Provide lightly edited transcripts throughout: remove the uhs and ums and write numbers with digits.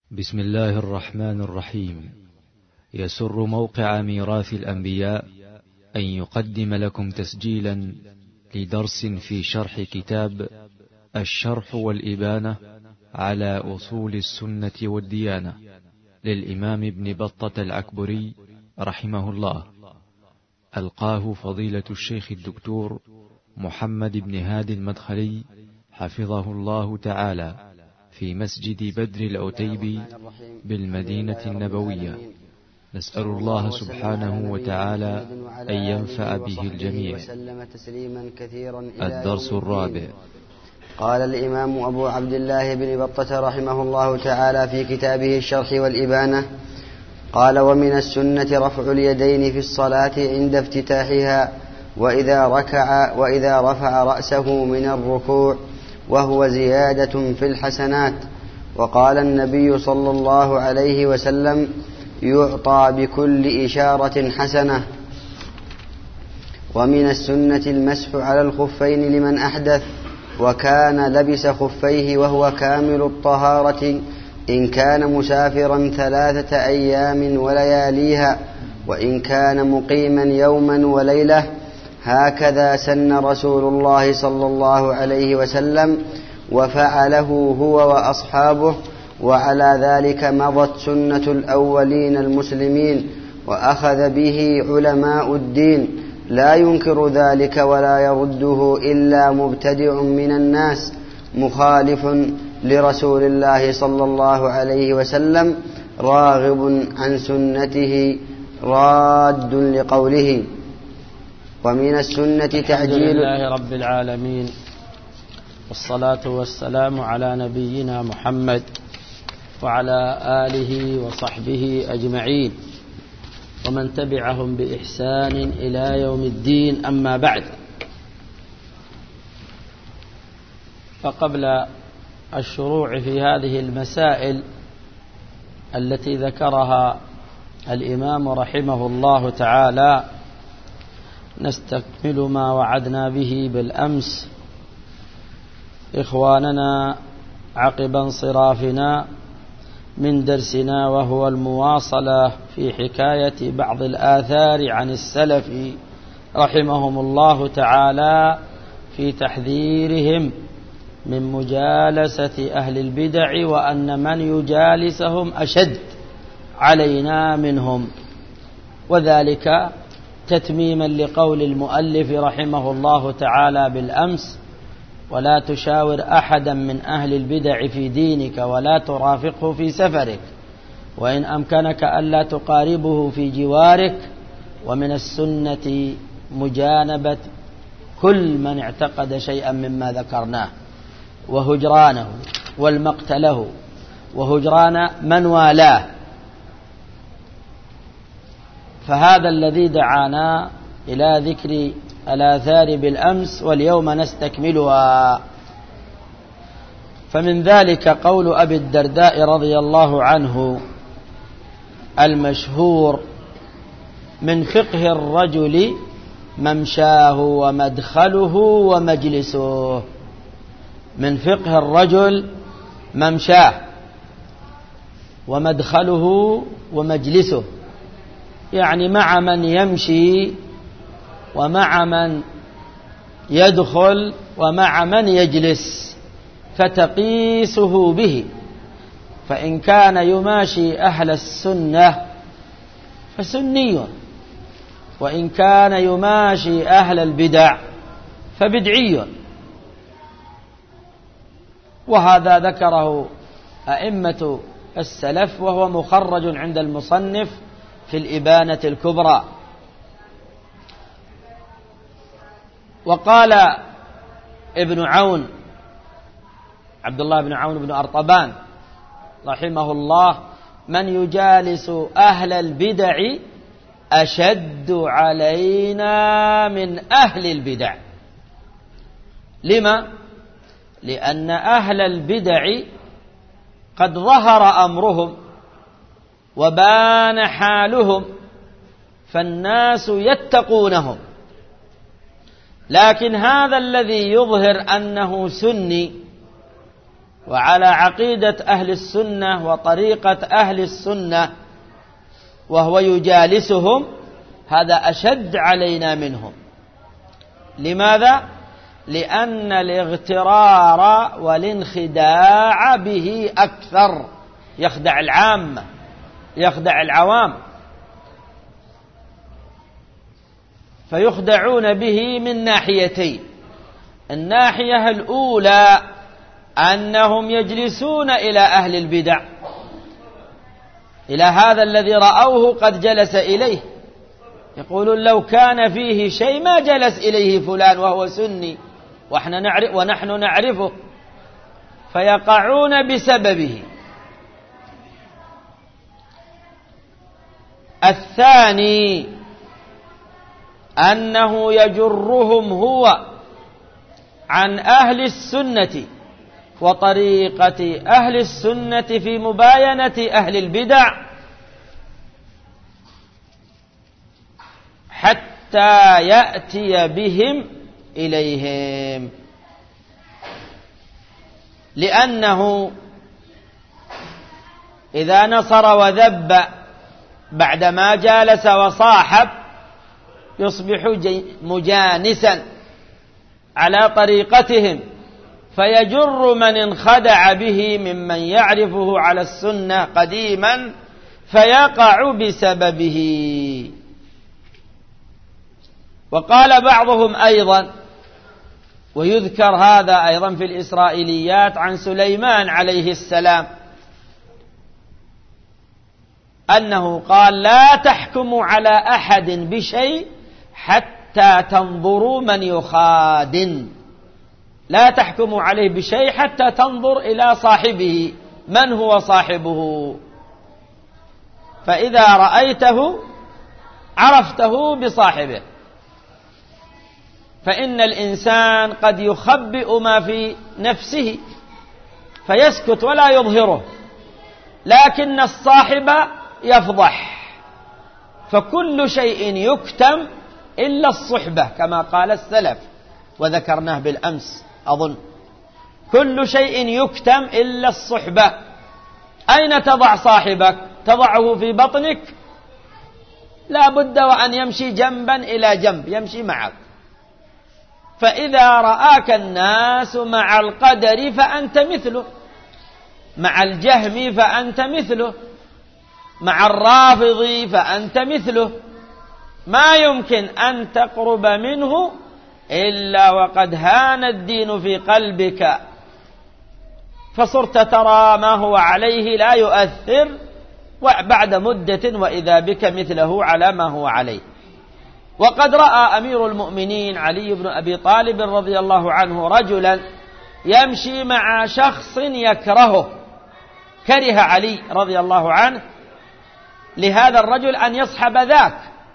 بسم الله الرحمن الرحيم. يسر موقع ميراث الأنبياء أن يقدم لكم تسجيلا لدرس في شرح كتاب الشرح والإبانة على أصول السنة والديانة للإمام ابن بطة العكبري رحمه الله، ألقاه فضيلة الشيخ الدكتور محمد بن هادي المدخلي حفظه الله تعالى في مسجد بدر العتيبي بالمدينة النبوية. نسأل الله سبحانه وتعالى أن ينفع به الجميع. الدرس الرابع. قال الإمام أبو عبد الله بن بطة رحمه الله تعالى في كتابه الشرح والإبانة، قال: ومن السنة رفع اليدين في الصلاة عند افتتاحها وإذا رفع رأسه من الركوع، وهو زيادة في الحسنات. وقال النبي صلى الله عليه وسلم: يعطى بكل إشارة حسنة. ومن السنة المسح على الخفين لمن أحدث وكان لبس خفيه وهو كامل الطهارة، إن كان مسافرا 3 أيام ولياليها، وإن كان مقيما يوما وليلة. هكذا سن رسول الله صلى الله عليه وسلم، وفعله هو وأصحابه، وعلى ذلك مضت سنة الأولين المسلمين، وأخذ به علماء الدين، لا ينكر ذلك ولا يرده إلا مبتدع من الناس مخالف لرسول الله صلى الله عليه وسلم، راغب عن سنته راد لقوله. ومن السنة تعجيل. الحمد لله رب العالمين، والصلاة والسلام على نبينا محمد وعلى آله وصحبه أجمعين، ومن تبعهم بإحسان إلى يوم الدين. أما بعد، فقبل الشروع في هذه المسائل التي ذكرها الإمام رحمه الله تعالى، نستكمل ما وعدنا به بالأمس إخواننا عقب انصرافنا من درسنا، وهو المواصلة في حكاية بعض الآثار عن السلف رحمهم الله تعالى في تحذيرهم من مجالسة أهل البدع، وأن من يجالسهم أشد علينا منهم، وذلك تتميما لقول المؤلف رحمه الله تعالى بالأمس: ولا تشاور أحدا من أهل البدع في دينك ولا ترافقه في سفرك، وإن أمكنك ألا تقاربه في جوارك. ومن السنة مجانبة كل من اعتقد شيئا مما ذكرناه، وهجرانه والمقتله وهجران من والاه. فهذا الذي دعانا إلى ذكر الآثار بالأمس، واليوم نستكملها. فمن ذلك قول أبي الدرداء رضي الله عنه المشهور: من فقه الرجل ممشاه ومدخله ومجلسه. من فقه الرجل ممشاه ومدخله ومجلسه، يعني مع من يمشي ومع من يدخل ومع من يجلس، فتقيسه به. فإن كان يماشي أهل السنة فسني، وإن كان يماشي أهل البدع فبدعي. وهذا ذكره أئمة السلف، وهو مخرج عند المصنف في الإبانة الكبرى. وقال ابن عون، عبد الله بن عون بن أرطبان رحمه الله: من يجالس أهل البدع أشد علينا من أهل البدع. لما؟ لأن أهل البدع قد ظهر أمرهم وبان حالهم، فالناس يتقونهم. لكن هذا الذي يظهر أنه سني وعلى عقيدة أهل السنة وطريقة أهل السنة وهو يجالسهم، هذا أشد علينا منهم. لماذا؟ لأن الاغترار والانخداع به أكثر، يخدع العامة، يخدع العوام، فيخدعون به من ناحيتين. الناحية الأولى أنهم يجلسون إلى أهل البدع، إلى هذا الذي رأوه قد جلس إليه، يقولون لو كان فيه شيء ما جلس إليه فلان وهو سني ونحن نعرفه، فيقعون بسببه. الثاني أنه يجرهم هو عن أهل السنة وطريقة أهل السنة في مباينة أهل البدع حتى يأتي بهم إليهم، لأنه إذا نصر وذب بعدما جالس وصاحب يصبح مجانسا على طريقتهم، فيجر من انخدع به ممن يعرفه على السنة قديما فيقع بسببه. وقال بعضهم أيضا، ويذكر هذا أيضا في الإسرائيليات عن سليمان عليه السلام، أنه قال: لا تحكموا على أحد بشيء حتى تنظروا من يخادن. لا تحكموا عليه بشيء حتى تنظر إلى صاحبه، من هو صاحبه، فإذا رأيته عرفته بصاحبه. فإن الإنسان قد يخبئ ما في نفسه فيسكت ولا يظهره، لكن الصاحب يفضح. فكل شيء يكتم إلا الصحبة كما قال السلف، وذكرناه بالأمس أظن. كل شيء يكتم إلا الصحبة. أين تضع صاحبك؟ تضعه في بطنك؟ لا بد وأن يمشي جنبا إلى جنب، يمشي معك. فإذا رآك الناس مع القدر فأنت مثله، مع الجهم فأنت مثله، مع الرافض فأنت مثله. ما يمكن أن تقرب منه إلا وقد هان الدين في قلبك، فصرت ترى ما هو عليه لا يؤثر، وبعد مدة وإذا بك مثله على ما هو عليه. وقد رأى أمير المؤمنين علي بن أبي طالب رضي الله عنه رجلا يمشي مع شخص يكرهه، كره علي رضي الله عنه لهذا الرجل أن يصحب ذاك،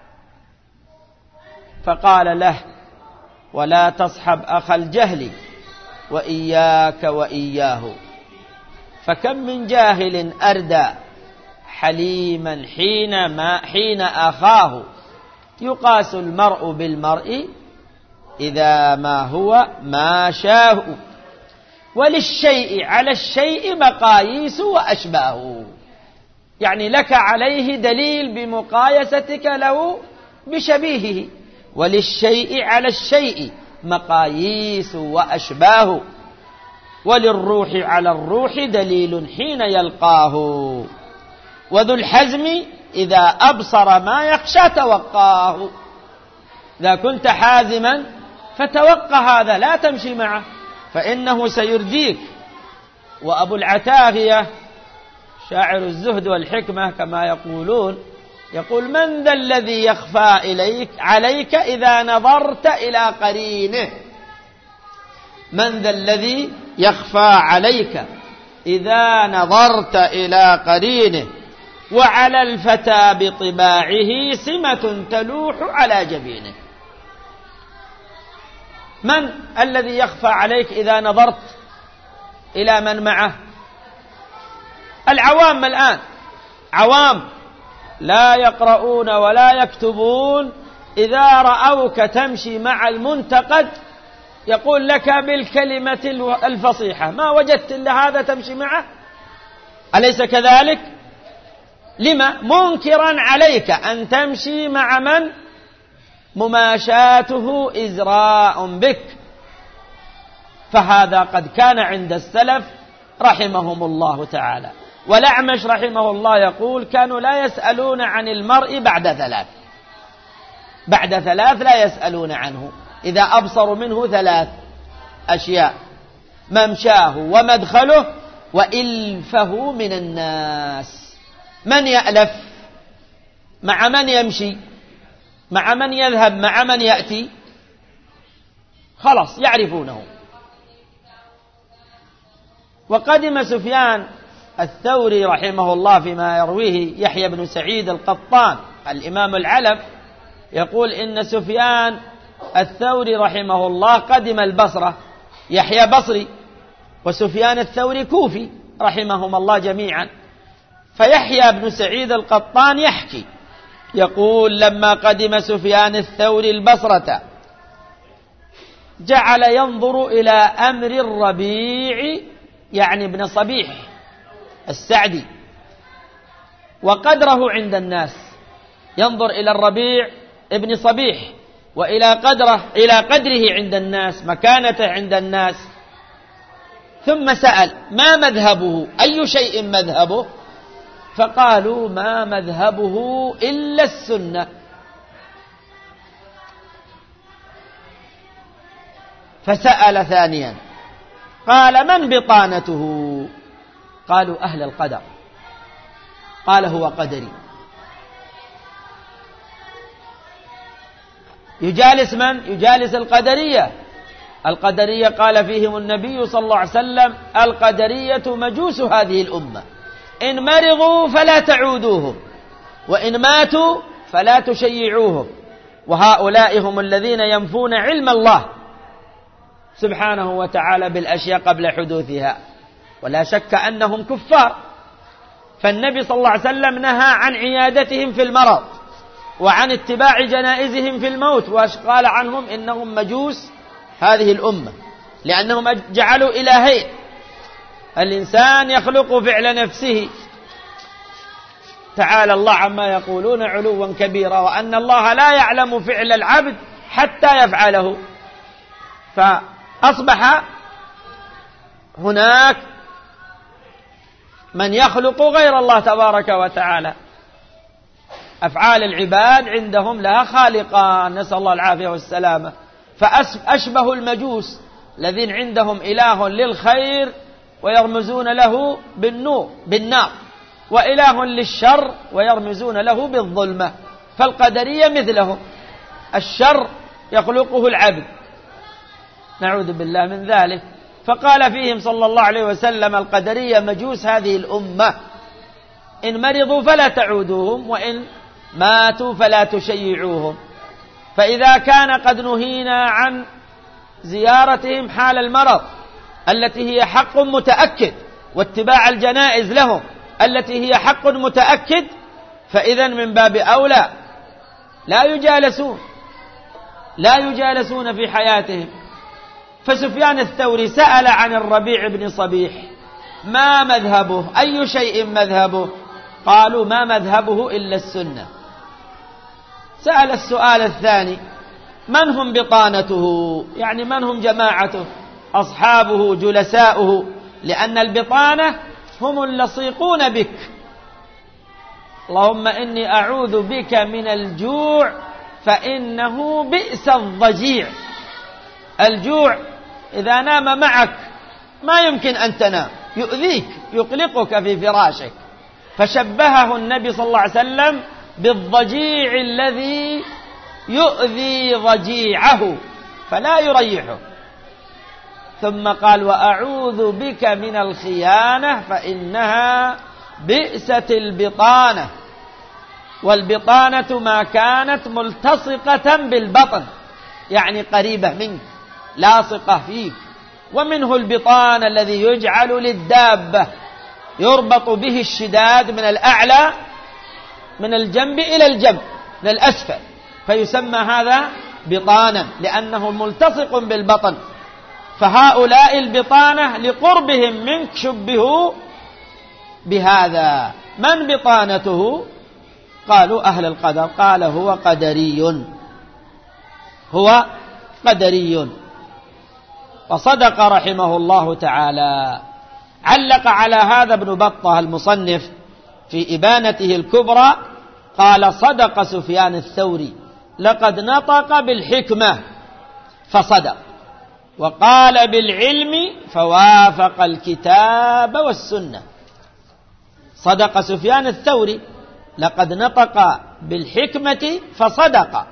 فقال له: ولا تصحب أخ الجهل وإياك وإياه، فكم من جاهل أردى حليما حين أخاه، يقاس المرء بالمرء إذا ما هو ما شاه، وللشيء على الشيء مقاييس وأشباه. يعني لك عليه دليل بمقايستك له بشبيهه، وللشيء على الشيء مقاييس وأشباه، وللروح على الروح دليل حين يلقاه، وذو الحزم إذا أبصر ما يخشى توقاه. إذا كنت حازما فتوقع هذا، لا تمشي معه فإنه سيرديك. وأبو العتاهية شاعر الزهد والحكمة كما يقولون، يقول: من ذا الذي يخفى عليك إذا نظرت إلى قرينه؟ من ذا الذي يخفى عليك إذا نظرت إلى قرينه؟ وعلى الفتى بطباعه سمة تلوح على جبينه. من الذي يخفى عليك إذا نظرت إلى من معه؟ العوام الآن عوام لا يقرؤون ولا يكتبون، إذا رأوك تمشي مع المنتقد يقول لك بالكلمة الفصيحة ما وجدت إلا هذا تمشي معه، أليس كذلك؟ لما منكرا عليك أن تمشي مع من مماشاته إزراء بك؟ فهذا قد كان عند السلف رحمهم الله تعالى. والأعمش رحمه الله يقول كانوا لا يسألون عن المرء بعد ثلاث لا يسألون عنه، إذا أبصروا منه 3 أشياء: ممشاه ومدخله وإلفه من الناس. من يألف؟ مع من يمشي؟ مع من يذهب؟ مع من يأتي؟ خلاص يعرفونه. وقدم سفيان الثوري رحمه الله فيما يرويه يحيى بن سعيد القطان الإمام العلم، يقول إن سفيان الثوري رحمه الله قدم البصرة، يحيى بصري وسفيان الثوري كوفي رحمهم الله جميعا. فيحيى بن سعيد القطان يحكي يقول: لما قدم سفيان الثوري البصرة جعل ينظر إلى أمر الربيع، يعني ابن صبيح السعدي، وقدره عند الناس، ينظر إلى الربيع ابن صبيح وإلى قدره عند الناس، مكانته عند الناس. ثم سأل: ما مذهبه؟ أي شيء مذهبه؟ فقالوا: ما مذهبه إلا السنة. فسأل ثانيا قال: من بطانته؟ قالوا: أهل القدر. قال: هو قدري. يجالس من؟ يجالس القدرية. القدرية قال فيهم النبي صلى الله عليه وسلم: القدرية مجوس هذه الأمة، إن مرضوا فلا تعودوهم، وإن ماتوا فلا تشيعوهم. وهؤلاء هم الذين ينفون علم الله سبحانه وتعالى بالأشياء قبل حدوثها، ولا شك أنهم كفار. فالنبي صلى الله عليه وسلم نهى عن عيادتهم في المرض وعن اتباع جنائزهم في الموت، وقال عنهم إنهم مجوس هذه الأمة، لأنهم جعلوا إلهين: الإنسان يخلق فعل نفسه، تعالى الله عما يقولون علوا كبيرا، وأن الله لا يعلم فعل العبد حتى يفعله. فأصبح هناك من يخلق غير الله تبارك وتعالى، أفعال العباد عندهم لها خالقان، نسأل الله العافية والسلامة. فأشبه المجوس الذين عندهم إله للخير ويرمزون له بالنار، وإله للشر ويرمزون له بالظلمة. فالقدرية مثلهم، الشر يخلقه العبد، نعوذ بالله من ذلك. فقال فيهم صلى الله عليه وسلم: القدرية مجوس هذه الأمة، إن مرضوا فلا تعودوهم، وإن ماتوا فلا تشيعوهم. فإذا كان قد نهينا عن زيارتهم حال المرض التي هي حق متأكد، واتباع الجنائز لهم التي هي حق متأكد، فإذا من باب أولى لا يجالسون في حياتهم. فسفيان الثوري سأل عن الربيع بن صبيح: ما مذهبه؟ أي شيء مذهبه؟ قالوا: ما مذهبه إلا السنة. سأل السؤال الثاني: من هم بطانته؟ يعني من هم جماعته، أصحابه، جلساؤه؟ لأن البطانة هم اللصيقون بك. اللهم إني أعوذ بك من الجوع فإنه بئس الضجيع. الجوع إذا نام معك ما يمكن أن تنام، يؤذيك، يقلقك في فراشك. فشبهه النبي صلى الله عليه وسلم بالضجيع الذي يؤذي ضجيعه فلا يريحه. ثم قال: وأعوذ بك من الخيانة فإنها بئست البطانة. والبطانة ما كانت ملتصقة بالبطن، يعني قريبة منك، لاصقة فيك. ومنه البطان الذي يجعل للدابة يربط به الشداد من الأعلى، من الجنب إلى الجنب، من الأسفل، فيسمى هذا بطانا لأنه ملتصق بالبطن. فهؤلاء البطانة لقربهم منك شبهوا بهذا. من بطانته؟ قالوا أهل القدر. قال هو قدري، هو قدري. وصدق رحمه الله تعالى. علق على هذا ابن بطة المصنف في إبانته الكبرى، قال صدق سفيان الثوري لقد نطق بالحكمة فصدق، وقال بالعلم فوافق الكتاب والسنة. صدق سفيان الثوري لقد نطق بالحكمة فصدق،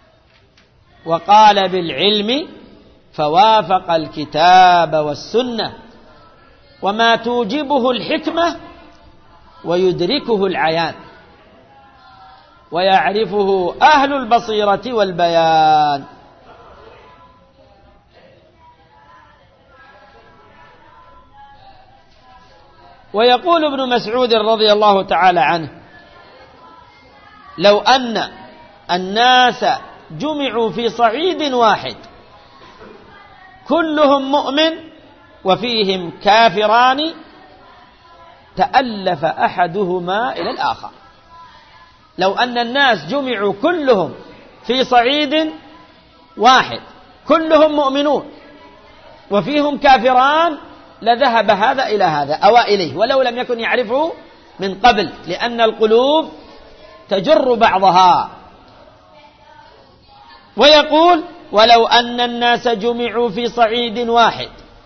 وقال بالعلم فوافق الكتاب والسنة. وما توجبه الحكمة ويدركه العيان ويعرفه أهل البصيرة والبيان. ويقول ابن مسعود رضي الله تعالى عنه: لو أن الناس جمعوا في صعيد واحد كلهم مؤمن وفيهم كافران تألف أحدهما إلى الآخر. لو أن الناس جمعوا كلهم في صعيد واحد كلهم مؤمنون وفيهم كافران لذهب هذا إلى هذا أو إليه، ولو لم يكن يعرفه من قبل، لأن القلوب تجر بعضها. ويقول: ولو أن الناس جمعوا في صعيد واحد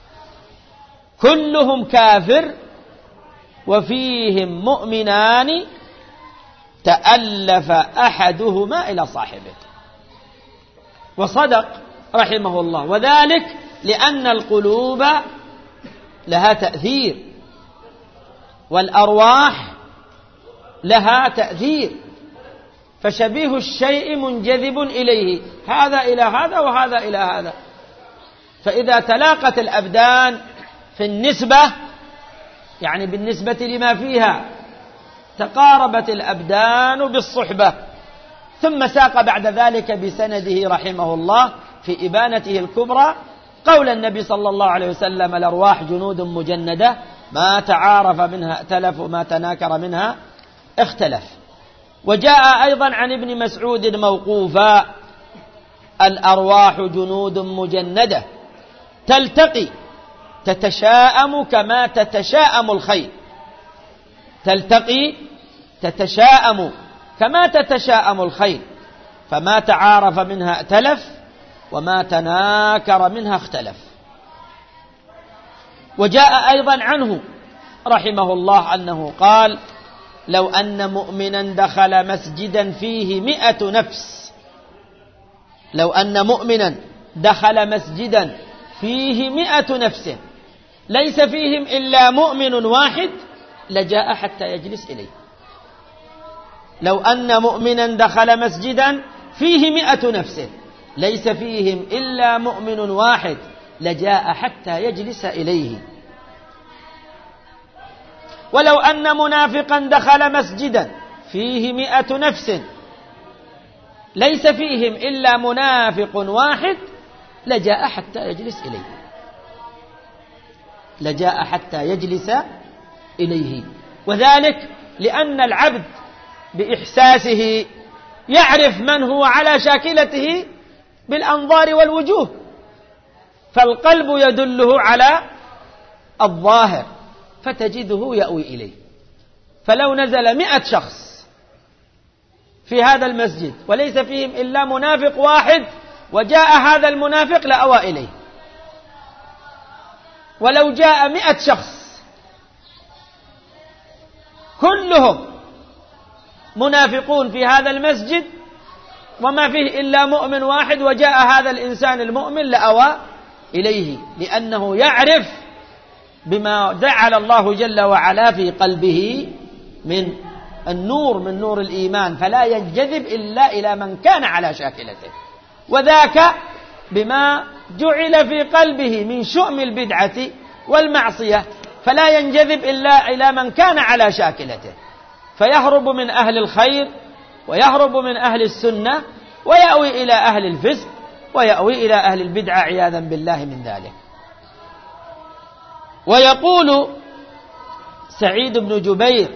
كلهم كافر وفيهم مؤمنان تألف أحدهما إلى صاحبه. وصدق رحمه الله، وذلك لأن القلوب لها تأثير والأرواح لها تأثير، فشبيه الشيء منجذب إليه، هذا إلى هذا وهذا إلى هذا. فإذا تلاقت الأبدان في النسبة، يعني بالنسبة لما فيها، تقاربت الأبدان بالصحبة. ثم ساق بعد ذلك بسنده رحمه الله في إبانته الكبرى قول النبي صلى الله عليه وسلم: الأرواح جنود مجندة، ما تعارف منها ائتلف وما تناكر منها اختلف. وجاء أيضا عن ابن مسعود موقوفا: الأرواح جنود مجندة تلتقي تتشاءم كما تتشاءم الخيل، تلتقي تتشاءم كما تتشاءم الخيل، فما تعارف منها ائتلف وما تناكر منها اختلف. وجاء أيضا عنه رحمه الله أنه قال: لو أن مؤمنا دخل مسجدا فيه 100 نفس، لو أن مؤمنا دخل مسجدا فيه 100 نفس ليس فيهم إلا مؤمن واحد لجاء حتى يجلس إليه. لو أن مؤمنا دخل مسجدا فيه 100 نفس ليس فيهم إلا مؤمن واحد لجاء حتى يجلس إليه. ولو أن منافقا دخل مسجدا فيه 100 نفس ليس فيهم إلا منافق واحد لجاء حتى يجلس إليه، لجاء حتى يجلس إليه. وذلك لأن العبد بإحساسه يعرف من هو على شاكلته بالأنظار والوجوه، فالقلب يدله على الظاهر فتجده يأوي إليه. فلو نزل 100 شخص في هذا المسجد وليس فيهم إلا منافق واحد وجاء هذا المنافق لأوى إليه. ولو جاء 100 شخص كلهم منافقون في هذا المسجد وما فيه إلا مؤمن واحد وجاء هذا الإنسان المؤمن لأوى إليه، لأنه يعرف بما جعل الله جل وعلا في قلبه من النور، من نور الإيمان، فلا ينجذب إلا إلى من كان على شاكلته. وذاك بما جعل في قلبه من شؤم البدعة والمعصية، فلا ينجذب إلا إلى من كان على شاكلته، فيهرب من أهل الخير ويهرب من أهل السنة ويأوي إلى أهل الفسق ويأوي إلى أهل البدعة عياذا بالله من ذلك. ويقول سعيد بن جبير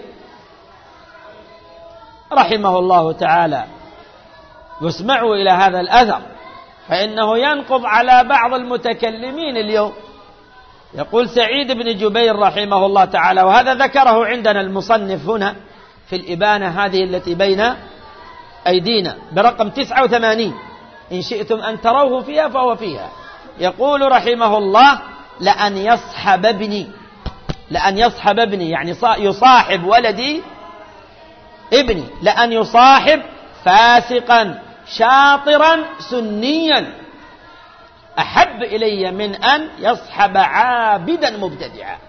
رحمه الله تعالى، واسمعوا إلى هذا الأثر فإنه ينقض على بعض المتكلمين اليوم. يقول سعيد بن جبير رحمه الله تعالى، وهذا ذكره عندنا المصنف هنا في الإبانة هذه التي بين أيدينا برقم 89، إن شئتم أن تروه فيها فهو فيها. يقول رحمه الله: لأن يصحب ابني يعني يصاحب ولدي ابني، لأن يصاحب فاسقا شاطرا سنيا أحب إلي من أن يصحب عابدا مبتدعا.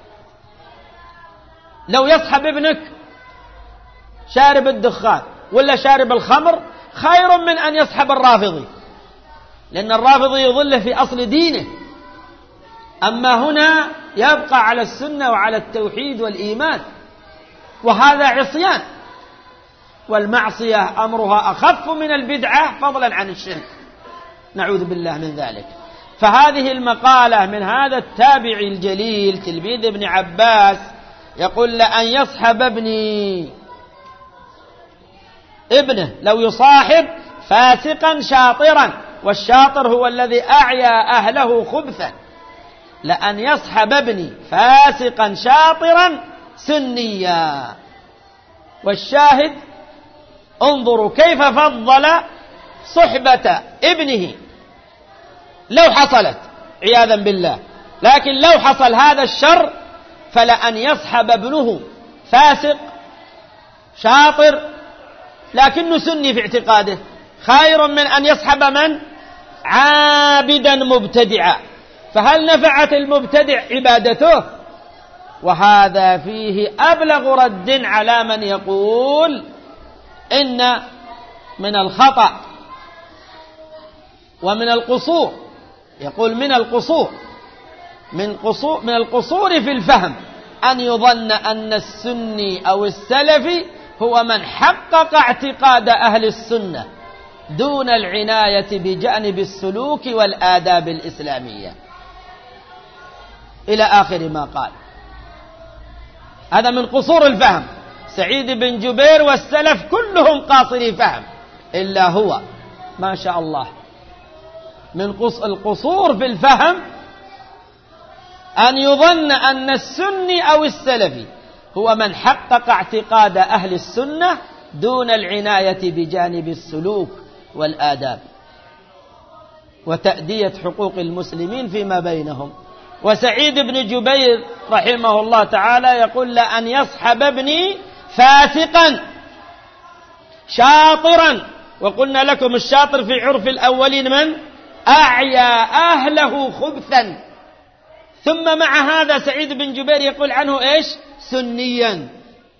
لو يصحب ابنك شارب الدخان ولا شارب الخمر خير من أن يصحب الرافضي، لأن الرافضي يظل في أصل دينه، أما هنا يبقى على السنة وعلى التوحيد والإيمان، وهذا عصيان، والمعصية أمرها أخف من البدعة فضلا عن الشرك، نعوذ بالله من ذلك. فهذه المقالة من هذا التابعي الجليل تلميذ ابن عباس يقول: لأن يصحب ابنه لو يصاحب فاسقا شاطرا، والشاطر هو الذي أعيا أهله خبثا، لأن يصحب ابني فاسقا شاطرا سنيا. والشاهد انظروا كيف فضل صحبة ابنه لو حصلت عياذا بالله، لكن لو حصل هذا الشر فلأن يصحب ابنه فاسق شاطر لكنه سني في اعتقاده خير من أن يصحب من؟ عابدا مبتدعا. فهل نفعت المبتدع عبادته؟ وهذا فيه أبلغ رد على من يقول إن من الخطأ ومن القصور، يقول من القصور في الفهم أن يظن أن السني أو السلفي هو من حقق اعتقاد أهل السنة دون العناية بجانب السلوك والآداب الإسلامية، إلى آخر ما قال. هذا من قصور الفهم. سعيد بن جبير والسلف كلهم قاصري فهم إلا هو ما شاء الله. من القصور في الفهم أن يظن أن السني أو السلفي هو من حقق اعتقاد أهل السنة دون العناية بجانب السلوك والآداب وتأدية حقوق المسلمين فيما بينهم. وسعيد بن جبير رحمه الله تعالى يقول: لأن يصحب ابني فاسقا شاطرا. وقلنا لكم الشاطر في عرف الأولين من؟ أعيا أهله خبثا. ثم مع هذا سعيد بن جبير يقول عنه إيش؟ سنيا.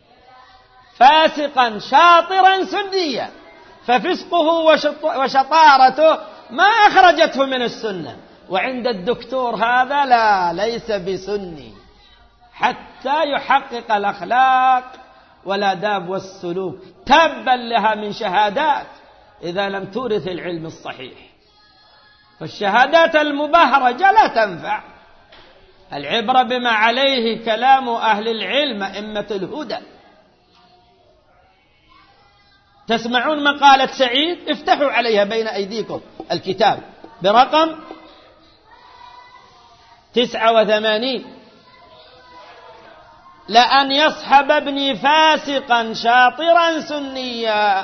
فاسقا شاطرا سنيا، ففسقه وشطارته ما أخرجته من السنة. وعند الدكتور هذا لا، ليس بسني حتى يحقق الأخلاق والآداب والسلوك. تبا لها من شهادات إذا لم تورث العلم الصحيح. فالشهادات المبهرجة لا تنفع، العبرة بما عليه كلام أهل العلم أئمة الهدى. تسمعون مقالة سعيد؟ افتحوا عليها بين أيديكم الكتاب برقم 89: لأن يصحب ابني فاسقا شاطرا سنيا.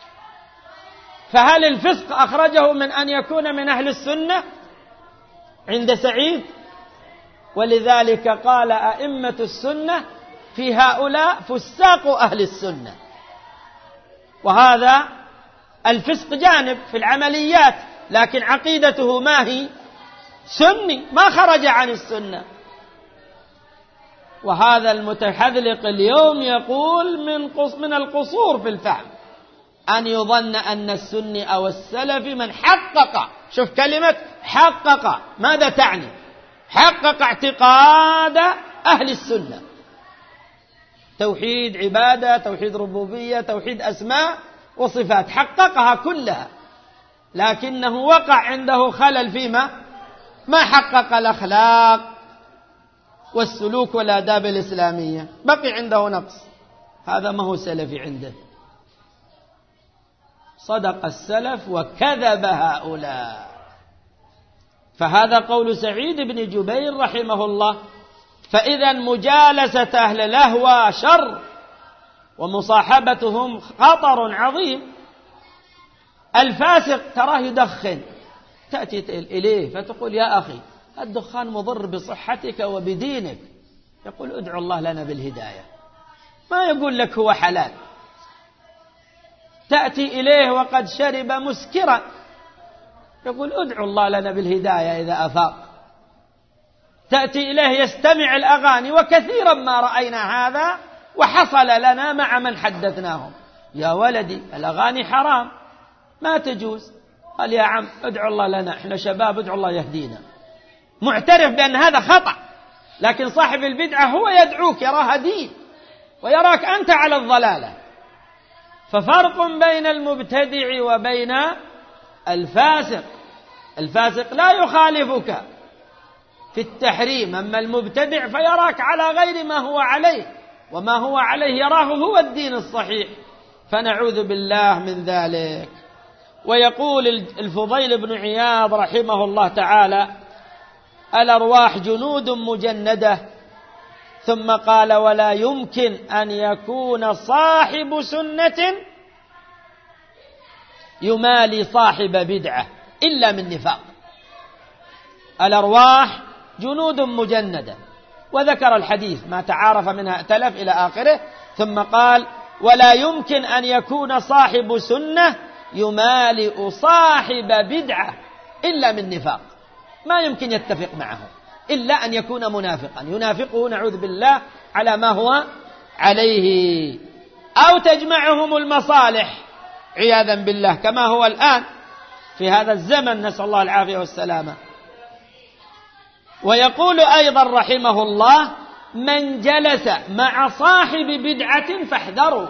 فهل الفسق أخرجه من أن يكون من أهل السنة عند سعيد؟ ولذلك قال أئمة السنة في هؤلاء فساق أهل السنة. وهذا الفسق جانب في العمليات، لكن عقيدته ما هي؟ سني، ما خرج عن السنة. وهذا المتحذلق اليوم يقول من القصور في الفهم أن يظن أن السني أو السلفي من حقق، شوف كلمة حقق ماذا تعني؟ حقق اعتقاد أهل السنة، توحيد عبادة، توحيد ربوبية، توحيد أسماء وصفات، حققها كلها، لكنه وقع عنده خلل فيما ما حقق الأخلاق والسلوك والآداب الإسلامية، بقي عنده نقص، هذا ما هو سلفي عنده. صدق السلف وكذب هؤلاء. فهذا قول سعيد بن جبير رحمه الله. فإذا مجالسة أهل لهو شر، ومصاحبتهم خطر عظيم. الفاسق تراه يدخن، تأتي إليه فتقول يا أخي الدخان مضر بصحتك وبدينك، يقول ادعو الله لنا بالهداية، ما يقول لك هو حلال. تأتي إليه وقد شرب مسكرا، يقول ادعو الله لنا بالهداية إذا أفاق. تأتي إليه يستمع الأغاني، وكثيرا ما رأينا هذا وحصل لنا مع من حدثناهم، يا ولدي الأغاني حرام ما تجوز. قال يا عم ادعو الله لنا، احنا شباب ادعو الله يهدينا، معترف بأن هذا خطأ. لكن صاحب البدعة هو يدعوك، يراها دين ويراك أنت على الضلالة. ففرق بين المبتدع وبين الفاسق. الفاسق لا يخالفك في التحريم، أما المبتدع فيراك على غير ما هو عليه، وما هو عليه يراه هو الدين الصحيح، فنعوذ بالله من ذلك. ويقول الفضيل بن عياض رحمه الله تعالى: الأرواح جنود مجندة. ثم قال: ولا يمكن أن يكون صاحب سنة يمالي صاحب بدعة إلا من نفاق. الأرواح جنود مجندة، وذكر الحديث ما تعارف منها ائتلف إلى آخره. ثم قال: ولا يمكن أن يكون صاحب سنة يمالئ صاحب بدعة إلا من نفاق، ما يمكن يتفق معه إلا أن يكون منافقا، ينافقه نعوذ بالله على ما هو عليه، أو تجمعهم المصالح عياذا بالله كما هو الآن في هذا الزمن، نسأل الله العافية والسلامة. ويقول أيضا رحمه الله: من جلس مع صاحب بدعة فاحذروا.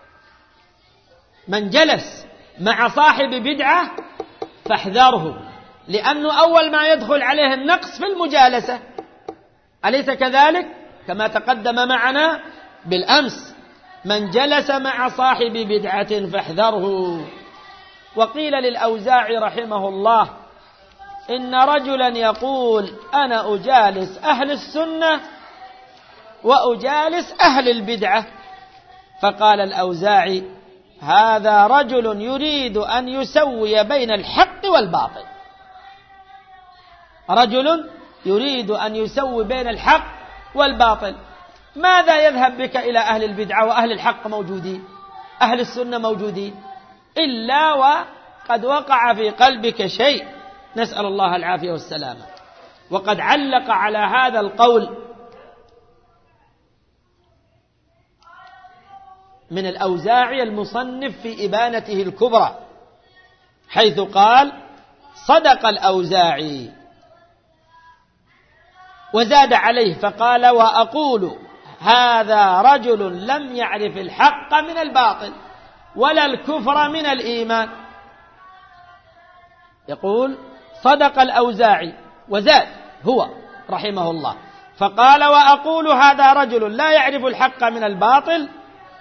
من جلس مع صاحب بدعة فاحذره، لأنه أول ما يدخل عليه النقص في المجالسة، أليس كذلك؟ كما تقدم معنا بالأمس: من جلس مع صاحب بدعة فاحذره. وقيل للأوزاعي رحمه الله: إن رجلا يقول أنا أجالس أهل السنة وأجالس أهل البدعة. فقال الأوزاعي: هذا رجل يريد أن يسوي بين الحق والباطل. رجل يريد أن يسوي بين الحق والباطل. ماذا يذهب بك إلى أهل البدعة وأهل الحق موجودين، أهل السنة موجودين، إلا وقد وقع في قلبك شيء، نسأل الله العافية والسلامة. وقد علق على هذا القول من الأوزاعي المصنف في إبانته الكبرى، حيث قال: صدق الأوزاعي. وزاد عليه فقال: وأقول هذا رجل لم يعرف الحق من الباطل ولا الكفر من الإيمان. يقول: صدق الأوزاعي، وزاد هو رحمه الله فقال: وأقول هذا رجل لا يعرف الحق من الباطل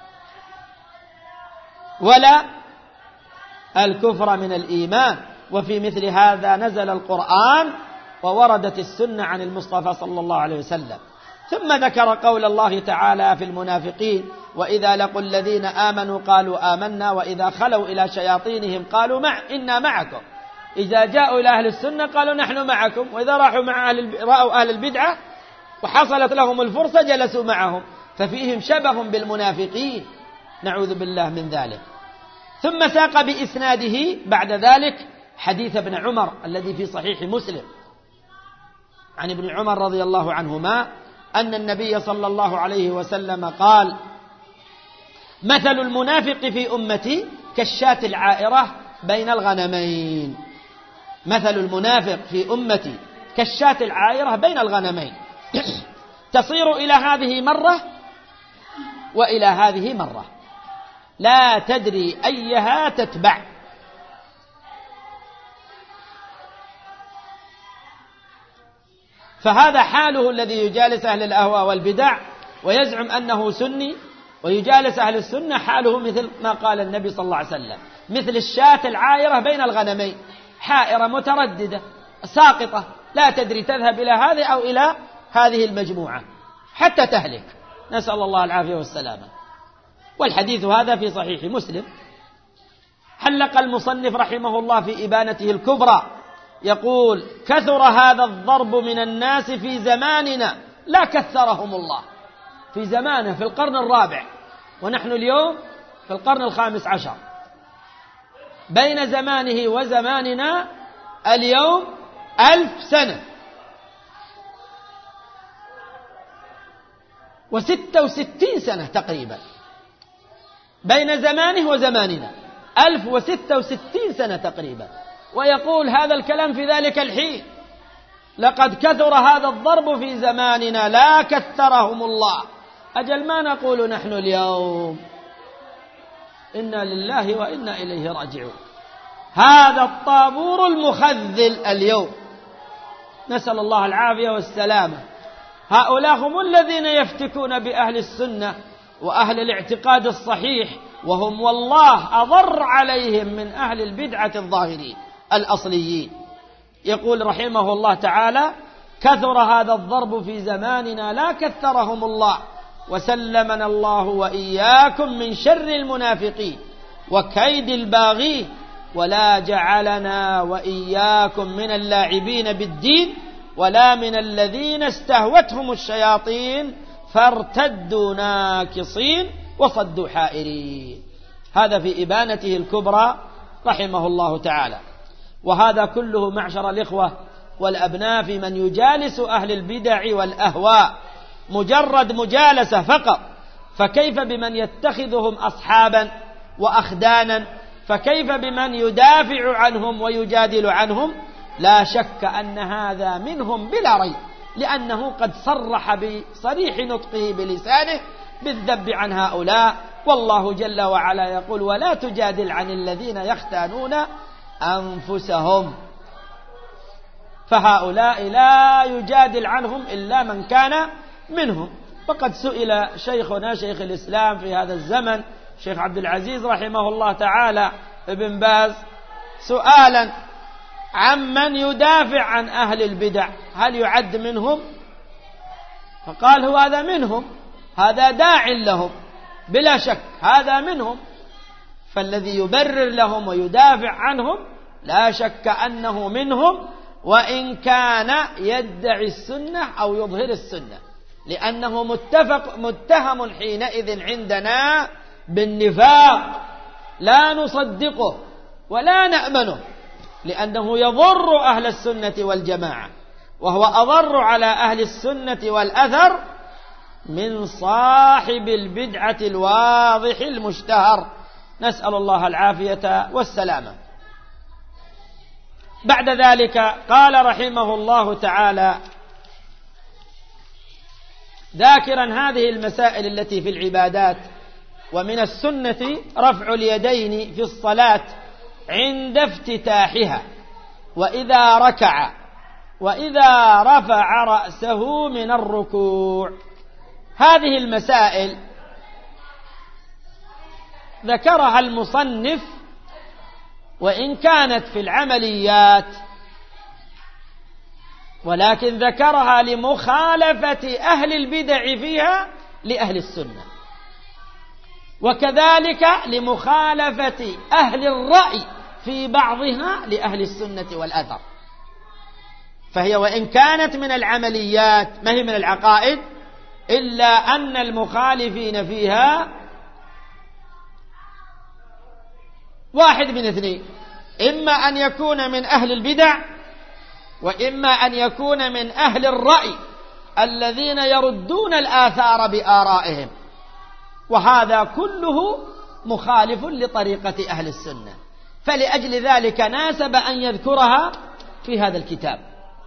ولا الكفر من الإيمان. وفي مثل هذا نزل القرآن ووردت السنة عن المصطفى صلى الله عليه وسلم. ثم ذكر قول الله تعالى في المنافقين: وإذا لقوا الذين آمنوا قالوا آمنا وإذا خلوا إلى شياطينهم قالوا إنا معكم. إذا جاءوا إلى أهل السنة قالوا نحن معكم، وإذا رأوا أهل البدعة وحصلت لهم الفرصة جلسوا معهم، ففيهم شبه بالمنافقين، نعوذ بالله من ذلك. ثم ساق بإسناده بعد ذلك حديث ابن عمر الذي في صحيح مسلم عن ابن عمر رضي الله عنهما أن النبي صلى الله عليه وسلم قال: مثل المنافق في أمتي كالشاة العائرة بين الغنمين. مثل المنافق في أمتي كالشاة العائرة بين الغنمين، تصير إلى هذه مرة وإلى هذه مرة، لا تدري أيها تتبع. فهذا حاله الذي يجالس أهل الأهواء والبدع ويزعم أنه سني، ويجالس أهل السنة حاله مثل ما قال النبي صلى الله عليه وسلم: مثل الشاة العائرة بين الغنمين، حائرة مترددة ساقطة لا تدري تذهب إلى هذه أو إلى هذه المجموعة حتى تهلك، نسأل الله العافية والسلامة. والحديث هذا في صحيح مسلم. حلق المصنف رحمه الله في إبانته الكبرى يقول: كثر هذا الضرب من الناس في زماننا لا كثرهم الله. في زمانه في القرن الرابع، ونحن اليوم في القرن الخامس عشر، بين زمانه وزماننا اليوم 1000 سنة و66 سنة تقريبا، بين زمانه وزماننا 1066 سنة تقريبا، ويقول هذا الكلام في ذلك الحين: لقد كثر هذا الضرب في زماننا لا كثرهم الله. أجل ما نقول نحن اليوم؟ إنا لله وإنا إليه راجعون. هذا الطابور المخذل اليوم، نسأل الله العافية والسلامة. هؤلاء هم الذين يفتكون بأهل السنة وأهل الاعتقاد الصحيح، وهم والله أضر عليهم من أهل البدعة الظاهرين الأصليين. يقول رحمه الله تعالى: كثر هذا الضرب في زماننا لا كثرهم الله، وسلمنا الله وإياكم من شر المنافقين وكيد الباغين، ولا جعلنا وإياكم من اللاعبين بالدين ولا من الذين استهوتهم الشياطين فارتدوا ناكصين وصدوا حائرين. هذا في إبانته الكبرى رحمه الله تعالى. وهذا كله معشر الإخوة والأبناء في من يجالس أهل البدع والأهواء مجرد مجالسة فقط، فكيف بمن يتخذهم أصحابا وأخدانا؟ فكيف بمن يدافع عنهم ويجادل عنهم؟ لا شك أن هذا منهم بلا ريب، لأنه قد صرح بصريح نطقه بلسانه بالذب عن هؤلاء، والله جل وعلا يقول: ولا تجادل عن الذين يختانون أنفسهم. فهؤلاء لا يجادل عنهم إلا من كان منهم. وقد سئل شيخنا شيخ الإسلام في هذا الزمن شيخ عبد العزيز رحمه الله تعالى ابن باز سؤالا عمن يدافع عن أهل البدع: هل يعد منهم؟ فقال: هو هذا منهم، هذا داع لهم بلا شك، هذا منهم. فالذي يبرر لهم ويدافع عنهم لا شك أنه منهم، وإن كان يدعي السنة أو يظهر السنة، لأنه متهم حينئذ عندنا بالنفاق، لا نصدقه ولا نأمنه، لأنه يضر أهل السنة والجماعة، وهو أضر على أهل السنة والأثر من صاحب البدعة الواضح المشتهر، نسأل الله العافية والسلامة. بعد ذلك قال رحمه الله تعالى ذاكرا هذه المسائل التي في العبادات: ومن السنة رفع اليدين في الصلاة عند افتتاحها، وإذا ركع، وإذا رفع رأسه من الركوع. هذه المسائل ذكرها المصنف وإن كانت في العمليات، ولكن ذكرها لمخالفة أهل البدع فيها لأهل السنة، وكذلك لمخالفة أهل الرأي في بعضها لأهل السنة والأثر. فهي وإن كانت من العمليات ما هي من العقائد، إلا أن المخالفين فيها واحد من اثنين: إما أن يكون من أهل البدع، وإما أن يكون من أهل الرأي الذين يردون الآثار بآرائهم، وهذا كله مخالف لطريقة أهل السنة. فلأجل ذلك ناسب أن يذكرها في هذا الكتاب.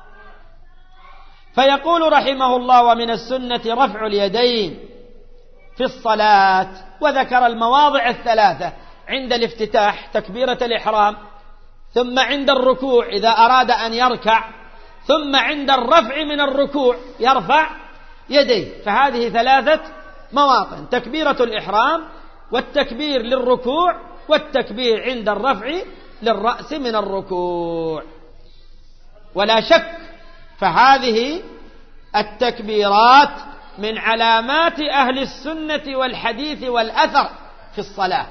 فيقول رحمه الله: ومن السنة رفع اليدين في الصلاة، وذكر المواضع الثلاثة: عند الافتتاح تكبيرة الإحرام، ثم عند الركوع إذا أراد أن يركع، ثم عند الرفع من الركوع يرفع يديه. فهذه 3 مواطن: تكبيرة الإحرام، والتكبير للركوع، والتكبير عند الرفع للرأس من الركوع. ولا شك فهذه التكبيرات من علامات أهل السنة والحديث والأثر في الصلاة،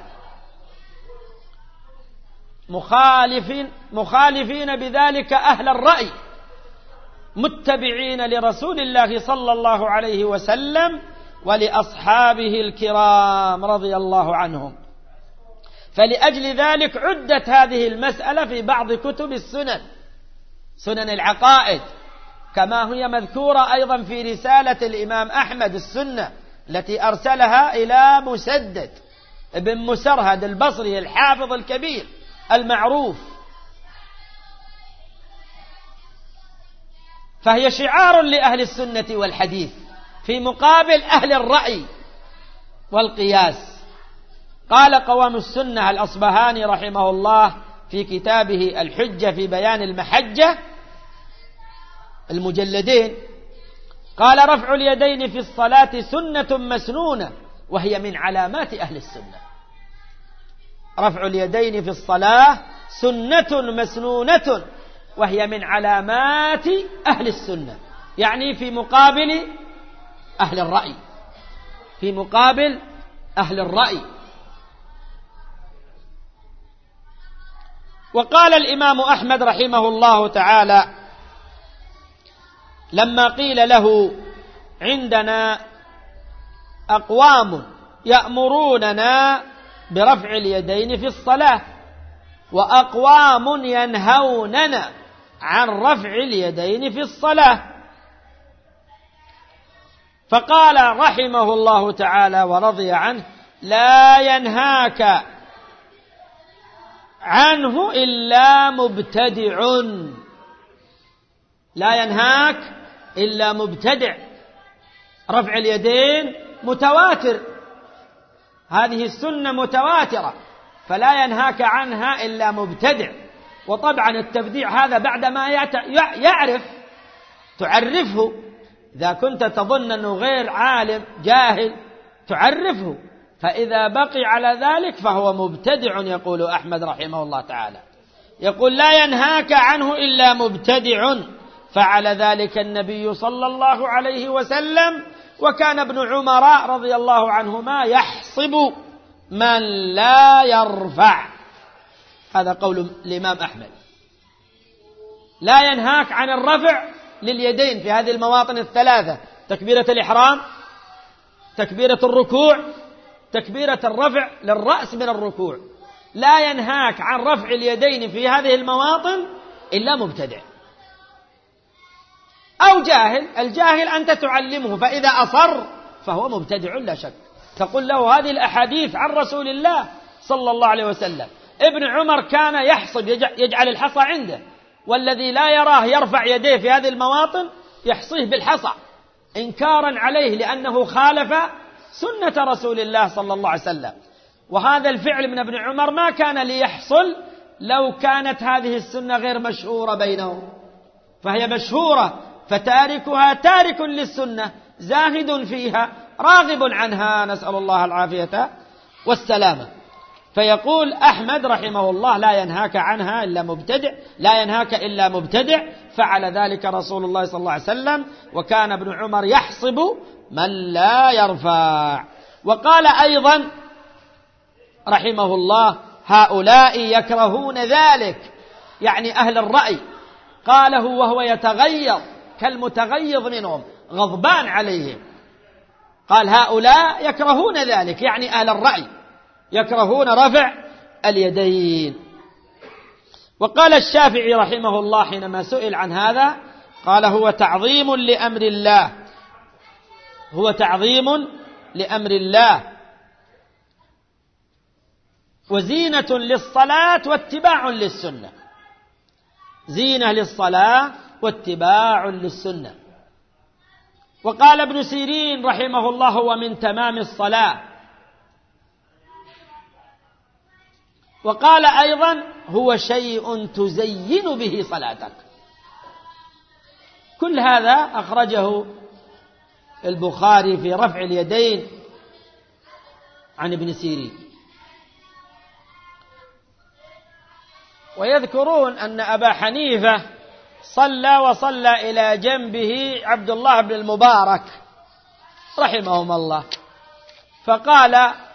مخالفين بذلك أهل الرأي، متبعين لرسول الله صلى الله عليه وسلم ولأصحابه الكرام رضي الله عنهم. فلأجل ذلك عدت هذه المسألة في بعض كتب السنن، سنن العقائد، كما هي مذكورة أيضا في رسالة الإمام أحمد السنة التي أرسلها إلى مسدد بن مسرهد البصري الحافظ الكبير المعروف. فهي شعار لأهل السنة والحديث في مقابل أهل الرأي والقياس. قال قوام السنة الأصبهاني رحمه الله في كتابه الحجة في بيان المحجة المجلدين، قال: رفع اليدين في الصلاة سنة مسنونة وهي من علامات أهل السنة. رفع اليدين في الصلاة سنة مسنونة وهي من علامات أهل السنة، يعني في مقابل أهل الرأي، في مقابل أهل الرأي. وقال الإمام أحمد رحمه الله تعالى لما قيل له: عندنا أقوام يأمروننا برفع اليدين في الصلاة وأقوام ينهوننا عن رفع اليدين في الصلاة، فقال رحمه الله تعالى ورضي عنه: لا ينهاك عنه إلا مبتدع. لا ينهاك إلا مبتدع. رفع اليدين متواتر، هذه السنة متواترة، فلا ينهاك عنها إلا مبتدع. وطبعا التبديع هذا بعدما يعرف تعرفه، إذا كنت تظن أنه غير عالم جاهل تعرفه، فإذا بقي على ذلك فهو مبتدع. يقول أحمد رحمه الله تعالى، يقول: لا ينهاك عنه إلا مبتدع. فعل ذلك النبي صلى الله عليه وسلم، وكان ابن عمر رضي الله عنهما يحصب من لا يرفع. هذا قول الإمام أحمد. لا ينهاك عن الرفع لليدين في هذه المواطن 3: تكبيرة الإحرام، تكبيرة الركوع، تكبيرة الرفع للرأس من الركوع. لا ينهاك عن رفع اليدين في هذه المواطن إلا مبتدع أو جاهل. الجاهل أنت تعلمه، فإذا أصر فهو مبتدع لا شك. تقول له هذه الأحاديث عن رسول الله صلى الله عليه وسلم. ابن عمر كان يحصب، يجعل الحصى عنده، والذي لا يراه يرفع يديه في هذه المواطن يحصيه بالحصى إنكارا عليه، لأنه خالف سنة رسول الله صلى الله عليه وسلم. وهذا الفعل من ابن عمر ما كان ليحصل لو كانت هذه السنة غير مشهورة بينهم، فهي مشهورة، فتاركها تارك للسنة زاهد فيها راغب عنها، نسأل الله العافية والسلامة. فيقول أحمد رحمه الله: لا ينهاك عنها إلا مبتدع، لا ينهاك إلا مبتدع. فعل ذلك رسول الله صلى الله عليه وسلم، وكان ابن عمر يحصب من لا يرفع. وقال أيضا رحمه الله: هؤلاء يكرهون ذلك، يعني أهل الرأي. قاله وهو يتغيظ كالمتغيظ منهم، غضبان عليهم. قال: هؤلاء يكرهون ذلك، يعني أهل الرأي يكرهون رفع اليدين. وقال الشافعي رحمه الله حينما سئل عن هذا، قال: هو تعظيم لأمر الله، هو تعظيم لأمر الله، وزينة للصلاة واتباع للسنة. زينة للصلاة واتباع للسنة. وقال ابن سيرين رحمه الله: هو من تمام الصلاة. وقال أيضا: هو شيء تزين به صلاتك. كل هذا أخرجه البخاري في رفع اليدين عن ابن سيرين. ويذكرون أن أبا حنيفة وصلى إلى جنبه عبد الله بن المبارك رحمهم الله، فقال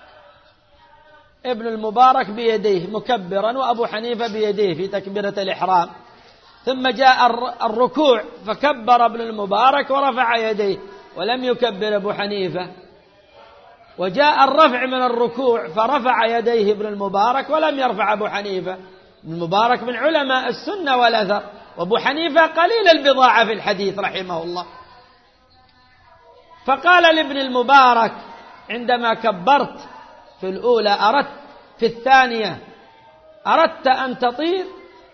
ابن المبارك بيديه مكبرا وأبو حنيفة بيديه في تكبيرة الإحرام، ثم جاء الركوع فكبر ابن المبارك ورفع يديه ولم يكبر أبو حنيفة، وجاء الرفع من الركوع فرفع يديه ابن المبارك ولم يرفع أبو حنيفة. ابن المبارك من علماء السنة والأثر، وأبو حنيفة قليل البضاعة في الحديث رحمه الله. فقال لابن المبارك عندما كبرت في الأولى أردت في الثانية أردت أن تطير؟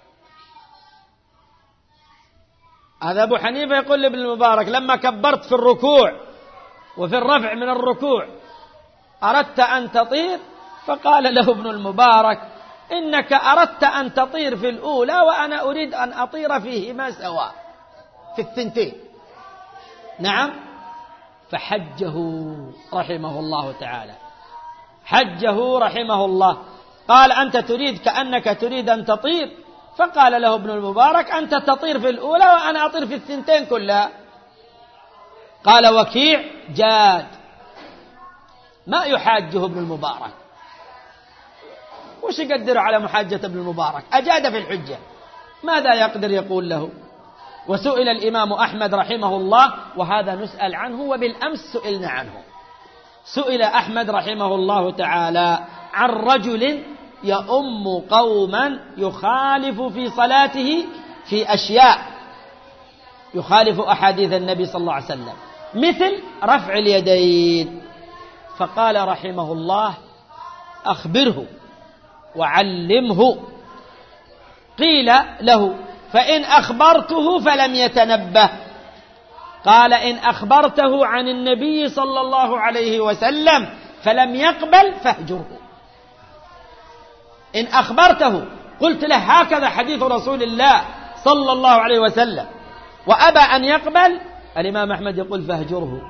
هذا أبو حنيفة يقول لابن المبارك لما كبرت في الركوع وفي الرفع من الركوع أردت أن تطير؟ فقال له ابن المبارك إنك أردت أن تطير في الأولى وأنا أريد أن أطير فيهما سواء في الثنتين. نعم. فحجه رحمه الله تعالى، حجه رحمه الله، قال أنت تريد كأنك تريد أن تطير، فقال له ابن المبارك أنت تطير في الأولى وأنا أطير في الثنتين كلها. قال وكيع جاد ما يحاجه ابن المبارك، وش يقدر على محاجة ابن المبارك؟ أجاد في الحجة، ماذا يقدر يقول له؟ وسئل الإمام أحمد رحمه الله، وهذا نسأل عنه وبالأمس سئلنا عنه، سئل أحمد رحمه الله تعالى عن رجل يؤم قوما يخالف في صلاته في أشياء، يخالف أحاديث النبي صلى الله عليه وسلم مثل رفع اليدين، فقال رحمه الله أخبره وعلمه. قيل له فإن أخبرته فلم يتنبه، قال إن أخبرته عن النبي صلى الله عليه وسلم فلم يقبل فاهجره. إن أخبرته قلت له هكذا حديث رسول الله صلى الله عليه وسلم وأبى أن يقبل، الإمام أحمد يقول فاهجره.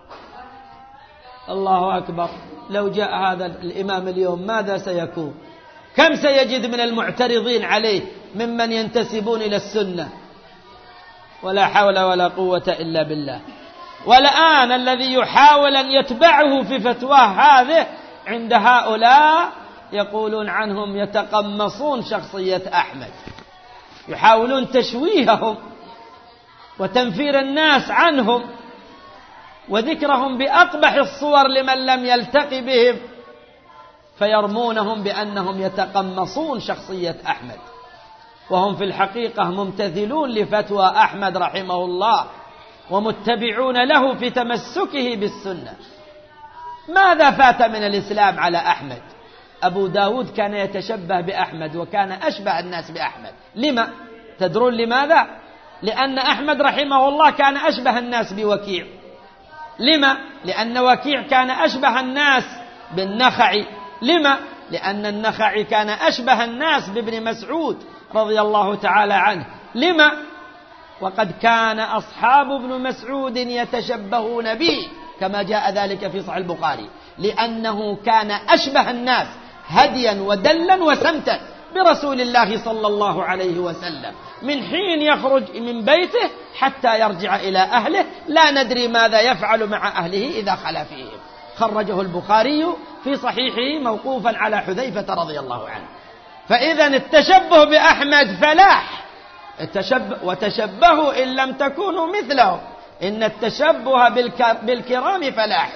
الله أكبر، لو جاء هذا الإمام اليوم ماذا سيكون؟ كم سيجد من المعترضين عليه ممن ينتسبون إلى السنة؟ ولا حول ولا قوة إلا بالله. والآن الذي يحاول أن يتبعه في فتواه هذه عند هؤلاء يقولون عنهم يتقمصون شخصية أحمد، يحاولون تشويههم وتنفير الناس عنهم وذكرهم بأقبح الصور لمن لم يلتقي بهم، فيرمونهم بأنهم يتقمصون شخصية أحمد، وهم في الحقيقة ممتثلون لفتوى أحمد رحمه الله ومتبعون له في تمسكه بالسنة. ماذا فات من الإسلام على أحمد؟ أبو داود كان يتشبه بأحمد وكان أشبه الناس بأحمد. لما؟ تدرون لماذا؟ لأن أحمد رحمه الله كان أشبه الناس بوكيع. لما؟ لأن وكيع كان أشبه الناس بالنخعي. لما؟ لأن النخعي كان أشبه الناس بابن مسعود رضي الله تعالى عنه. لما؟ وقد كان أصحاب ابن مسعود يتشبهون به كما جاء ذلك في صحيح البخاري، لأنه كان أشبه الناس هديا ودلا وسمتا برسول الله صلى الله عليه وسلم، من حين يخرج من بيته حتى يرجع إلى أهله لا ندري ماذا يفعل مع أهله إذا خلا فيهم. خرجه البخاري في صحيحه موقوفا على حذيفة رضي الله عنه. فإذا التشبه بأحمد فلاح، وتشبهوا إن لم تكونوا مثله، إن التشبه بالكرام فلاح.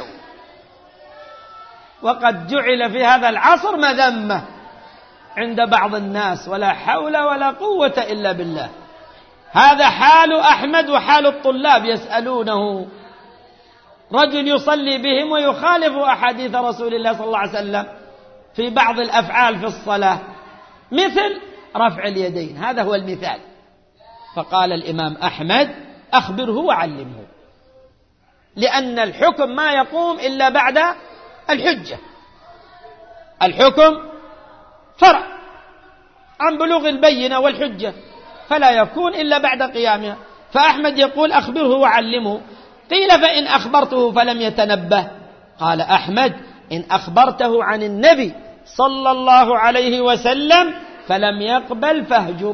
وقد جعل في هذا العصر مذمة عند بعض الناس، ولا حول ولا قوة إلا بالله. هذا حال أحمد وحال الطلاب، يسألونه رجل يصلي بهم ويخالف أحاديث رسول الله صلى الله عليه وسلم في بعض الأفعال في الصلاة مثل رفع اليدين، هذا هو المثال. فقال الإمام أحمد أخبره وعلمه، لأن الحكم ما يقوم إلا بعد الحجة. الحكم فرع عن بلوغ البينة والحجة، فلا يكون إلا بعد قيامها. فأحمد يقول أخبره وعلمه. قيل فإن أخبرته فلم يتنبه؟ قال أحمد إن أخبرته عن النبي صلى الله عليه وسلم فلم يقبل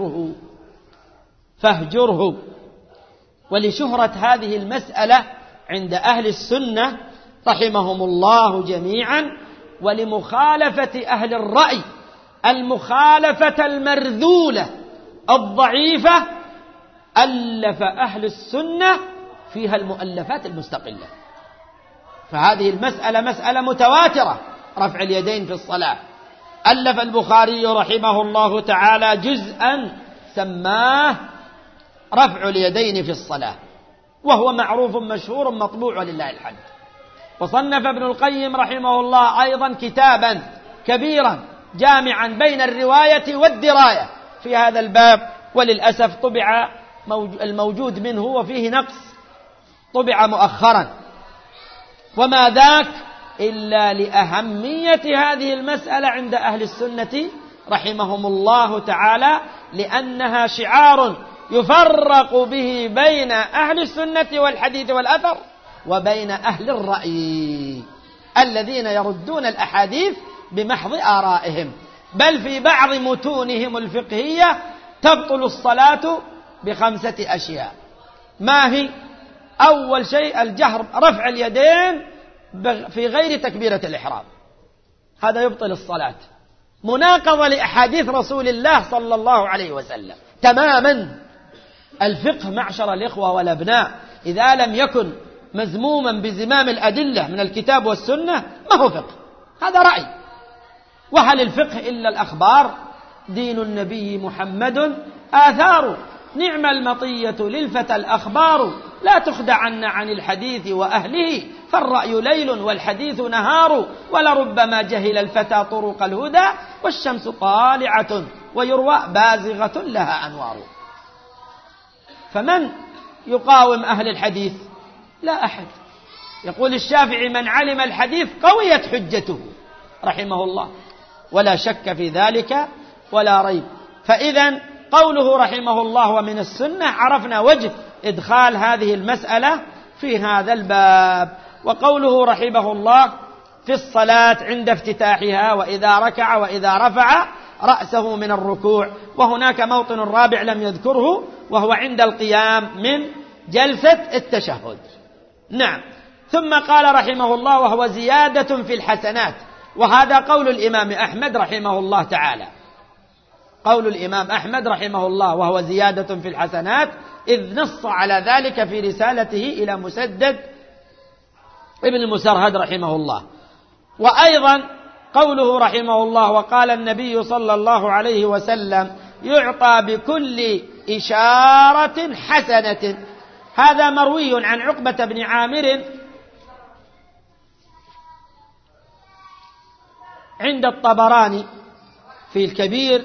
فاهجره. ولشهرة هذه المسألة عند أهل السنة رحمهم الله جميعا، ولمخالفة أهل الرأي المخالفة المرذولة الضعيفة، ألف أهل السنة فيها المؤلفات المستقلة. فهذه المسألة مسألة متواترة، رفع اليدين في الصلاة. ألف البخاري رحمه الله تعالى جزءا سماه رفع اليدين في الصلاة، وهو معروف مشهور مطبوع ولله الحمد. وصنف ابن القيم رحمه الله أيضا كتابا كبيرا جامعا بين الرواية والدراية في هذا الباب، وللأسف طبع الموجود منه وفيه نقص، طبع مؤخرا، وما ذاك إلا لأهمية هذه المسألة عند أهل السنة رحمهم الله تعالى، لأنها شعار يفرق به بين أهل السنة والحديث والأثر وبين أهل الرأي الذين يردون الأحاديث بمحض آرائهم، بل في بعض متونهم الفقهية تبطل الصلاة ب5 أشياء. ما هي؟ أول شيء الجهر، رفع اليدين في غير تكبيرة الإحرام، هذا يبطل الصلاة، مناقضة لأحاديث رسول الله صلى الله عليه وسلم تماما. الفقه معشر الإخوة والأبناء إذا لم يكن مزموما بزمام الأدلة من الكتاب والسنة ما هو فقه، هذا رأي. وهل الفقه إلا الأخبار؟ دين النبي محمد آثار، نعم المطية للفتى الأخبار، لا تخدعن عن الحديث وأهله، فالرأي ليل والحديث نهار، ولربما جهل الفتى طرق الهدى، والشمس طالعة ويروى بازغة لها أنوار. فمن يقاوم أهل الحديث؟ لا أحد. يقول الشافعي من علم الحديث قويت حجته رحمه الله، ولا شك في ذلك ولا ريب. فإذا قوله رحمه الله ومن السنة، عرفنا وجه إدخال هذه المسألة في هذا الباب. وقوله رحمه الله في الصلاة عند افتتاحها وإذا ركع وإذا رفع رأسه من الركوع، وهناك موطن رابع لم يذكره وهو عند القيام من جلسة التشهد. نعم. ثم قال رحمه الله وهو زيادة في الحسنات، وهذا قول الإمام أحمد رحمه الله تعالى، قول الإمام أحمد رحمه الله وهو زيادة في الحسنات، إذ نص على ذلك في رسالته إلى مسدد ابن المسرهد رحمه الله. وأيضا قوله رحمه الله وقال النبي صلى الله عليه وسلم يعطى بكل إشارة حسنة، هذا مروي عن عقبة بن عامر عند الطبراني في الكبير،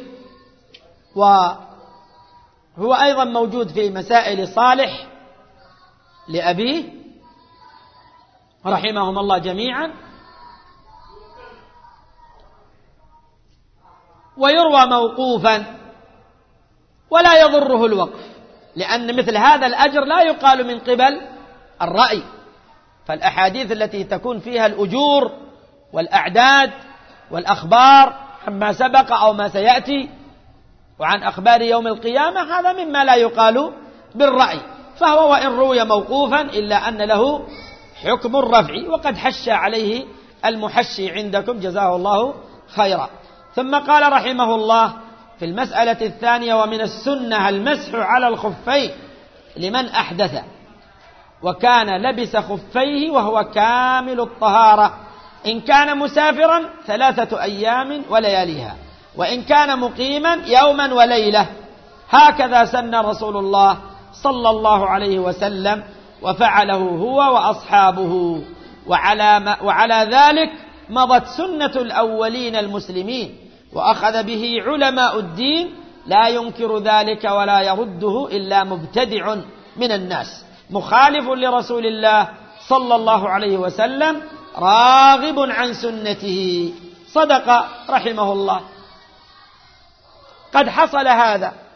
وهو أيضا موجود في مسائل صالح لأبيه رحمهم الله جميعا. ويروى موقوفا ولا يضره الوقف، لأن مثل هذا الأجر لا يقال من قبل الرأي، فالأحاديث التي تكون فيها الأجور والأعداد والأخبار عما سبق أو ما سيأتي وعن أخبار يوم القيامة، هذا مما لا يقال بالرأي، فهو وإن روي موقوفا إلا أن له حكم الرفع، وقد حش عليه المحشي عندكم جزاه الله خيرا. ثم قال رحمه الله في المسألة الثانية ومن السنة المسح على الخفين لمن أحدث وكان لبس خفيه وهو كامل الطهارة، إن كان مسافرا 3 أيام ولياليها، وإن كان مقيما يوما وليلة، هكذا سن رسول الله صلى الله عليه وسلم، وفعله هو وأصحابه، وعلى ذلك مضت سنة الأولين المسلمين، وأخذ به علماء الدين، لا ينكر ذلك ولا يرده إلا مبتدع من الناس مخالف لرسول الله صلى الله عليه وسلم راغب عن سنته. صدق رحمه الله. قد حصل هذا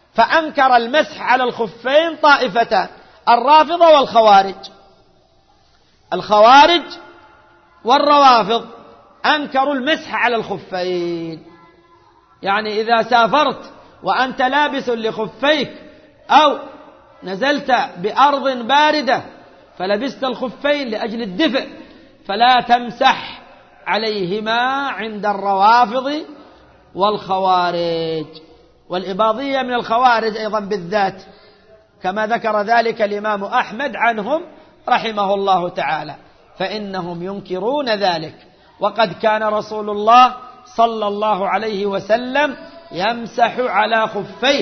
فأنكر المسح على الخفين طائفتان: الرافضة والخوارج. الخوارج والروافض أنكروا المسح على الخفين، يعني إذا سافرت وأنت لابس لخفيك أو نزلت بأرض باردة فلبست الخفين لأجل الدفء فلا تمسح عليهما عند الروافض والخوارج. والإباضية من الخوارج أيضا بالذات، كما ذكر ذلك الإمام أحمد عنهم رحمه الله تعالى، فإنهم ينكرون ذلك. وقد كان رسول الله صلى الله عليه وسلم يمسح على خفيه،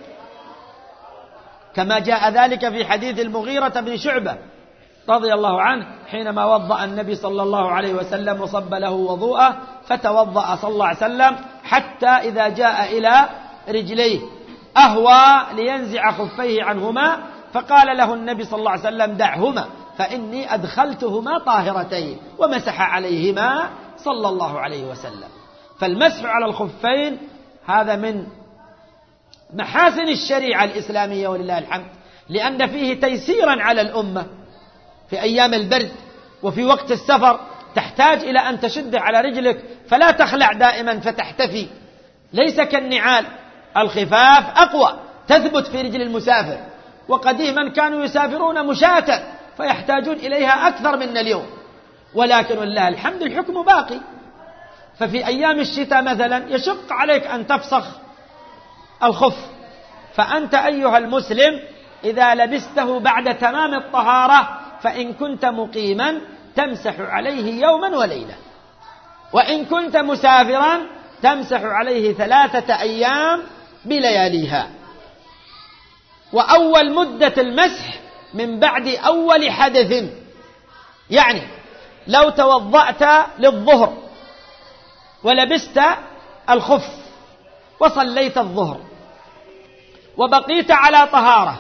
كما جاء ذلك في حديث المغيرة بن شعبة رضي الله عنه حينما وضأ النبي صلى الله عليه وسلم وصب له وضوءه، فتوضأ صلى الله عليه وسلم حتى إذا جاء إلى رجليه أهوى لينزع خفيه عنهما، فقال له النبي صلى الله عليه وسلم: دعهما فإني أدخلتهما طاهرتين، ومسح عليهما صلى الله عليه وسلم. فالمسح على الخفين هذا من محاسن الشريعة الإسلامية ولله الحمد، لأن فيه تيسيرا على الأمة في أيام البرد وفي وقت السفر، تحتاج إلى أن تشد على رجلك فلا تخلع دائما فتحتفي، ليس كالنعال الخفاف أقوى تثبت في رجل المسافر، وقديما كانوا يسافرون مشاة فيحتاجون إليها أكثر من اليوم، ولكن ولله الحمد الحكم باقي. ففي أيام الشتاء مثلا يشق عليك أن تفسخ الخف، فأنت أيها المسلم إذا لبسته بعد تمام الطهارة فإن كنت مقيما تمسح عليه يوما وليلة، وإن كنت مسافرا تمسح عليه 3 أيام بلياليها. وأول مدة المسح من بعد أول حدث، يعني لو توضأت للظهر ولبست الخف وصليت الظهر وبقيت على طهارة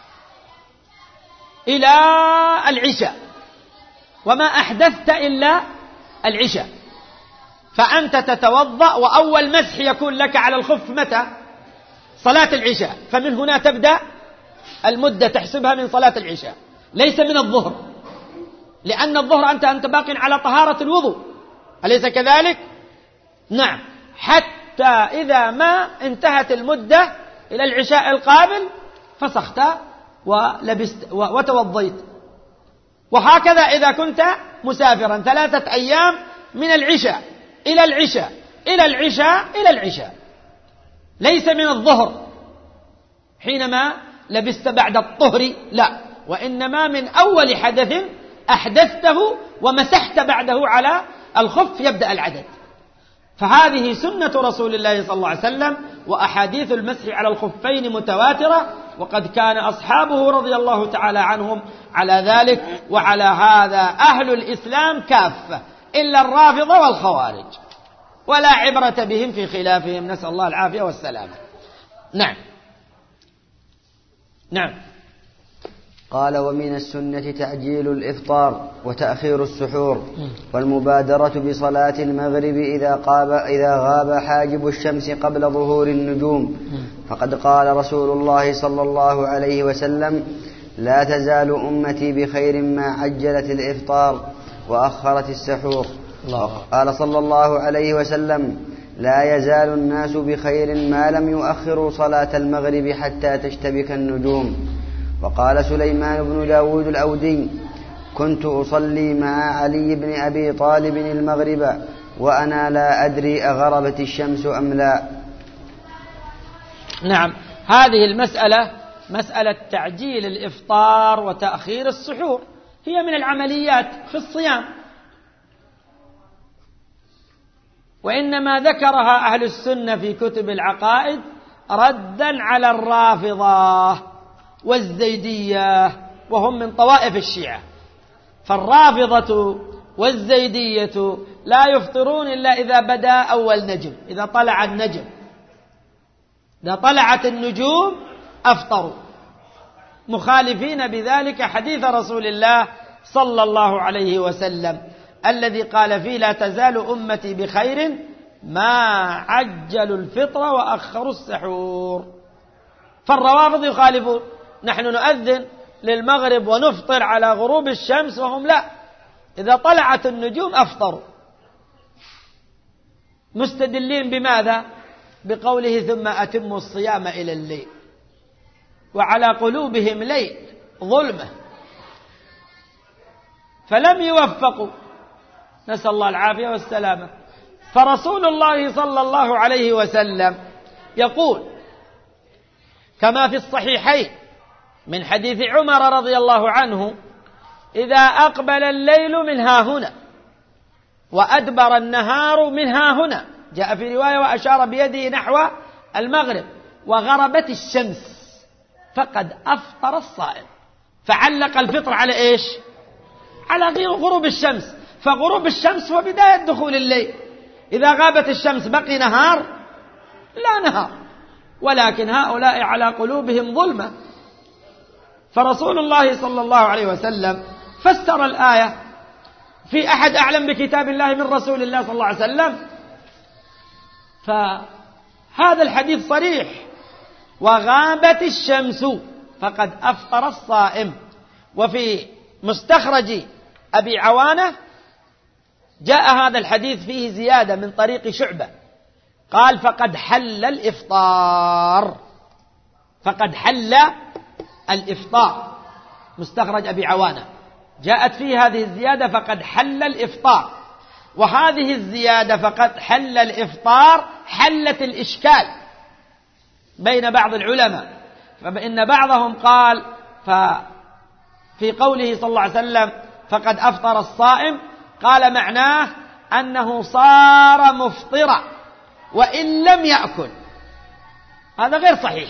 إلى العشاء وما أحدثت إلا العشاء، فأنت تتوضأ، وأول مسح يكون لك على الخف متى؟ صلاة العشاء، فمن هنا تبدأ المدة تحسبها من صلاة العشاء، ليس من الظهر، لأن الظهر أنت باق على طهارة الوضوء، أليس كذلك؟ نعم، حتى إذا ما انتهت المدة إلى العشاء القابل فسخت ولبست وتوضيت. وهكذا إذا كنت مسافرا 3 أيام من العشاء إلى العشاء إلى العشاء إلى العشاء، ليس من الظهر حينما لبست بعد الطهر، لا، وإنما من أول حدث أحدثته ومسحت بعده على الخف يبدأ العدد. فهذه سنة رسول الله صلى الله عليه وسلم، وأحاديث المسح على الخفين متواترة، وقد كان أصحابه رضي الله تعالى عنهم على ذلك، وعلى هذا أهل الإسلام كافة إلا الرافضة والخوارج، ولا عبرة بهم في خلافهم، نسأل الله العافية والسلامة. نعم. قال: ومن السنة تعجيل الإفطار وتأخير السحور، والمبادرة بصلاة المغرب إذا غاب حاجب الشمس قبل ظهور النجوم، فقد قال رسول الله صلى الله عليه وسلم: لا تزال أمتي بخير ما عجلت الإفطار وأخرت السحور. قال صلى الله عليه وسلم: لا يزال الناس بخير ما لم يؤخروا صلاة المغرب حتى تشتبك النجوم. وقال سليمان بن داود الأودي: كنت أصلي مع علي بن أبي طالب المغرب وأنا لا أدري أغربت الشمس أم لا. نعم، هذه المسألة مسألة تعجيل الإفطار وتأخير السحور هي من العمليات في الصيام، وإنما ذكرها أهل السنة في كتب العقائد ردا على الرافضة والزيدية، وهم من طوائف الشيعة. فالرافضة والزيدية لا يفطرون إلا إذا بدا أول نجم، إذا طلع النجم، إذا طلعت النجوم أفطروا، مخالفين بذلك حديث رسول الله صلى الله عليه وسلم الذي قال فيه: لا تزال أمتي بخير ما عجلوا الفطر وأخروا السحور. فالروافض يخالفون، نحن نؤذن للمغرب ونفطر على غروب الشمس، وهم لا، إذا طلعت النجوم أفطروا، مستدلين بماذا؟ بقوله ثم أتموا الصيام إلى الليل وعلى قلوبهم ليل ظلمة، فلم يوفقوا، نسأل الله العافية والسلامة. فرسول الله صلى الله عليه وسلم يقول كما في الصحيحين من حديث عمر رضي الله عنه: إذا أقبل الليل من ها هنا وأدبر النهار من ها هنا، جاء في رواية وأشار بيده نحو المغرب، وغربت الشمس فقد أفطر الصائم. فعلق الفطر على إيش؟ على غروب الشمس، فغروب الشمس هو بداية دخول الليل. إذا غابت الشمس بقي نهار؟ لا نهار، ولكن هؤلاء على قلوبهم ظلمة. فرسول الله صلى الله عليه وسلم فسر الآية: في أحد أعلم بكتاب الله من رسول الله صلى الله عليه وسلم؟ فهذا الحديث صريح: وغابت الشمس فقد أفطر الصائم. وفي مستخرج أبي عوانة جاء هذا الحديث فيه زيادة من طريق شعبة، قال: فقد حل الإفطار، فقد حل الإفطار. مستخرج أبي عوانة جاءت فيه هذه الزيادة: فقد حل الإفطار. وهذه الزيادة فقد حل الإفطار حلت الإشكال بين بعض العلماء، فإن بعضهم قال في قوله صلى الله عليه وسلم فقد أفطر الصائم، قال معناه أنه صار مفطرا وإن لم يأكل. هذا غير صحيح،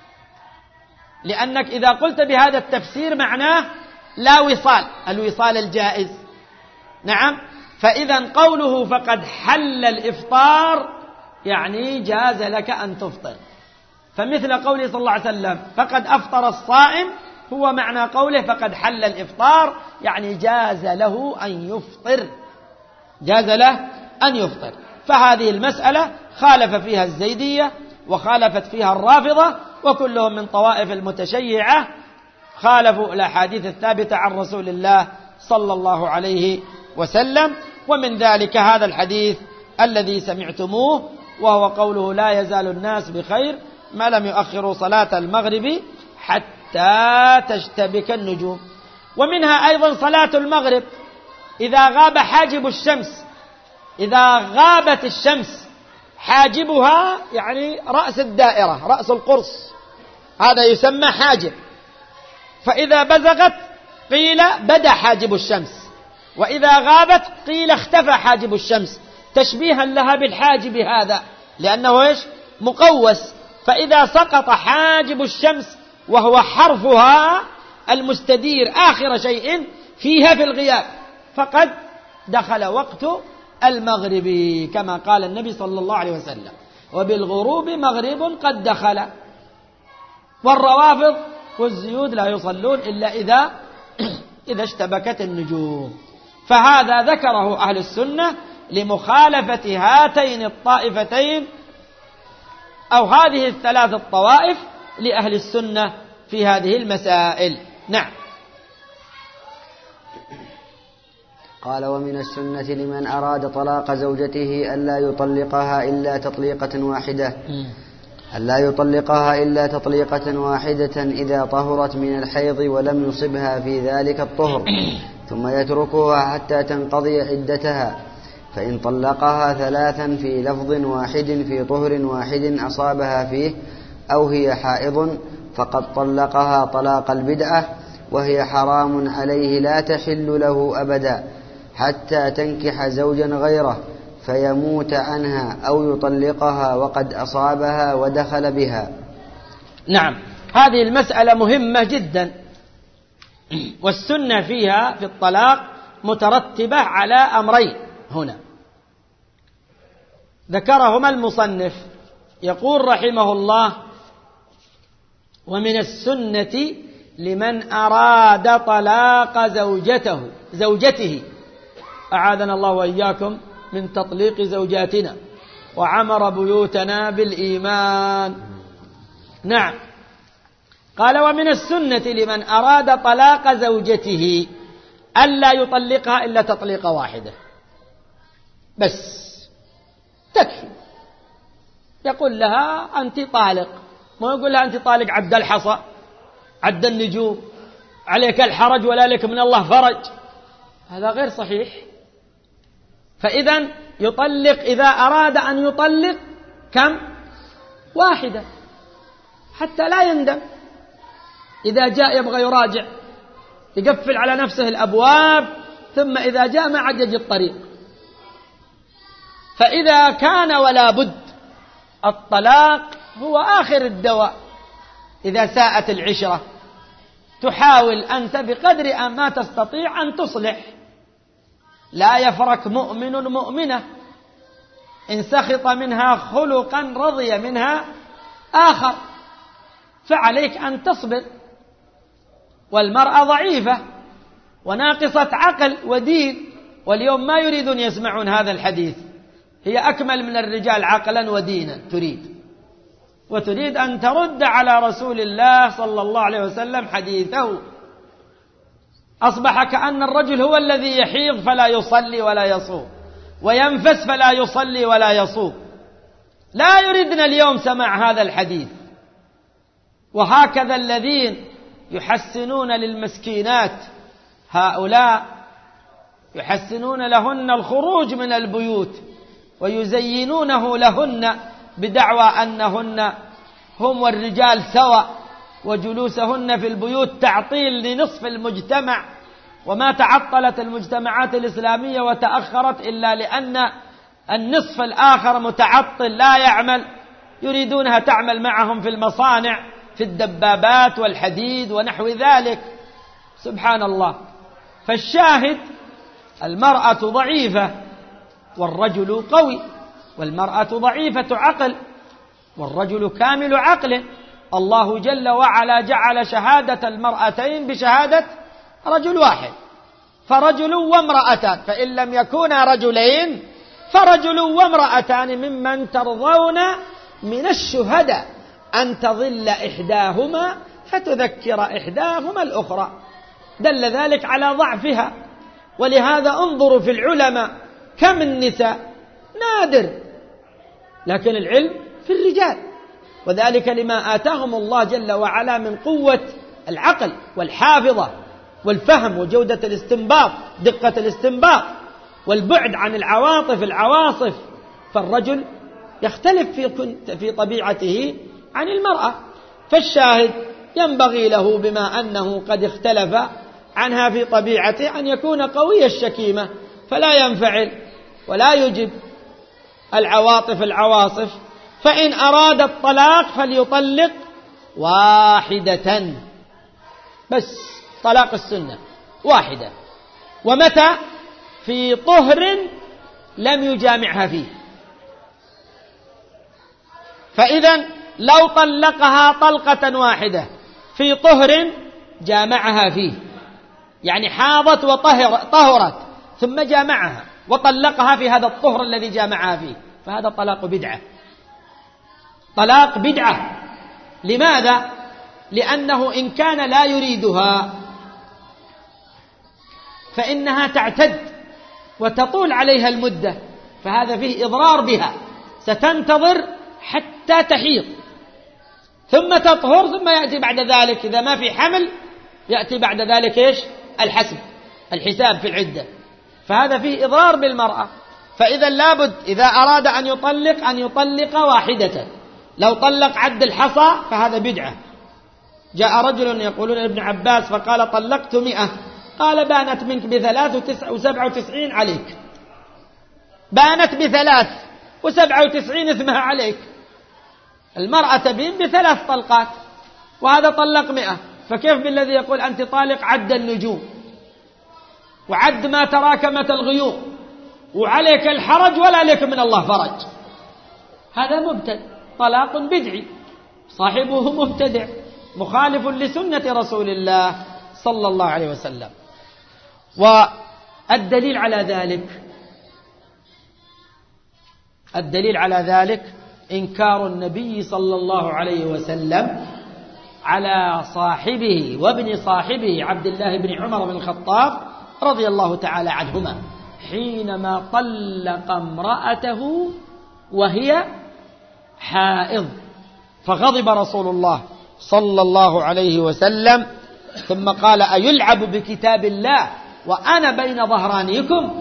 لأنك إذا قلت بهذا التفسير معناه لا وصال، الوصال الجائز. نعم، فإذا قوله فقد حل الإفطار يعني جاز لك أن تفطر. فمثل قوله صلى الله عليه وسلم فقد أفطر الصائم هو معنى قوله فقد حل الإفطار، يعني جاز له أن يفطر، جاز له أن يفطر. فهذه المسألة خالف فيها الزيدية وخالفت فيها الرافضة، وكلهم من طوائف المتشيعة، خالفوا الأحاديث الثابتة عن رسول الله صلى الله عليه وسلم. ومن ذلك هذا الحديث الذي سمعتموه، وهو قوله: لا يزال الناس بخير ما لم يؤخروا صلاة المغرب حتى تشتبك النجوم. ومنها أيضا صلاة المغرب إذا غاب حاجب الشمس، إذا غابت الشمس حاجبها يعني رأس الدائرة، رأس القرص، هذا يسمى حاجب. فإذا بزغت قيل بدا حاجب الشمس، وإذا غابت قيل اختفى حاجب الشمس، تشبيها لها بالحاجب هذا، لأنه إيش؟ مقوس. فإذا سقط حاجب الشمس وهو حرفها المستدير آخر شيء فيها في الغياب، فقد دخل وقت المغرب، كما قال النبي صلى الله عليه وسلم: وبالغروب مغرب قد دخل. والروافض والزيود لا يصلون إلا إذا اشتبكت النجوم. فهذا ذكره أهل السنة لمخالفة هاتين الطائفتين أو هذه الثلاث الطوائف لأهل السنة في هذه المسائل. نعم. قال: ومن السنة لمن أراد طلاق زوجته ألا يطلقها إلا تطليقة واحدة إذا طهرت من الحيض ولم يصبها في ذلك الطهر، ثم يتركها حتى تنقضي عدتها. فإن طلقها ثلاثا في لفظ واحد في طهر واحد أصابها فيه أو هي حائض فقد طلقها طلاق البدعة، وهي حرام عليه لا تحل له أبدا حتى تنكح زوجا غيره فيموت عنها أو يطلقها وقد أصابها ودخل بها. نعم، هذه المسألة مهمة جدا، والسنة فيها في الطلاق مترتبة على أمرين هنا ذكرهما المصنف. يقول رحمه الله: ومن السنة لمن أراد طلاق زوجته، أعاذنا الله وإياكم من تطليق زوجاتنا، وعمر بيوتنا بالإيمان. نعم، قال ومن السنة لمن أراد طلاق زوجته ألا يطلقها إلا تطليقة واحدة بس تكفي. يقول لها أنت طالق، ما يقول لها أنت طالق عد الحصى عد النجوم، عليك الحرج ولا لك من الله فرج، هذا غير صحيح. فإذا يطلق إذا أراد أن يطلق كم؟ واحدة حتى لا يندم إذا جاء يبغى يراجع، يقفل على نفسه الأبواب، ثم إذا جاء ما عاد يجي الطريق. فإذا كان ولا بد الطلاق هو آخر الدواء. إذا ساءت العشرة تحاول أنت بقدر ما تستطيع أن تصلح. لا يفرق مؤمن مؤمنة، إن سخط منها خلقا رضي منها آخر، فعليك أن تصبر. والمرأة ضعيفة وناقصة عقل ودين، واليوم ما يريدون يسمعون هذا الحديث. هي أكمل من الرجال عقلا ودينا، وتريد أن ترد على رسول الله صلى الله عليه وسلم حديثه. أصبح كأن الرجل هو الذي يحيض فلا يصلي ولا يصوم، وينفس فلا يصلي ولا يصوم. لا يريدنا اليوم سماع هذا الحديث. وهكذا الذين يحسنون للمسكينات، هؤلاء يحسنون لهن الخروج من البيوت ويزينونه لهن بدعوى أنهن هم والرجال سواء، وجلوسهن في البيوت تعطيل لنصف المجتمع. وما تعطلت المجتمعات الإسلامية وتأخرت إلا لأن النصف الآخر متعطل لا يعمل، يريدونها تعمل معهم في المصانع، في الدبابات والحديد ونحو ذلك. سبحان الله. فالشاهد المرأة ضعيفة والرجل قوي، والمرأة ضعيفة عقل والرجل كامل عقل. الله جل وعلا جعل شهادة المرأتين بشهادة رجل واحد، فرجل وامرأتان، فإن لم يكونا رجلين فرجل وامرأتان ممن ترضون من الشهداء أن تظل إحداهما فتذكر إحداهما الأخرى. دل ذلك على ضعفها. ولهذا انظروا في العلماء كم النساء نادر، لكن العلم في الرجال، وذلك لما آتاهم الله جل وعلا من قوة العقل والحافظة والفهم وجودة الاستنباط، دقة الاستنباط، والبعد عن العواصف. فالرجل يختلف في طبيعته عن المرأة. فالشاهد ينبغي له بما أنه قد اختلف عنها في طبيعته أن يكون قوي الشكيمة، فلا ينفعل ولا يجب العواصف. فإن أراد الطلاق فليطلق واحدة بس، طلاق السنة واحدة. ومتى؟ في طهر لم يجامعها فيه. فإذا لو طلقها طلقة واحدة في طهر جامعها فيه، يعني حاضت وطهرت ثم جامعها وطلقها في هذا الطهر الذي جامعها فيه، فهذا طلاق بدعة. طلاق بدعة. لماذا؟ لأنه إن كان لا يريدها فإنها تعتد وتطول عليها المدة، فهذا فيه إضرار بها. ستنتظر حتى تحيض ثم تطهر، ثم يأتي بعد ذلك إذا ما في حمل يأتي بعد ذلك إيش؟ الحساب في العدة. فهذا فيه إضرار بالمرأة. فإذا لابد إذا أراد أن يطلق واحدة. لو طلق عد الحصى فهذا بدعة. جاء رجل يقولون ابن عباس فقال طلقت 100، قال بانت منك ب93 عليك، بانت ب3 و97 اسمها عليك. المرأة تبين ب3 طلقات وهذا طلق 100، فكيف بالذي يقول أنت طالق عد النجوم وعد ما تراكمت الغيوم وعليك الحرج ولا لك من الله فرج؟ هذا مبتدع، طلاق بدعي، صاحبه مبتدع مخالف لسنة رسول الله صلى الله عليه وسلم. والدليل على ذلك إنكار النبي صلى الله عليه وسلم على صاحبه وابن صاحبه عبد الله بن عمر بن الخطاب رضي الله تعالى عنهما حينما طلق امرأته وهي حائض، فغضب رسول الله صلى الله عليه وسلم ثم قال: أيلعب بكتاب الله وأنا بين ظهرانيكم؟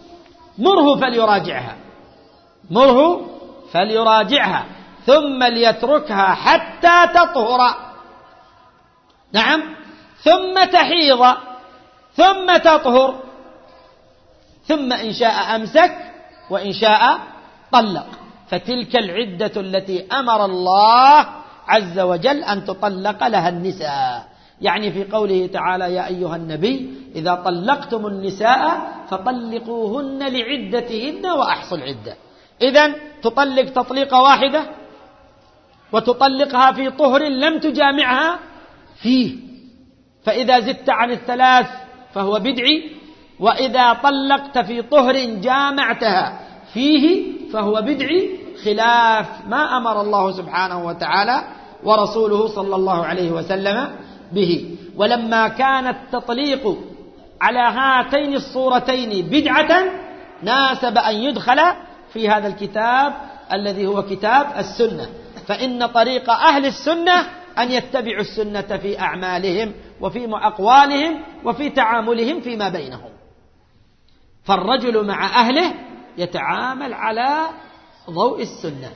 مره فليراجعها ثم ليتركها حتى تطهر، نعم، ثم تحيض ثم تطهر، ثم إن شاء أمسك وإن شاء طلق. فتلك العدة التي أمر الله عز وجل أن تطلق لها النساء، يعني في قوله تعالى: يا أيها النبي إذا طلقتم النساء فطلقوهن لعدتهن وأحصوا العدة. إذن تطلق تطليقة واحدة وتطلقها في طهر لم تجامعها فيه، فإذا زدت عن الثلاث فهو بدعي، وإذا طلقت في طهر جامعتها فيه فهو بدعي، خلاف ما أمر الله سبحانه وتعالى ورسوله صلى الله عليه وسلم به. ولما كان التطليق على هاتين الصورتين بدعة ناسب أن يدخل في هذا الكتاب الذي هو كتاب السنة، فإن طريق أهل السنة أن يتبعوا السنة في أعمالهم وفي أقوالهم وفي تعاملهم فيما بينهم. فالرجل مع أهله يتعامل على ضوء السنة،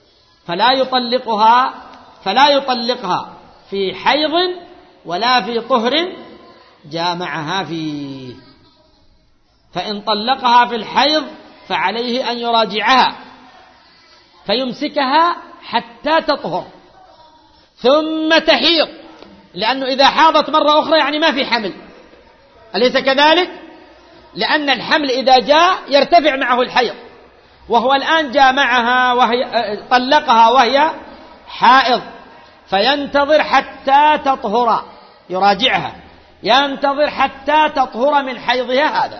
فلا يطلقها في حيض ولا في طهر جامعها فيه. فإن طلقها في الحيض فعليه أن يراجعها فيمسكها حتى تطهر ثم تحيض، لأنه إذا حاضت مرة أخرى يعني ما في حمل، أليس كذلك؟ لأن الحمل إذا جاء يرتفع معه الحيض، وهو الآن جامعها طلقها وهي حائض، فينتظر حتى تطهر، يراجعها ينتظر حتى تطهر من حيضها هذا.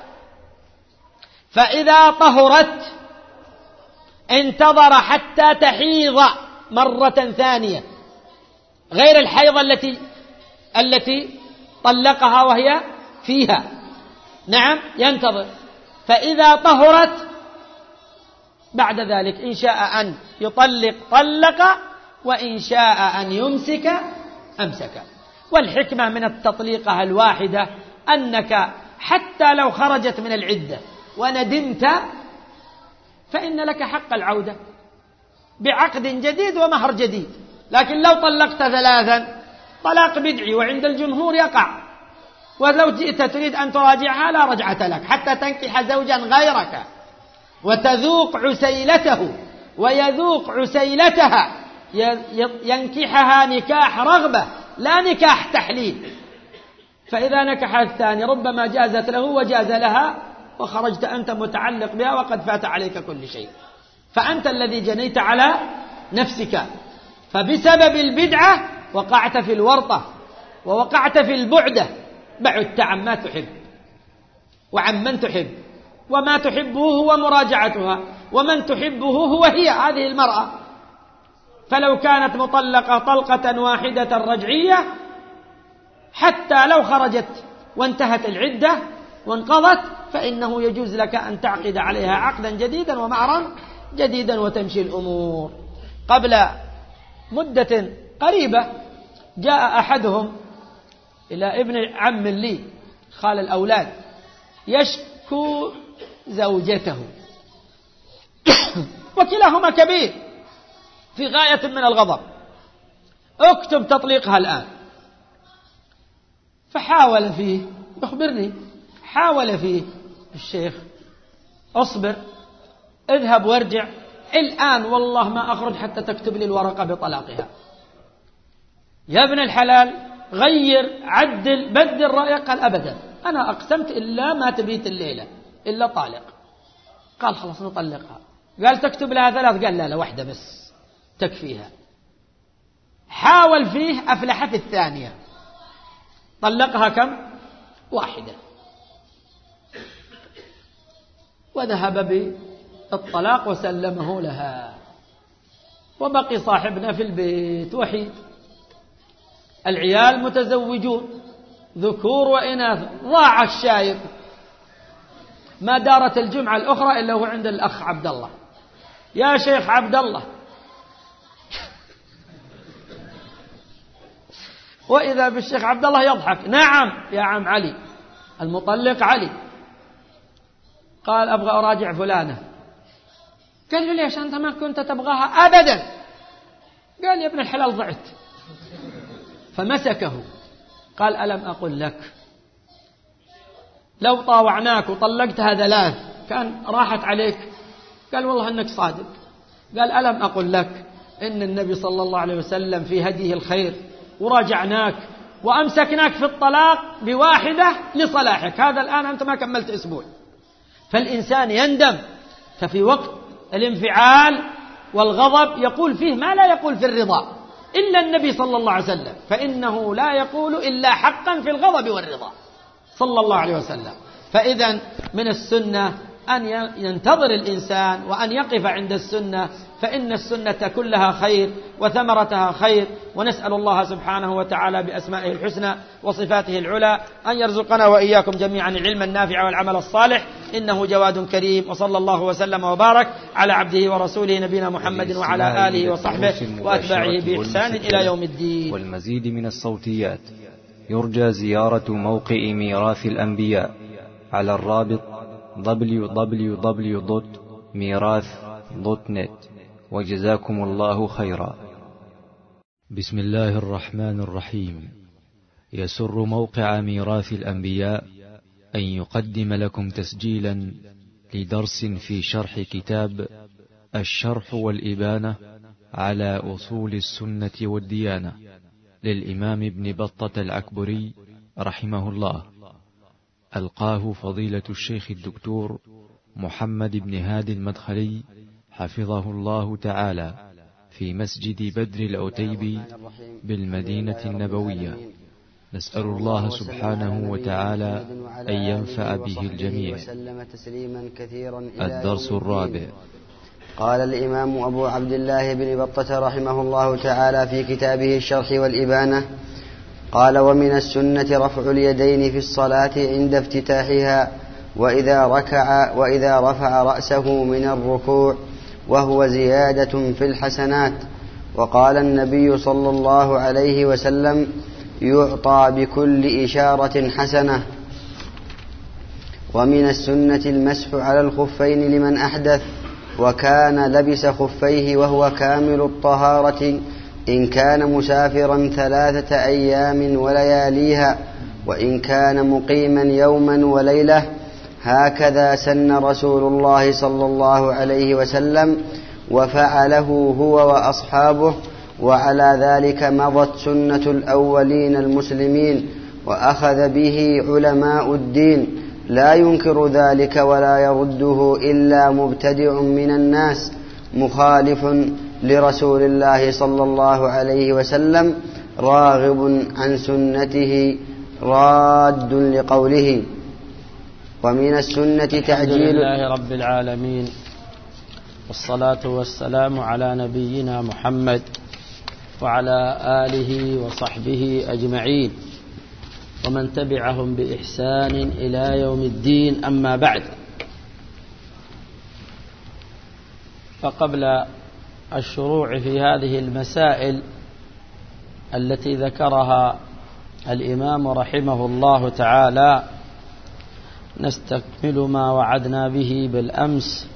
فإذا طهرت انتظر حتى تحيض مرة ثانية غير الحيض التي طلقها وهي فيها، نعم، ينتظر. فإذا طهرت بعد ذلك إن شاء أن يطلق طلق، وإن شاء أن يمسك أمسك. والحكمة من التطليقة الواحدة أنك حتى لو خرجت من العدة وندمت فإن لك حق العودة بعقد جديد ومهر جديد. لكن لو طلقت ثلاثا طلاق بدعي وعند الجمهور يقع، ولو جئت تريد أن تراجعها لا رجعة لك حتى تنكح زوجا غيرك وتذوق عسيلته ويذوق عسيلتها، ينكحها نكاح رغبة لا نكاح تحليل. فإذا نكح الثاني ربما جازت له وجاز لها، وخرجت أنت متعلق بها وقد فات عليك كل شيء، فأنت الذي جنيت على نفسك. فبسبب البدعة وقعت في الورطة ووقعت في البعدة، بعدت عن ما تحب وعن من تحب، وما تحبه هو مراجعتها، ومن تحبه هو هذه المرأة. فلو كانت مطلقة طلقة واحدة رجعية حتى لو خرجت وانتهت العدة وانقضت فإنه يجوز لك أن تعقد عليها عقدا جديدا ومهرا جديدا وتمشي الأمور. قبل مدة قريبة جاء أحدهم إلى ابن عم لي خال الأولاد يشكو زوجته وكلاهما كبير في غاية من الغضب، اكتب تطليقها الآن. فحاول فيه، يخبرني حاول فيه الشيخ: اصبر، اذهب وارجع الآن، والله ما أخرج حتى تكتب لي الورقة بطلاقها. يا ابن الحلال غير عدل بدل رأيك. قال: أبدا، أنا أقسمت إلا ما تبيت الليلة إلا طالق. قال: خلاص نطلقها. قال: تكتب لها 3؟ قال: لا واحدة بس تكفيها. حاول فيه، أفلح في الثانية، طلقها كم؟ 1. وذهب بالطلاق وسلمه لها، وبقي صاحبنا في البيت وحيد. العيال متزوجون ذكور وإناث، ضاع الشايب، ما دارت الجمعة الأخرى إلا هو عند الأخ عبد الله. يا شيخ عبد الله، وإذا بالشيخ عبد الله يضحك. نعم يا عم علي، المطلق علي. قال أبغى أراجع فلانة. قال له ليش أنت ما كنت تبغاها أبدا؟ قال يا ابن الحلال ضعت. فمسكه قال ألم أقل لك لو طاوعناك وطلقتها 3 كان راحت عليك؟ قال والله أنك صادق. قال ألم أقل لك إن النبي صلى الله عليه وسلم في هديه الخير وراجعناك وأمسكناك في الطلاق بواحدة لصلاحك، هذا الآن أنت ما كملت أسبوع. فالإنسان يندم، ففي وقت الانفعال والغضب يقول فيه ما لا يقول في الرضا إلا النبي صلى الله عليه وسلم، فإنه لا يقول إلا حقا في الغضب والرضا صلى الله عليه وسلم. فإذا من السنة أن ينتظر الإنسان وأن يقف عند السنة، فإن السنة كلها خير وثمرتها خير. ونسأل الله سبحانه وتعالى بأسمائه الحسنى وصفاته العلى أن يرزقنا وإياكم جميعا العلم النافع والعمل الصالح، إنه جواد كريم. وصلى الله وسلم وبارك على عبده ورسوله نبينا محمد وعلى آله وصحبه وأتباعه بإحسان إلى يوم الدين. والمزيد من الصوتيات يرجى زيارة موقع ميراث الأنبياء على الرابط www.mirath.net. وجزاكم الله خيرا. بسم الله الرحمن الرحيم. يسر موقع ميراث الأنبياء أن يقدم لكم تسجيلا لدرس في شرح كتاب الشرح والإبانة على أصول السنة والديانة للإمام ابن بطة العكبري رحمه الله، ألقاه فضيلة الشيخ الدكتور محمد بن هادي المدخلي حفظه الله تعالى في مسجد بدر العتيبي بالمدينة النبوية. نسأل الله سبحانه وتعالى أن ينفع به الجميع. الدرس الرابع. قال الإمام أبو عبد الله بن بطة رحمه الله تعالى في كتابه الشرح والإبانة، قال: ومن السنة رفع اليدين في الصلاة عند افتتاحها وإذا رفع رأسه من الركوع، وهو زيادة في الحسنات. وقال النبي صلى الله عليه وسلم: يعطى بكل إشارة حسنة. ومن السنة المسح على الخفين لمن أحدث وكان لبس خفيه وهو كامل الطهارة، إن كان مسافرا 3 أيام ولياليها، وإن كان مقيما يوما وليلة. هكذا سن رسول الله صلى الله عليه وسلم، وفعله هو وأصحابه، وعلى ذلك مضت سنة الأولين المسلمين، وأخذ به علماء الدين، لا ينكر ذلك ولا يرده إلا مبتدع من الناس مخالف لرسول الله صلى الله عليه وسلم، راغب عن سنته راد لقوله. ومن السنة تعجيل. الحمد لله رب العالمين، والصلاة والسلام على نبينا محمد وعلى آله وصحبه أجمعين، ومن تبعهم بإحسان إلى يوم الدين. أما بعد، فقبل الشروع في هذه المسائل التي ذكرها الإمام رحمه الله تعالى، نستكمل ما وعدنا به بالأمس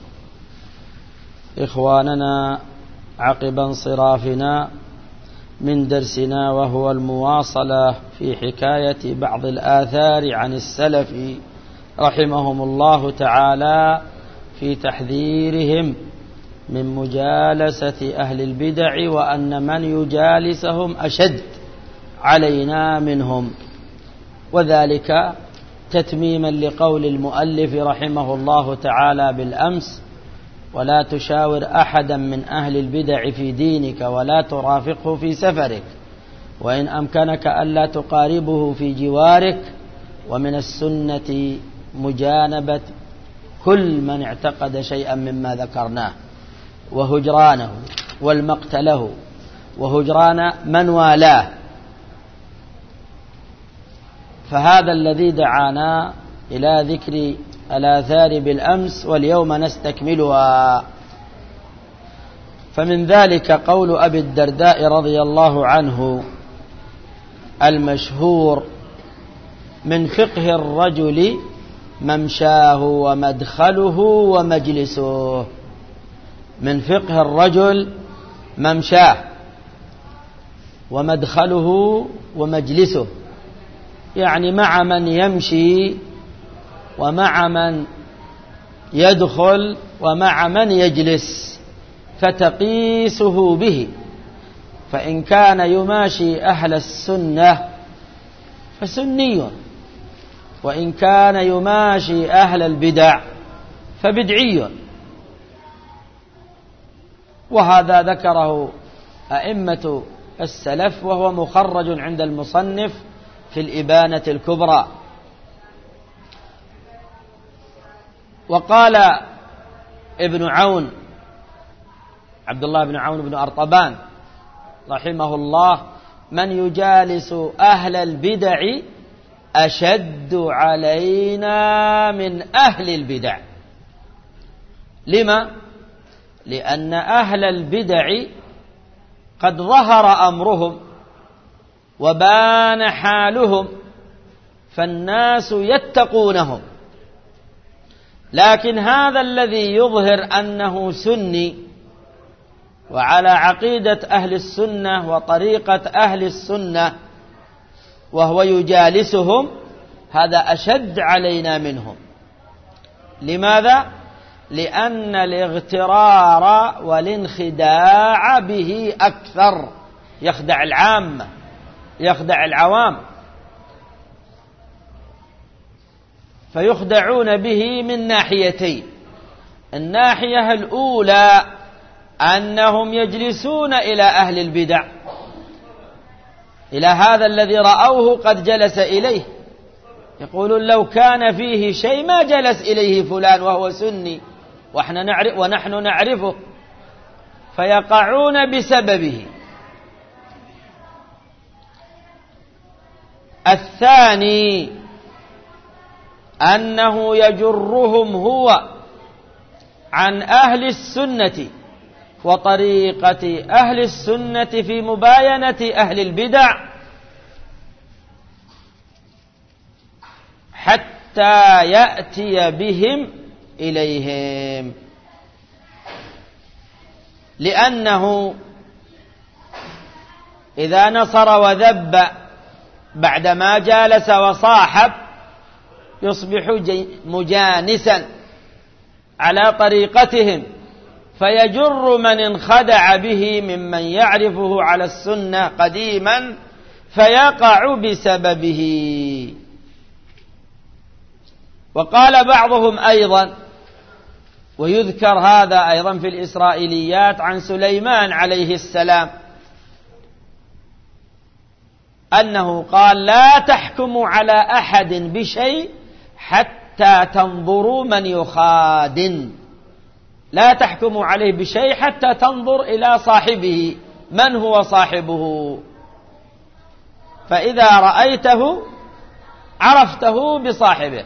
إخواننا عقب انصرافنا من درسنا، وهو المواصلة في حكاية بعض الآثار عن السلف رحمهم الله تعالى في تحذيرهم من مجالسة أهل البدع، وأن من يجالسهم أشد علينا منهم، وذلك تتميما لقول المؤلف رحمه الله تعالى بالأمس: ولا تشاور أحدا من أهل البدع في دينك ولا ترافقه في سفرك، وإن أمكنك ألا تقاربه في جوارك. ومن السنة مجانبة كل من اعتقد شيئا مما ذكرناه، وهجرانه والمقتله، وهجران من والاه، فهذا الذي دعانا إلى ذكر الآثار بالأمس، واليوم نستكملها. فمن ذلك قول أبي الدرداء رضي الله عنه المشهور: من فقه الرجل ممشاه ومدخله ومجلسه. من فقه الرجل ممشاه ومدخله ومجلسه، يعني مع من يمشي ومع من يدخل ومع من يجلس، فتقيسه به. فإن كان يماشي أهل السنة فسني، وإن كان يماشي أهل البدع فبدعي. وهذا ذكره أئمة السلف، وهو مخرج عند المصنف في الإبانة الكبرى. وقال ابن عون، عبد الله بن عون بن أرطبان رحمه الله: من يجالس أهل البدع أشد علينا من أهل البدع. لما؟ لأن أهل البدع قد ظهر أمرهم وبان حالهم، فالناس يتقونهم. لكن هذا الذي يظهر أنه سني وعلى عقيدة أهل السنة وطريقة أهل السنة وهو يجالسهم، هذا أشد علينا منهم. لماذا؟ لأن الاغترار والانخداع به أكثر، يخدع العامة، يخدع العوام، فيخدعون به من ناحيتين. الناحية الأولى أنهم يجلسون إلى أهل البدع، إلى هذا الذي رأوه قد جلس إليه، يقولون لو كان فيه شيء ما جلس إليه فلان وهو سني ونحن نعرفه، فيقعون بسببه. الثاني أنه يجرهم هو عن أهل السنة وطريقة أهل السنة في مباينة أهل البدع، حتى يأتي بهم إليهم. لأنه إذا نصر وذب بعدما جالس وصاحب يصبح مجانسا على طريقتهم، فيجر من انخدع به ممن يعرفه على السنة قديما فيقع بسببه. وقال بعضهم أيضا، ويذكر هذا أيضا في الإسرائيليات عن سليمان عليه السلام، أنه قال: لا تحكموا على أحد بشيء حتى تنظروا من يخادن. لا تحكموا عليه بشيء حتى تنظر إلى صاحبه، من هو صاحبه، فإذا رأيته عرفته بصاحبه.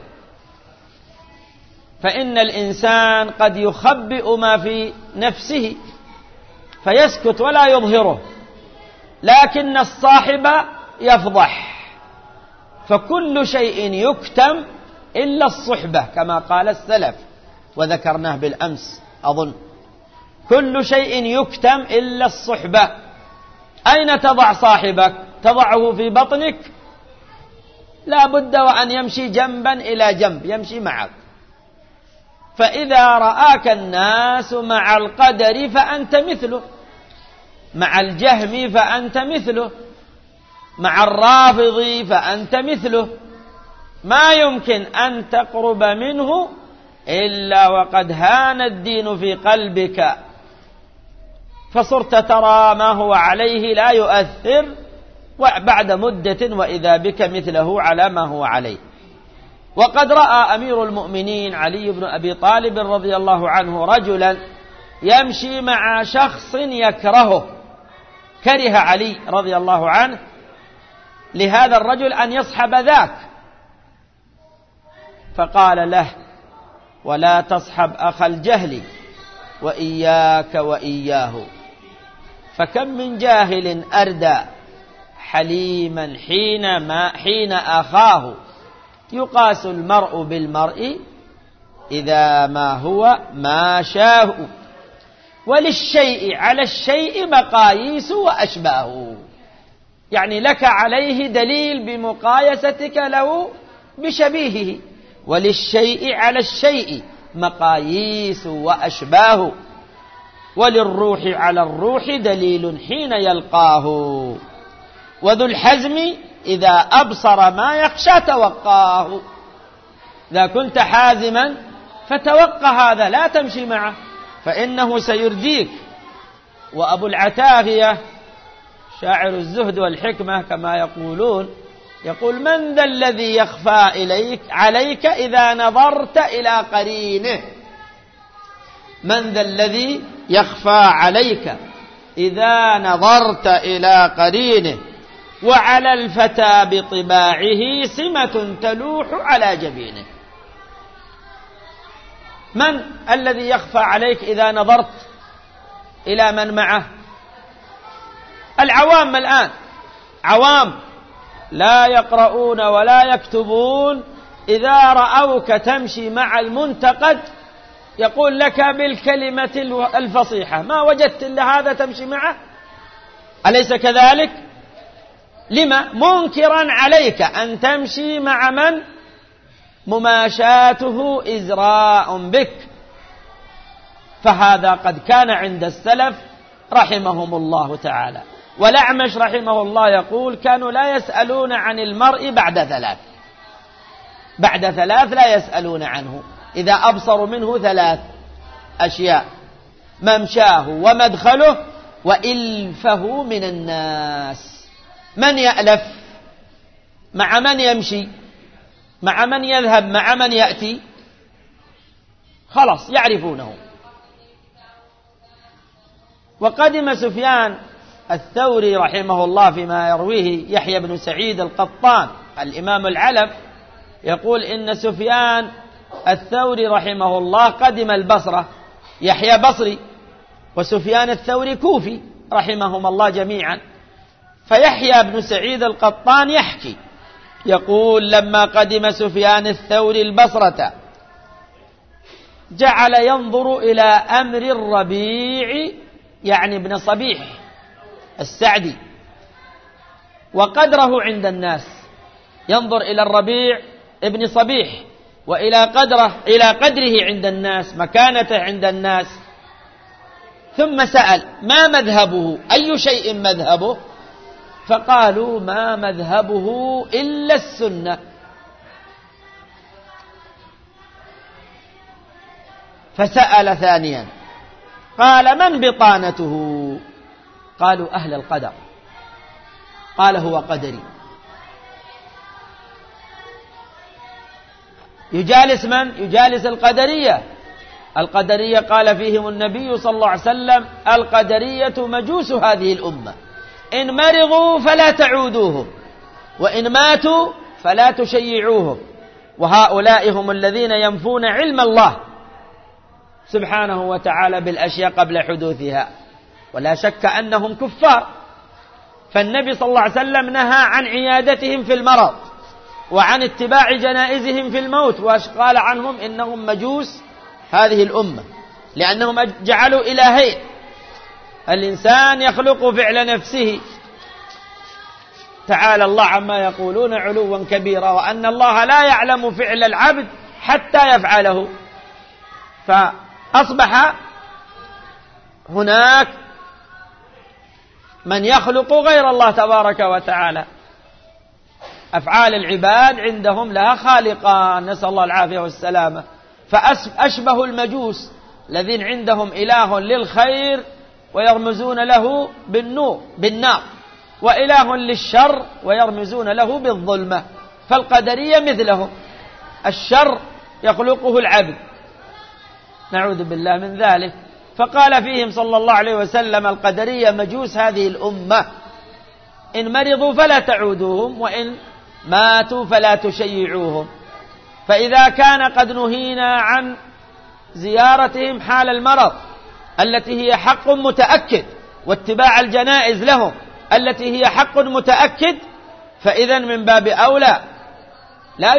فإن الإنسان قد يخبئ ما في نفسه فيسكت ولا يظهره، لكن الصاحب يفضح. فكل شيء يكتم إلا الصحبة كما قال السلف، وذكرناه بالأمس أظن. كل شيء يكتم إلا الصحبة. أين تضع صاحبك؟ تضعه في بطنك؟ لا بد وأن يمشي جنبا إلى جنب، يمشي معك. فإذا رآك الناس مع القدر فأنت مثله، مع الجهم فأنت مثله، مع الرافض فأنت مثله. ما يمكن أن تقرب منه إلا وقد هان الدين في قلبك، فصرت ترى ما هو عليه لا يؤثر، وبعد مدة وإذا بك مثله على ما هو عليه. وقد رأى أمير المؤمنين علي بن أبي طالب رضي الله عنه رجلا يمشي مع شخص يكرهه، كره علي رضي الله عنه لهذا الرجل أن يصحب ذاك، فقال له: ولا تصحب أخ الجهل وإياك وإياه، فكم من جاهل أردى حليما حين أخاه، يقاس المرء بالمرء إذا ما هو ما شاه، وللشيء على الشيء مقاييس وأشباه. يعني لك عليه دليل بمقايستك له بشبيهه، وللشيء على الشيء مقاييس وأشباه، وللروح على الروح دليل حين يلقاه، وذو الحزم إذا أبصر ما يخشى توقاه. إذا كنت حازما فتوقع هذا، لا تمشي معه فإنه سيرديك. وأبو العتاهية شاعر الزهد والحكمة كما يقولون، يقول: من ذا الذي يخفى عليك إذا نظرت إلى قرينه؟ من ذا الذي يخفى عليك إذا نظرت إلى قرينه؟ وعلى الفتى بطباعه سمة تلوح على جبينه. من الذي يخفى عليك إذا نظرت إلى من معه؟ العوام الآن عوام لا يقرؤون ولا يكتبون، إذا رأوك تمشي مع المنتقد يقول لك بالكلمة الفصيحة: ما وجدت إلا هذا تمشي معه؟ أليس كذلك؟ لما؟ منكرا عليك أن تمشي مع من مماشاته إزراء بك. فهذا قد كان عند السلف رحمهم الله تعالى. والأعمش رحمه الله يقول: كانوا لا يسألون عن المرء بعد ثلاث لا يسألون عنه، إذا أبصروا منه 3 أشياء: ممشاه ومدخله وإلفه من الناس. من يألف؟ مع من يمشي؟ مع من يذهب؟ مع من يأتي؟ خلاص يعرفونه. وقدم سفيان الثوري رحمه الله فيما يرويه يحيى بن سعيد القطان الإمام العلم، يقول إن سفيان الثوري رحمه الله قدم البصرة. يحيى بصري وسفيان الثوري كوفي رحمهم الله جميعا. فيحيى بن سعيد القطان يحكي يقول: لما قدم سفيان الثوري البصرة جعل ينظر إلى أمر الربيع، يعني ابن صبيح السعدي، وقدره عند الناس. ينظر إلى الربيع ابن صبيح وإلى قدره عند الناس، مكانته عند الناس. ثم سأل: ما مذهبه؟ أي شيء مذهبه؟ فقالوا: ما مذهبه إلا السنة. فسأل ثانيا قال: من بطانته؟ قالوا: أهل القدر. قال: هو قدري. يجالس من؟ يجالس القدرية. القدرية قال فيهم النبي صلى الله عليه وسلم: القدرية مجوس هذه الأمة، إن مرضوا فلا تعودوهم، وإن ماتوا فلا تشيعوهم. وهؤلاء هم الذين ينفون علم الله سبحانه وتعالى بالأشياء قبل حدوثها، ولا شك أنهم كفار. فالنبي صلى الله عليه وسلم نهى عن عيادتهم في المرض وعن اتباع جنائزهم في الموت، وقال عنهم إنهم مجوس هذه الأمة، لأنهم جعلوا إلهين: الإنسان يخلق فعل نفسه، تعالى الله عما يقولون علوا كبيرا، وأن الله لا يعلم فعل العبد حتى يفعله. فأصبح هناك من يخلق غير الله تبارك وتعالى. أفعال العباد عندهم لها خالقان، نسأل الله العافية والسلامة. فأشبه المجوس الذين عندهم إله للخير ويرمزون له بالنار، وإله للشر ويرمزون له بالظلمة. فالقدرية مثلهم، الشر يخلقه العبد، نعوذ بالله من ذلك. فقال فيهم صلى الله عليه وسلم: القدرية مجوس هذه الأمة، إن مرضوا فلا تعودوهم، وإن ماتوا فلا تشيعوهم. فإذا كان قد نهينا عن زيارتهم حال المرض التي هي حق متأكد، واتباع الجنائز لهم التي هي حق متأكد، فإذا من باب أولى لا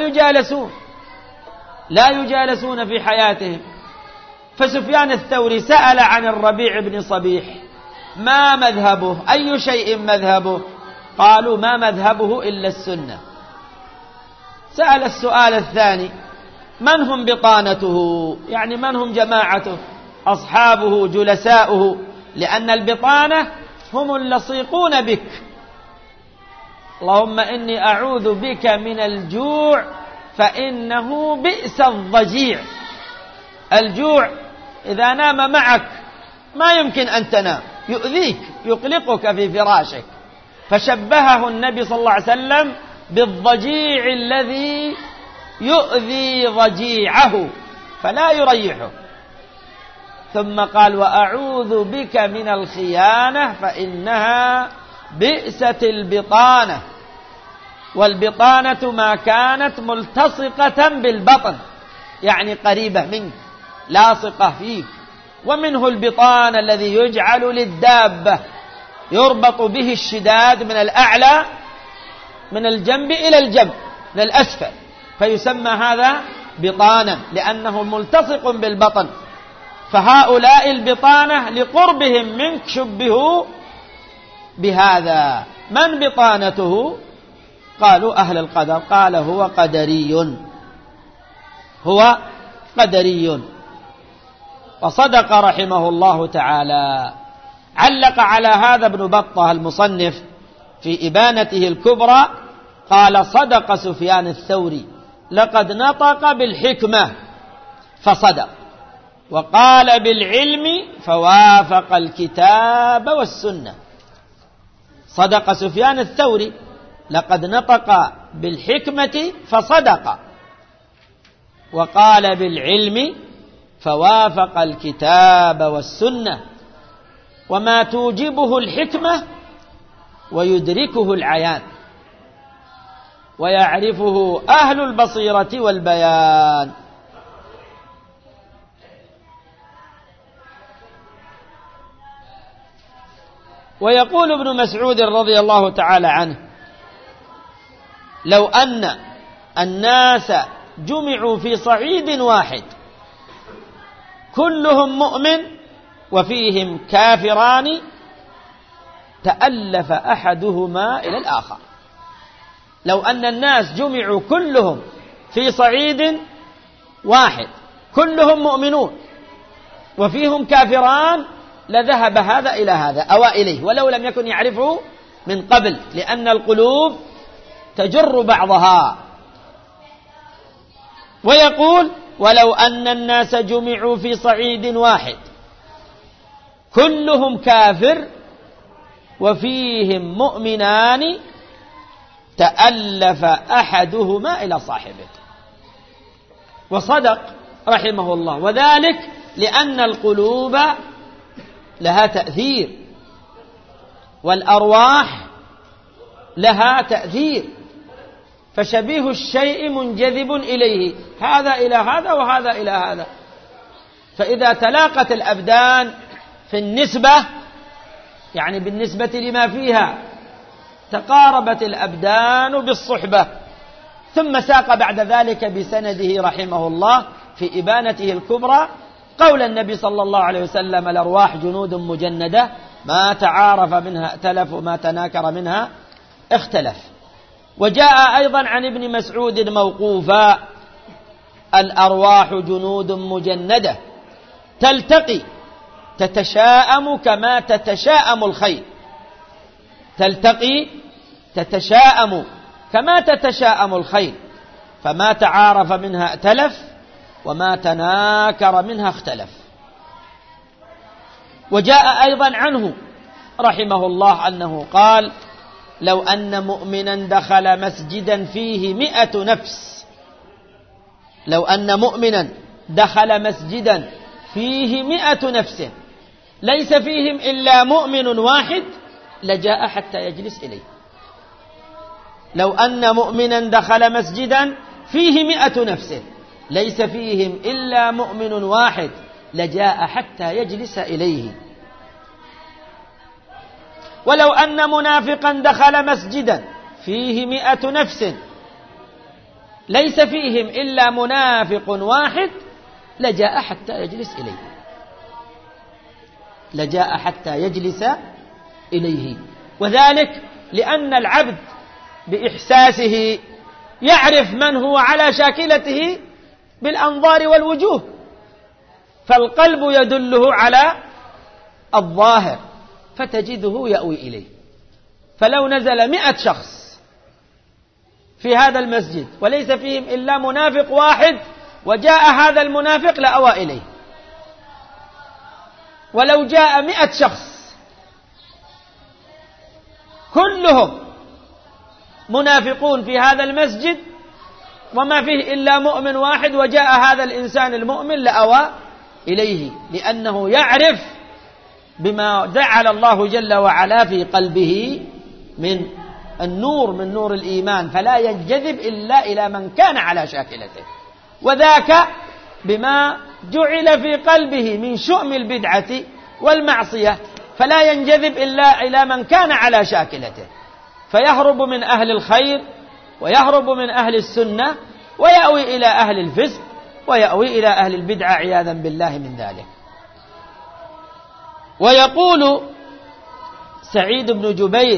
يجالسون في حياتهم. فسفيان الثوري سأل عن الربيع بن صبيح ما مذهبه، أي شيء مذهبه؟ قالوا ما مذهبه إلا السنة. سأل السؤال الثاني من هم بطانته، يعني من هم جماعته، أصحابه جلساؤه، لأن البطانة هم اللصيقون بك. اللهم إني أعوذ بك من الجوع فإنه بئس الضجيع. الجوع إذا نام معك ما يمكن أن تنام، يؤذيك يقلقك في فراشك، فشبهه النبي صلى الله عليه وسلم بالضجيع الذي يؤذي ضجيعه فلا يريحه. ثم قال وأعوذ بك من الخيانة فإنها بئست البطانة. والبطانة ما كانت ملتصقة بالبطن، يعني قريبة منك لاصقة فيك. ومنه البطان الذي يجعل للدابة يربط به الشداد من الأعلى من الجنب إلى الجنب من الأسفل، فيسمى هذا بطانا لأنه ملتصق بالبطن. فهؤلاء البطانة لقربهم منك شبهوا بهذا. من بطانته؟ قالوا أهل القدر. قال هو قدري. وصدق رحمه الله تعالى. علق على هذا ابن بطة المصنف في إبانته الكبرى، قال صدق سفيان الثوري لقد نطق بالحكمة فصدق، وقال بالعلم فوافق الكتاب والسنة. صدق سفيان الثوري لقد نطق بالحكمة فصدق، وقال بالعلم فوافق الكتاب والسنة. وما توجبه الحكمة ويدركه العيان ويعرفه أهل البصيرة والبيان. ويقول ابن مسعود رضي الله تعالى عنه لو أن الناس جمعوا في صعيد واحد كلهم مؤمن وفيهم كافران تألف أحدهما إلى الآخر. لو أن الناس جمعوا كلهم في صعيد واحد كلهم مؤمنون وفيهم كافران لذهب هذا إلى هذا أو إليه ولو لم يكن يعرفه من قبل، لأن القلوب تجر بعضها. ويقول ولو أن الناس جمعوا في صعيد واحد كلهم كافر وفيهم مؤمنان تألف أحدهما إلى صاحبه. وصدق رحمه الله، وذلك لأن القلوب لها تأثير والأرواح لها تأثير، فشبيه الشيء منجذب إليه، هذا إلى هذا وهذا إلى هذا. فإذا تلاقت الأبدان في النسبة يعني بالنسبة لما فيها تقاربت الأبدان بالصحبة. ثم ساق بعد ذلك بسنده رحمه الله في إبانته الكبرى قول النبي صلى الله عليه وسلم الأرواح جنود مجندة ما تعارف منها ائتلف وما تناكر منها اختلف. وجاء أيضا عن ابن مسعود موقوفا الأرواح جنود مجندة تلتقي تتشاءم كما تتشاءم الخيل، تلتقي تتشاءم كما تتشاءم الخيل، فما تعارف منها ائتلف وما تناكر منها اختلف. وجاء أيضا عنه رحمه الله أنه قال لو أن مؤمنا دخل مسجدا فيه 100 نفس، لو أن مؤمنا دخل مسجدا فيه 100 نفس ليس فيهم إلا مؤمن واحد لجاء حتى يجلس إليه. لو أن مؤمنا دخل مسجدا فيه 100 نفس ليس فيهم إلا مؤمن واحد لجاء حتى يجلس إليه. ولو أن منافقا دخل مسجدا فيه 100 نفس ليس فيهم إلا منافق واحد لجاء حتى يجلس إليه، لجاء حتى يجلس إليه. وذلك لأن العبد بإحساسه يعرف من هو على شاكلته بالأنظار والوجوه، فالقلب يدله على الظاهر فتجده يأوي إليه. فلو نزل 100 شخص في هذا المسجد وليس فيهم إلا منافق واحد وجاء هذا المنافق لأوى إليه. ولو جاء 100 شخص كلهم منافقون في هذا المسجد وما فيه إلا مؤمن واحد وجاء هذا الإنسان المؤمن لأوى إليه، لأنه يعرف بما جعل الله جل وعلا في قلبه من النور، من نور الإيمان، فلا ينجذب إلا إلى من كان على شاكلته. وذاك بما جعل في قلبه من شؤم البدعة والمعصية، فلا ينجذب إلا إلى من كان على شاكلته، فيهرب من أهل الخير ويهرب من أهل السنة ويأوي إلى أهل الفسق ويأوي إلى أهل البدعة عياذا بالله من ذلك. ويقول سعيد بن جبير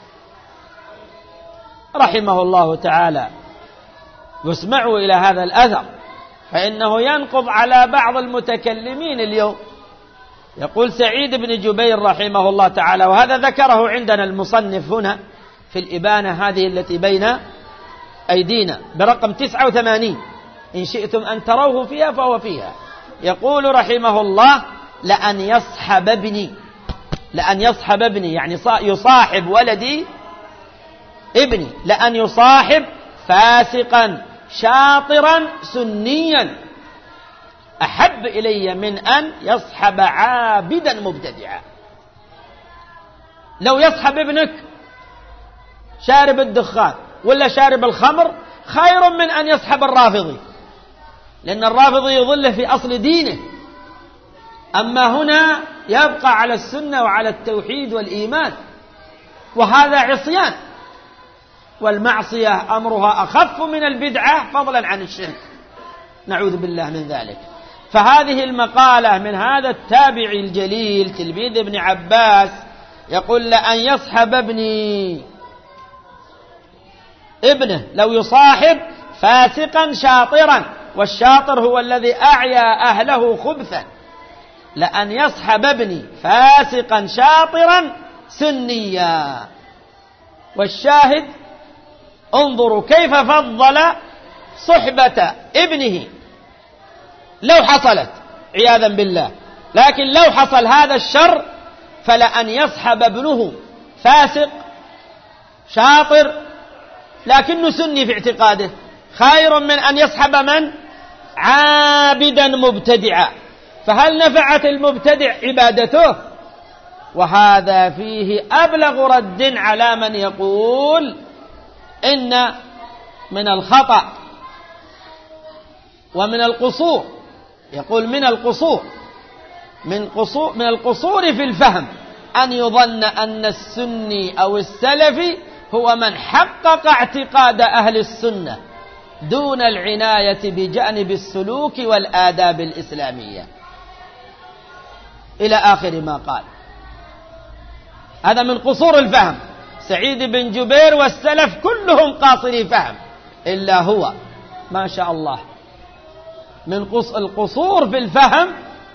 رحمه الله تعالى، واسمعوا إلى هذا الأثر فإنه ينقض على بعض المتكلمين اليوم. يقول سعيد بن جبير رحمه الله تعالى، وهذا ذكره عندنا المصنف هنا في الإبانة هذه التي بين أيدينا برقم 89 إن شئتم أن تروه فيها فهو فيها. يقول رحمه الله: لأن يصحب ابني يعني يصاحب ولدي ابني، لأن يصاحب فاسقا شاطرا سنيا أحب إلي من أن يصحب عابدا مبتدعا. لو يصحب ابنك شارب الدخان ولا شارب الخمر خير من أن يصحب الرافضي، لأن الرافضي يظل في أصل دينه، أما هنا يبقى على السنة وعلى التوحيد والإيمان، وهذا عصيان، والمعصية أمرها أخف من البدعة فضلا عن الشرك، نعوذ بالله من ذلك. فهذه المقالة من هذا التابعي الجليل تلميذ ابن عباس يقول: لأن يصحب ابني ابنه لو يصاحب فاسقا شاطرا، والشاطر هو الذي أعيا أهله خبثا، لأن يصحب ابني فاسقا شاطرا سنيا. والشاهد انظروا كيف فضل صحبة ابنه لو حصلت عياذا بالله، لكن لو حصل هذا الشر فلأن يصحب ابنه فاسق شاطر لكنه سني في اعتقاده خير من أن يصحب من؟ عابدا مبتدعا. فهل نفعت المبتدع عبادته؟ وهذا فيه أبلغ رد على من يقول إن من الخطأ ومن القصور، يقول من القصور في الفهم أن يظن أن السني أو السلفي هو من حقق اعتقاد أهل السنة دون العناية بجانب السلوك والآداب الإسلامية، إلى آخر ما قال. هذا من قصور الفهم. سعيد بن جبير والسلف كلهم قاصري فهم إلا هو ما شاء الله. من القصور في الفهم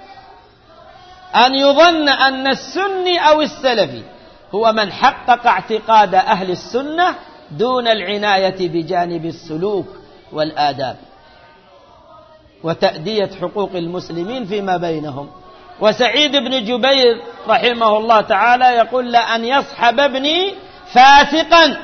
أن يظن أن السني أو السلفي هو من حقق اعتقاد أهل السنة دون العناية بجانب السلوك والآداب وتأدية حقوق المسلمين فيما بينهم. وسعيد بن جبير رحمه الله تعالى يقول: لأن يصحب ابني فاسقا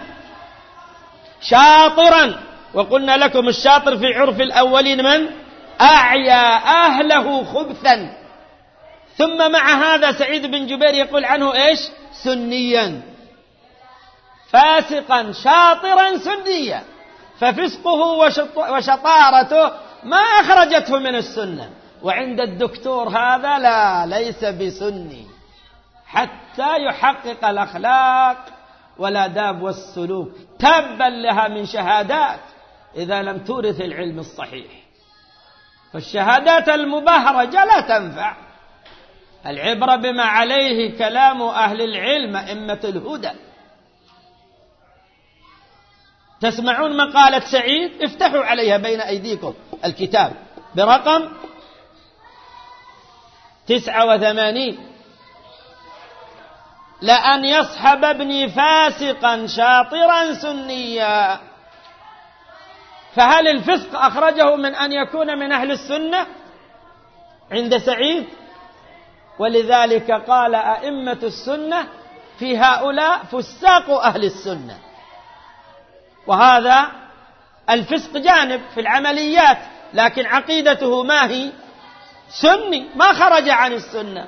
شاطرا. وقلنا لكم الشاطر في عرف الأولين من؟ أعيا أهله خبثا. ثم مع هذا سعيد بن جبير يقول عنه إيش؟ سنيا. فاسقا شاطرا سنيا. ففسقه وشطارته ما أخرجته من السنة. وعند الدكتور هذا لا، ليس بسني حتى يحقق الأخلاق والآداب والسلوك، تبا لها من شهادات إذا لم تورث العلم الصحيح. فالشهادات المبهرجة لا تنفع، العبرة بما عليه كلام أهل العلم أئمة الهدى. تسمعون مقالة سعيد؟ افتحوا عليها بين أيديكم الكتاب برقم 89. لأن يصحب ابني فاسقا شاطرا سنيا. فهل الفسق أخرجه من أن يكون من أهل السنة عند سعيد؟ ولذلك قال أئمة السنة في هؤلاء فساق أهل السنة. وهذا الفسق جانب في العمليات، لكن عقيدته ما هي؟ سني، ما خرج عن السنة.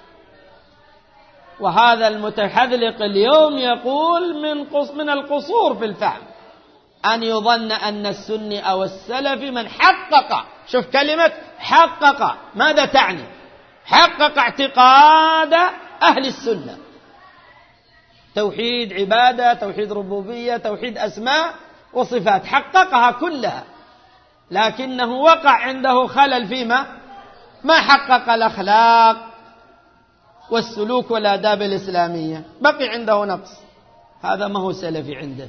وهذا المتحذلق اليوم يقول من القصور في الفهم أن يظن أن السني أو السلفي من حقق، شوف كلمة حقق ماذا تعني؟ حقق اعتقاد أهل السنة، توحيد عبادة، توحيد ربوبية، توحيد أسماء وصفات، حققها كلها، لكنه وقع عنده خلل فيما ما حقق الأخلاق والسلوك والآداب الإسلامية، بقي عنده نقص. هذا ما هو سلفي عنده.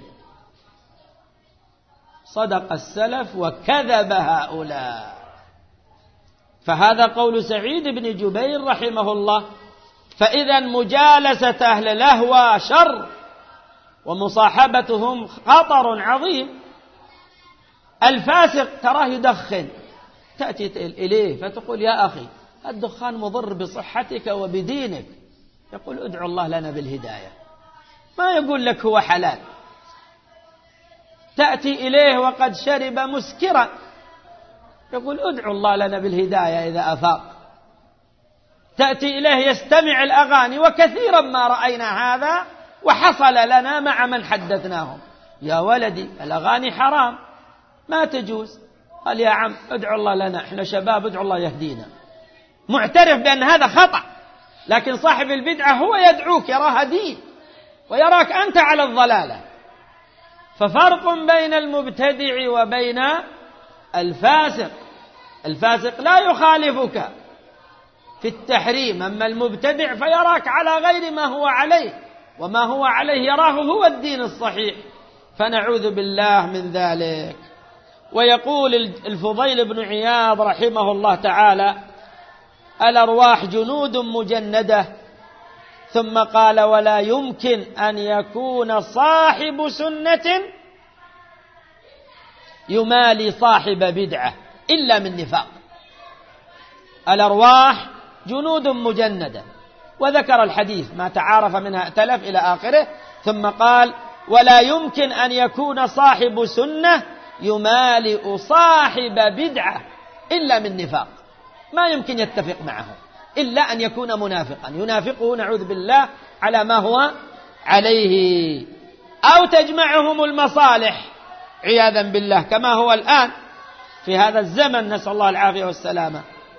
صدق السلف وكذب هؤلاء. فهذا قول سعيد بن جبير رحمه الله. فإذا مجالسة أهل لهوى شر، ومصاحبتهم خطر عظيم. الفاسق تراه يدخن، تأتي إليه فتقول يا أخي الدخان مضر بصحتك وبدينك، يقول ادعو الله لنا بالهداية، ما يقول لك هو حلال. تأتي إليه وقد شرب مسكرا، يقول ادعو الله لنا بالهداية إذا أفاق. تأتي إليه يستمع الأغاني، وكثيرا ما رأينا هذا وحصل لنا مع من حدثناهم، يا ولدي الأغاني حرام ما تجوز. قال يا عم ادعو الله لنا، احنا شباب ادعو الله يهدينا، معترف بأن هذا خطأ. لكن صاحب البدعة هو يدعوك، يراها دين ويراك أنت على الضلالة. ففرق بين المبتدع وبين الفاسق. الفاسق لا يخالفك في التحريم، أما المبتدع فيراك على غير ما هو عليه، وما هو عليه يراه هو الدين الصحيح، فنعوذ بالله من ذلك. ويقول الفضيل بن عياض رحمه الله تعالى: الأرواح جنود مجندة. ثم قال: ولا يمكن أن يكون صاحب سنة يمالي صاحب بدعة إلا من نفاق. الأرواح جنود مجندة، وذكر الحديث ما تعارف منها ائتلف إلى آخره. ثم قال: ولا يمكن أن يكون صاحب سنة يمالئ صاحب بدعة إلا من نفاق، ما يمكن يتفق معه إلا أن يكون منافقا، ينافقه نعوذ بالله على ما هو عليه، أو تجمعهم المصالح عياذا بالله كما هو الآن في هذا الزمن، نسأل الله العافية والسلامة.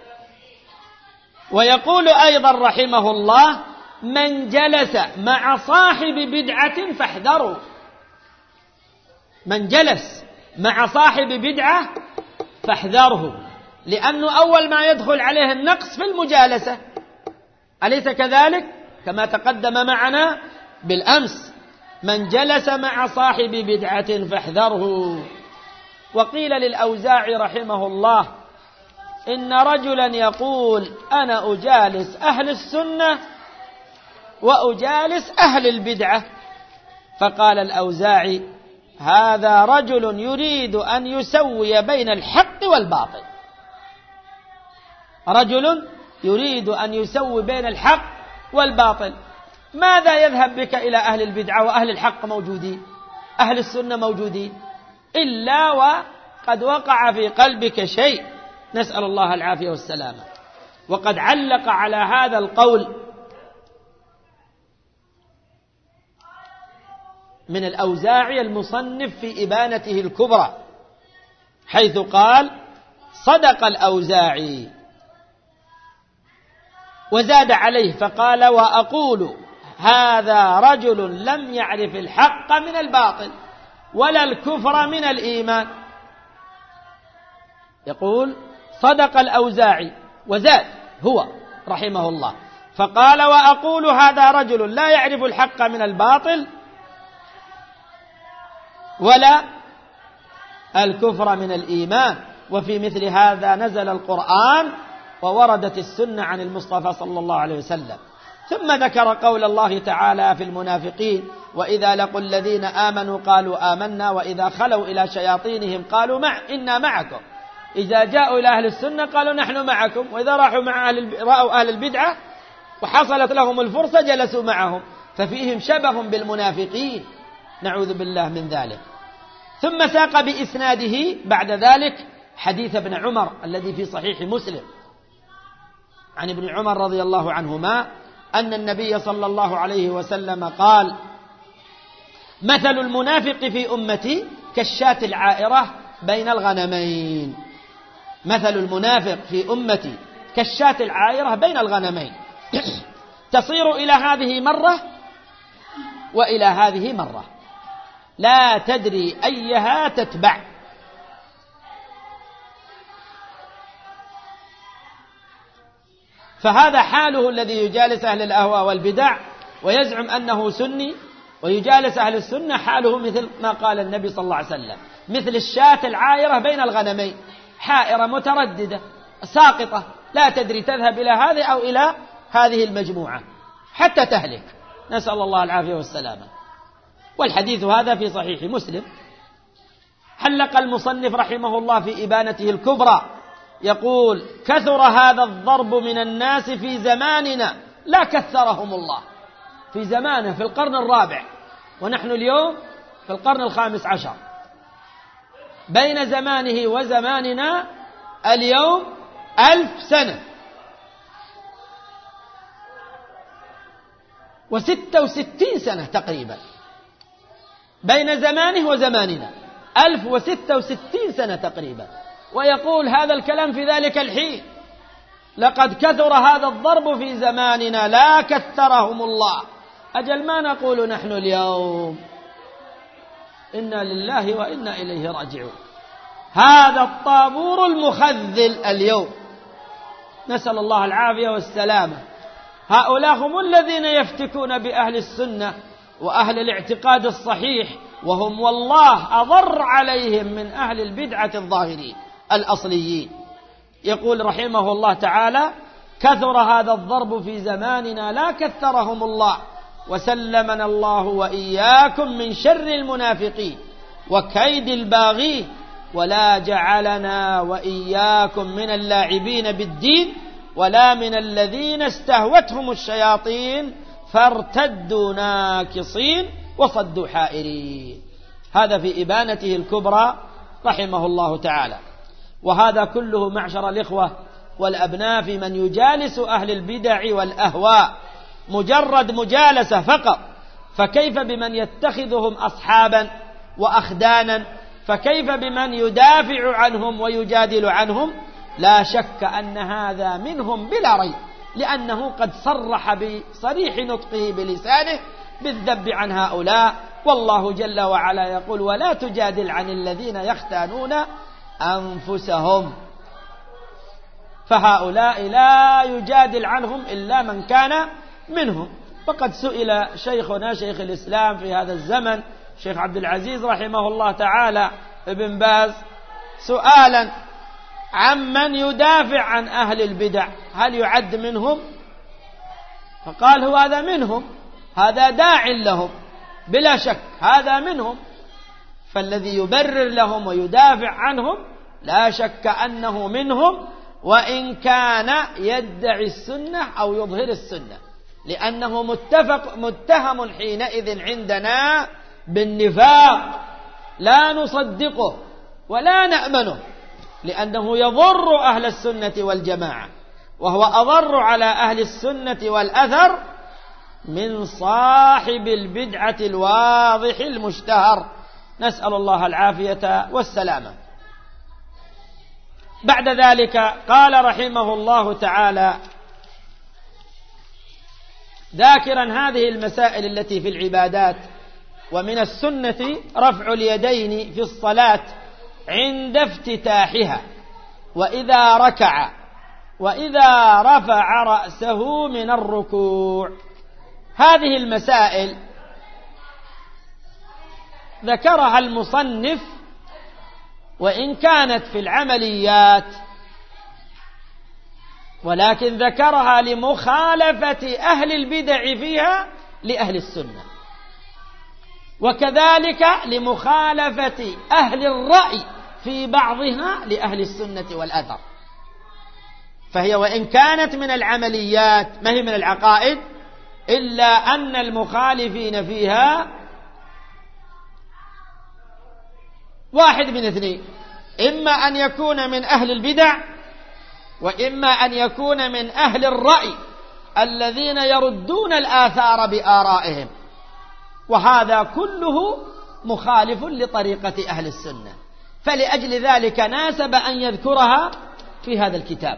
ويقول أيضا رحمه الله: من جلس مع صاحب بدعة فاحذروا. من جلس مع صاحب بدعة فاحذره، لأنه أول ما يدخل عليه النقص في المجالسة، أليس كذلك؟ كما تقدم معنا بالأمس: من جلس مع صاحب بدعة فاحذره. وقيل للأوزاعي رحمه الله: إن رجلا يقول أنا أجالس أهل السنة وأجالس أهل البدعة. فقال الأوزاعي: هذا رجل يريد أن يسوي بين الحق والباطل. رجل يريد أن يسوي بين الحق والباطل. ماذا يذهب بك إلى أهل البدعة وأهل الحق موجودين، أهل السنة موجودين، إلا وقد وقع في قلبك شيء، نسأل الله العافية والسلامة. وقد علق على هذا القول من الأوزاعي المصنف في إبانته الكبرى، حيث قال: صدق الأوزاعي، وزاد عليه فقال: وأقول هذا رجل لم يعرف الحق من الباطل ولا الكفر من الإيمان. يقول: صدق الأوزاعي، وزاد هو رحمه الله فقال: وأقول هذا رجل لا يعرف الحق من الباطل ولا الكفر من الإيمان. وفي مثل هذا نزل القرآن ووردت السنة عن المصطفى صلى الله عليه وسلم. ثم ذكر قول الله تعالى في المنافقين: وإذا لقوا الذين آمنوا قالوا آمنا وإذا خلوا إلى شياطينهم قالوا إنا معكم. إذا جاءوا إلى أهل السنة قالوا نحن معكم، وإذا رأوا أهل البدعة وحصلت لهم الفرصة جلسوا معهم، ففيهم شبه بالمنافقين، نعوذ بالله من ذلك. ثم ساق بإسناده بعد ذلك حديث ابن عمر الذي في صحيح مسلم عن ابن عمر رضي الله عنهما أن النبي صلى الله عليه وسلم قال: مثل المنافق في أمتي كالشاة العائرة بين الغنمين. مثل المنافق في أمتي كالشاة العائرة بين الغنمين تصير إلى هذه مرة وإلى هذه مرة لا تدري أيها تتبع. فهذا حاله الذي يجالس أهل الأهواء والبدع ويزعم أنه سني، ويجالس أهل السنة حاله مثل ما قال النبي صلى الله عليه وسلم: مثل الشاة العائرة بين الغنمين، حائرة مترددة ساقطة لا تدري تذهب إلى هذه أو إلى هذه المجموعة حتى تهلك، نسأل الله العافية والسلامة. والحديث هذا في صحيح مسلم. حلق المصنف رحمه الله في إبانته الكبرى يقول: كثر هذا الضرب من الناس في زماننا لا كثرهم الله. في زمانه في القرن الرابع، ونحن اليوم في القرن الخامس عشر. بين زمانه وزماننا اليوم 1000 سنة و66 سنة تقريبا. بين زمانه وزماننا 1066 سنة تقريبا، ويقول هذا الكلام في ذلك الحين: لقد كثر هذا الضرب في زماننا لا كثرهم الله. أجل ما نقول نحن اليوم إنا لله وإنا إليه راجعون. هذا الطابور المخذل اليوم، نسأل الله العافية والسلامة. هؤلاء هم الذين يفتكون بأهل السنة وأهل الاعتقاد الصحيح، وهم والله أضر عليهم من أهل البدعة الظاهرين الأصليين. يقول رحمه الله تعالى: كثر هذا الضرب في زماننا لا كثرهم الله، وسلمنا الله وإياكم من شر المنافقين وكيد الباغين، ولا جعلنا وإياكم من اللاعبين بالدين ولا من الذين استهوتهم الشياطين فارتدوا ناكصين وصدوا حائرين. هذا في إبانته الكبرى رحمه الله تعالى. وهذا كله معشر الإخوة والأبناء في من يجالس أهل البدع والأهواء مجرد مجالسة فقط، فكيف بمن يتخذهم أصحابا وأخدانا؟ فكيف بمن يدافع عنهم ويجادل عنهم؟ لا شك أن هذا منهم بلا ريب، لأنه قد صرح بصريح نطقه بلسانه بالذب عن هؤلاء. والله جل وعلا يقول: ولا تجادل عن الذين يختانون أنفسهم. فهؤلاء لا يجادل عنهم إلا من كان منهم. وقد سئل شيخنا شيخ الإسلام في هذا الزمن شيخ عبد العزيز رحمه الله تعالى ابن باز سؤالا عمن يدافع عن أهل البدع: هل يعد منهم؟ فقال: هو هذا منهم، هذا داع لهم بلا شك، هذا منهم. فالذي يبرر لهم ويدافع عنهم لا شك أنه منهم، وإن كان يدعي السنة أو يظهر السنة، لأنه متهم حينئذ عندنا بالنفاق، لا نصدقه ولا نأمنه، لأنه يضر أهل السنة والجماعة، وهو أضر على أهل السنة والأثر من صاحب البدعة الواضح المشتهر، نسأل الله العافية والسلامة. بعد ذلك قال رحمه الله تعالى ذاكرا هذه المسائل التي في العبادات: ومن السنة رفع اليدين في الصلاة عند افتتاحها، وإذا ركع، وإذا رفع رأسه من الركوع. هذه المسائل ذكرها المصنف وإن كانت في العمليات، ولكن ذكرها لمخالفة أهل البدع فيها لأهل السنة، وكذلك لمخالفة أهل الرأي في بعضها لأهل السنة والأثر. فهي وإن كانت من العمليات ما هي من العقائد، إلا أن المخالفين فيها واحد من اثنين: إما أن يكون من أهل البدع، وإما أن يكون من أهل الرأي الذين يردون الآثار بآرائهم، وهذا كله مخالف لطريقة أهل السنة. فلأجل ذلك ناسب أن يذكرها في هذا الكتاب.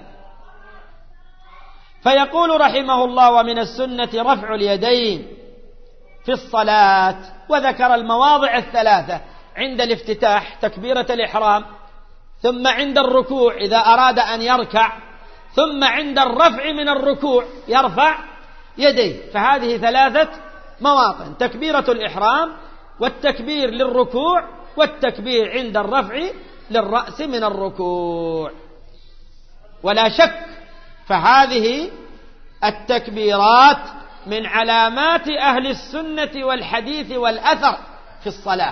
فيقول رحمه الله: ومن السنة رفع اليدين في الصلاة، وذكر المواضع الثلاثة: عند الافتتاح تكبيرة الإحرام، ثم عند الركوع إذا أراد أن يركع، ثم عند الرفع من الركوع يرفع يديه. فهذه ثلاثة مواطن: تكبيرة الإحرام، والتكبير للركوع، والتكبير عند الرفع للرأس من الركوع. ولا شك فهذه التكبيرات من علامات أهل السنة والحديث والأثر في الصلاة،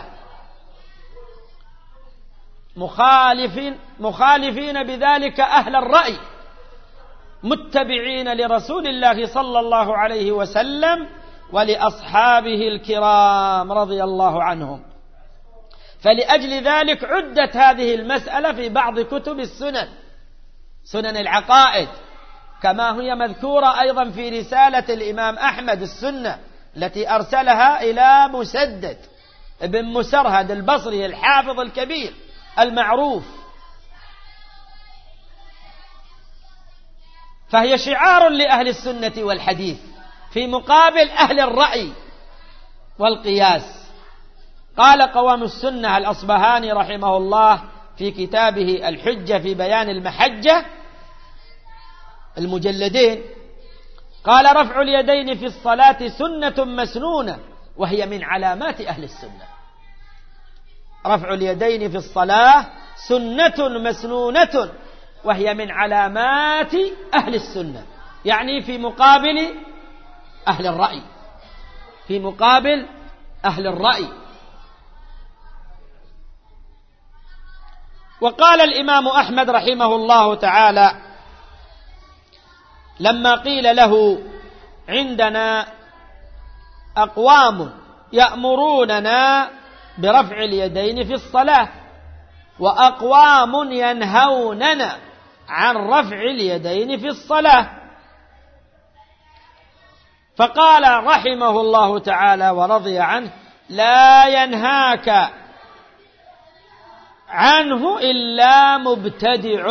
مخالفين بذلك أهل الرأي، متبعين لرسول الله صلى الله عليه وسلم ولأصحابه الكرام رضي الله عنهم. فلأجل ذلك عدت هذه المسألة في بعض كتب السنن، سنن العقائد، كما هي مذكورة أيضا في رسالة الإمام أحمد السنة التي أرسلها إلى مسدد ابن مسرهد البصري الحافظ الكبير المعروف. فهي شعار لأهل السنة والحديث في مقابل أهل الرأي والقياس. قال قوام السنة الأصبهاني رحمه الله في كتابه الحجة في بيان المحجة المجلدين، قال: رفع اليدين في الصلاة سنة مسنونة، وهي من علامات أهل السنة. رفع اليدين في الصلاة سنة مسنونة، وهي من علامات أهل السنة، يعني في مقابل أهل الرأي، في مقابل أهل الرأي. وقال الإمام أحمد رحمه الله تعالى لما قيل له: عندنا أقوام يأمروننا برفع اليدين في الصلاة، وأقوام ينهوننا عن رفع اليدين في الصلاة. فقال رحمه الله تعالى ورضي عنه: لا ينهاك عنه إلا مبتدع.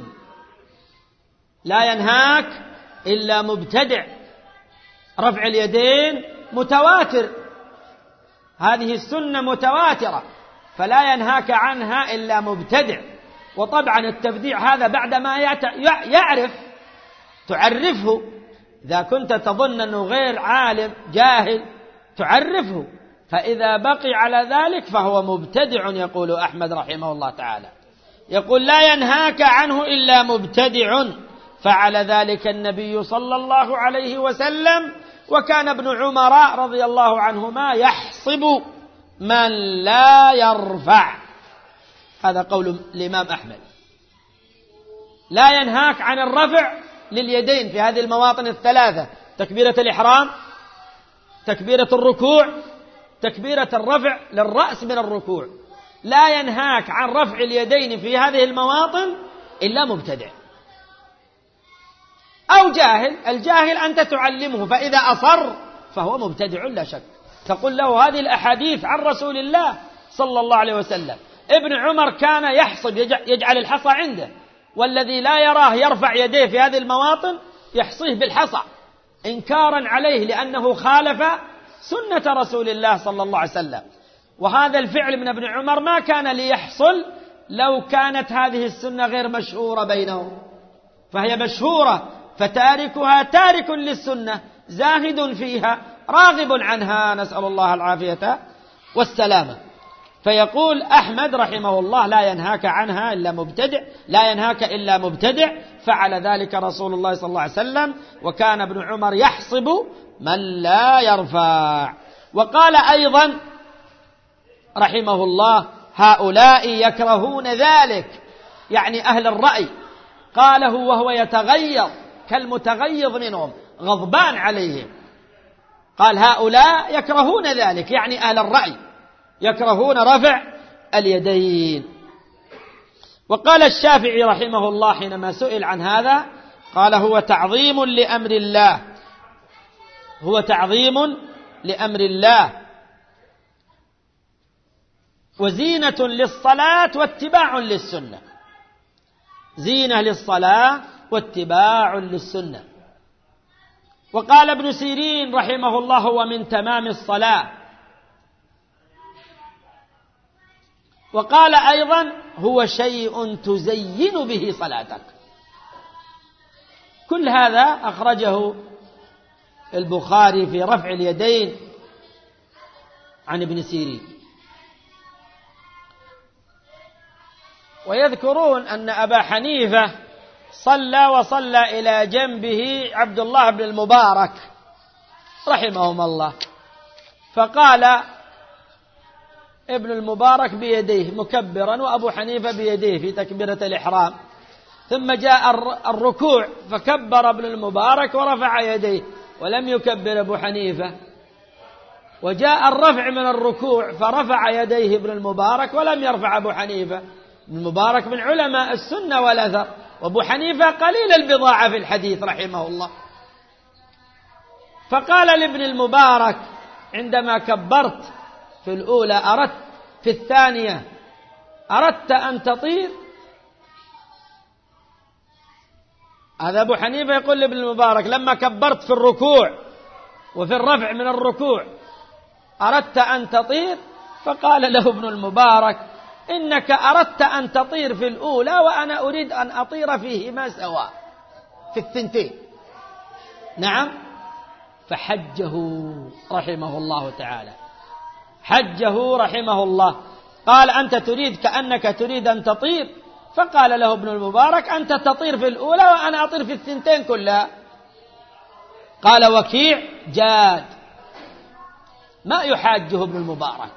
لا ينهاك إلا مبتدع. رفع اليدين متواتر، هذه السنة متواترة، فلا ينهاك عنها إلا مبتدع. وطبعا التبديع هذا بعدما يعرف تعرفه، إذا كنت تظن أنه غير عالم جاهل تعرفه، فإذا بقي على ذلك فهو مبتدع. يقول أحمد رحمه الله تعالى، يقول: لا ينهاك عنه إلا مبتدع. فعل ذلك النبي صلى الله عليه وسلم، وكان ابن عمر رضي الله عنهما يحصب من لا يرفع. هذا قول الإمام أحمد: لا ينهاك عن الرفع لليدين في هذه المواطن الثلاثة: تكبيرة الإحرام، تكبيرة الركوع، تكبيرة الرفع للرأس من الركوع. لا ينهاك عن رفع اليدين في هذه المواطن إلا مبتدع أو جاهل. الجاهل أنت تعلمه، فإذا أصر فهو مبتدع لا شك. تقول له هذه الأحاديث عن رسول الله صلى الله عليه وسلم. ابن عمر كان يحصب، يجعل الحصى عنده، والذي لا يراه يرفع يديه في هذه المواطن يحصيه بالحصى إنكارا عليه لأنه خالف سنة رسول الله صلى الله عليه وسلم. وهذا الفعل من ابن عمر ما كان ليحصل لو كانت هذه السنة غير مشهورة بينهم، فهي مشهورة، فتاركها تارك للسنة زاهد فيها راغب عنها، نسأل الله العافية والسلامة. فيقول أحمد رحمه الله لا ينهاك عنها إلا مبتدع، لا ينهاك إلا مبتدع، فعل ذلك رسول الله صلى الله عليه وسلم، وكان ابن عمر يحصب من لا يرفع. وقال أيضا رحمه الله هؤلاء يكرهون ذلك، يعني أهل الرأي، قاله وهو يتغيظ كالمتغيظ منهم غضبان عليهم، قال هؤلاء يكرهون ذلك، يعني أهل الرأي يكرهون رفع اليدين. وقال الشافعي رحمه الله حينما سئل عن هذا قال هو تعظيم لأمر الله، هو تعظيم لأمر الله وزينة للصلاة واتباع للسنة، زينة للصلاة واتباع للسنة. وقال ابن سيرين رحمه الله هو من تمام الصلاة. وقال أيضا هو شيء تزين به صلاتك. كل هذا أخرجه البخاري في رفع اليدين عن ابن سيرين. ويذكرون أن أبا حنيفة وصلى إلى جنبه عبد الله بن المبارك رحمهم الله، فقال ابن المبارك بيديه مكبرا وأبو حنيفة بيديه في تكبيرة الإحرام، ثم جاء الركوع فكبر ابن المبارك ورفع يديه ولم يكبر أبو حنيفة، وجاء الرفع من الركوع فرفع يديه ابن المبارك ولم يرفع أبو حنيفة. ابن المبارك من علماء السنة والأثر، وأبو حنيفة قليل البضاعة في الحديث رحمه الله. فقال لابن المبارك عندما كبرت في الأولى أردت في الثانية أردت أن تطير؟ هذا أبو حنيفة يقول لابن المبارك لما كبرت في الركوع وفي الرفع من الركوع أردت أن تطير؟ فقال له ابن المبارك إنك أردت أن تطير في الأولى وأنا أريد أن أطير فيهما سواء في الثنتين. نعم. فحجه رحمه الله تعالى، حجه رحمه الله، قال أنت تريد كأنك تريد أن تطير؟ فقال له ابن المبارك أنت تطير في الأولى وأنا أطير في الثنتين كلها. قال وكيع جاد، ما يحاجه ابن المبارك،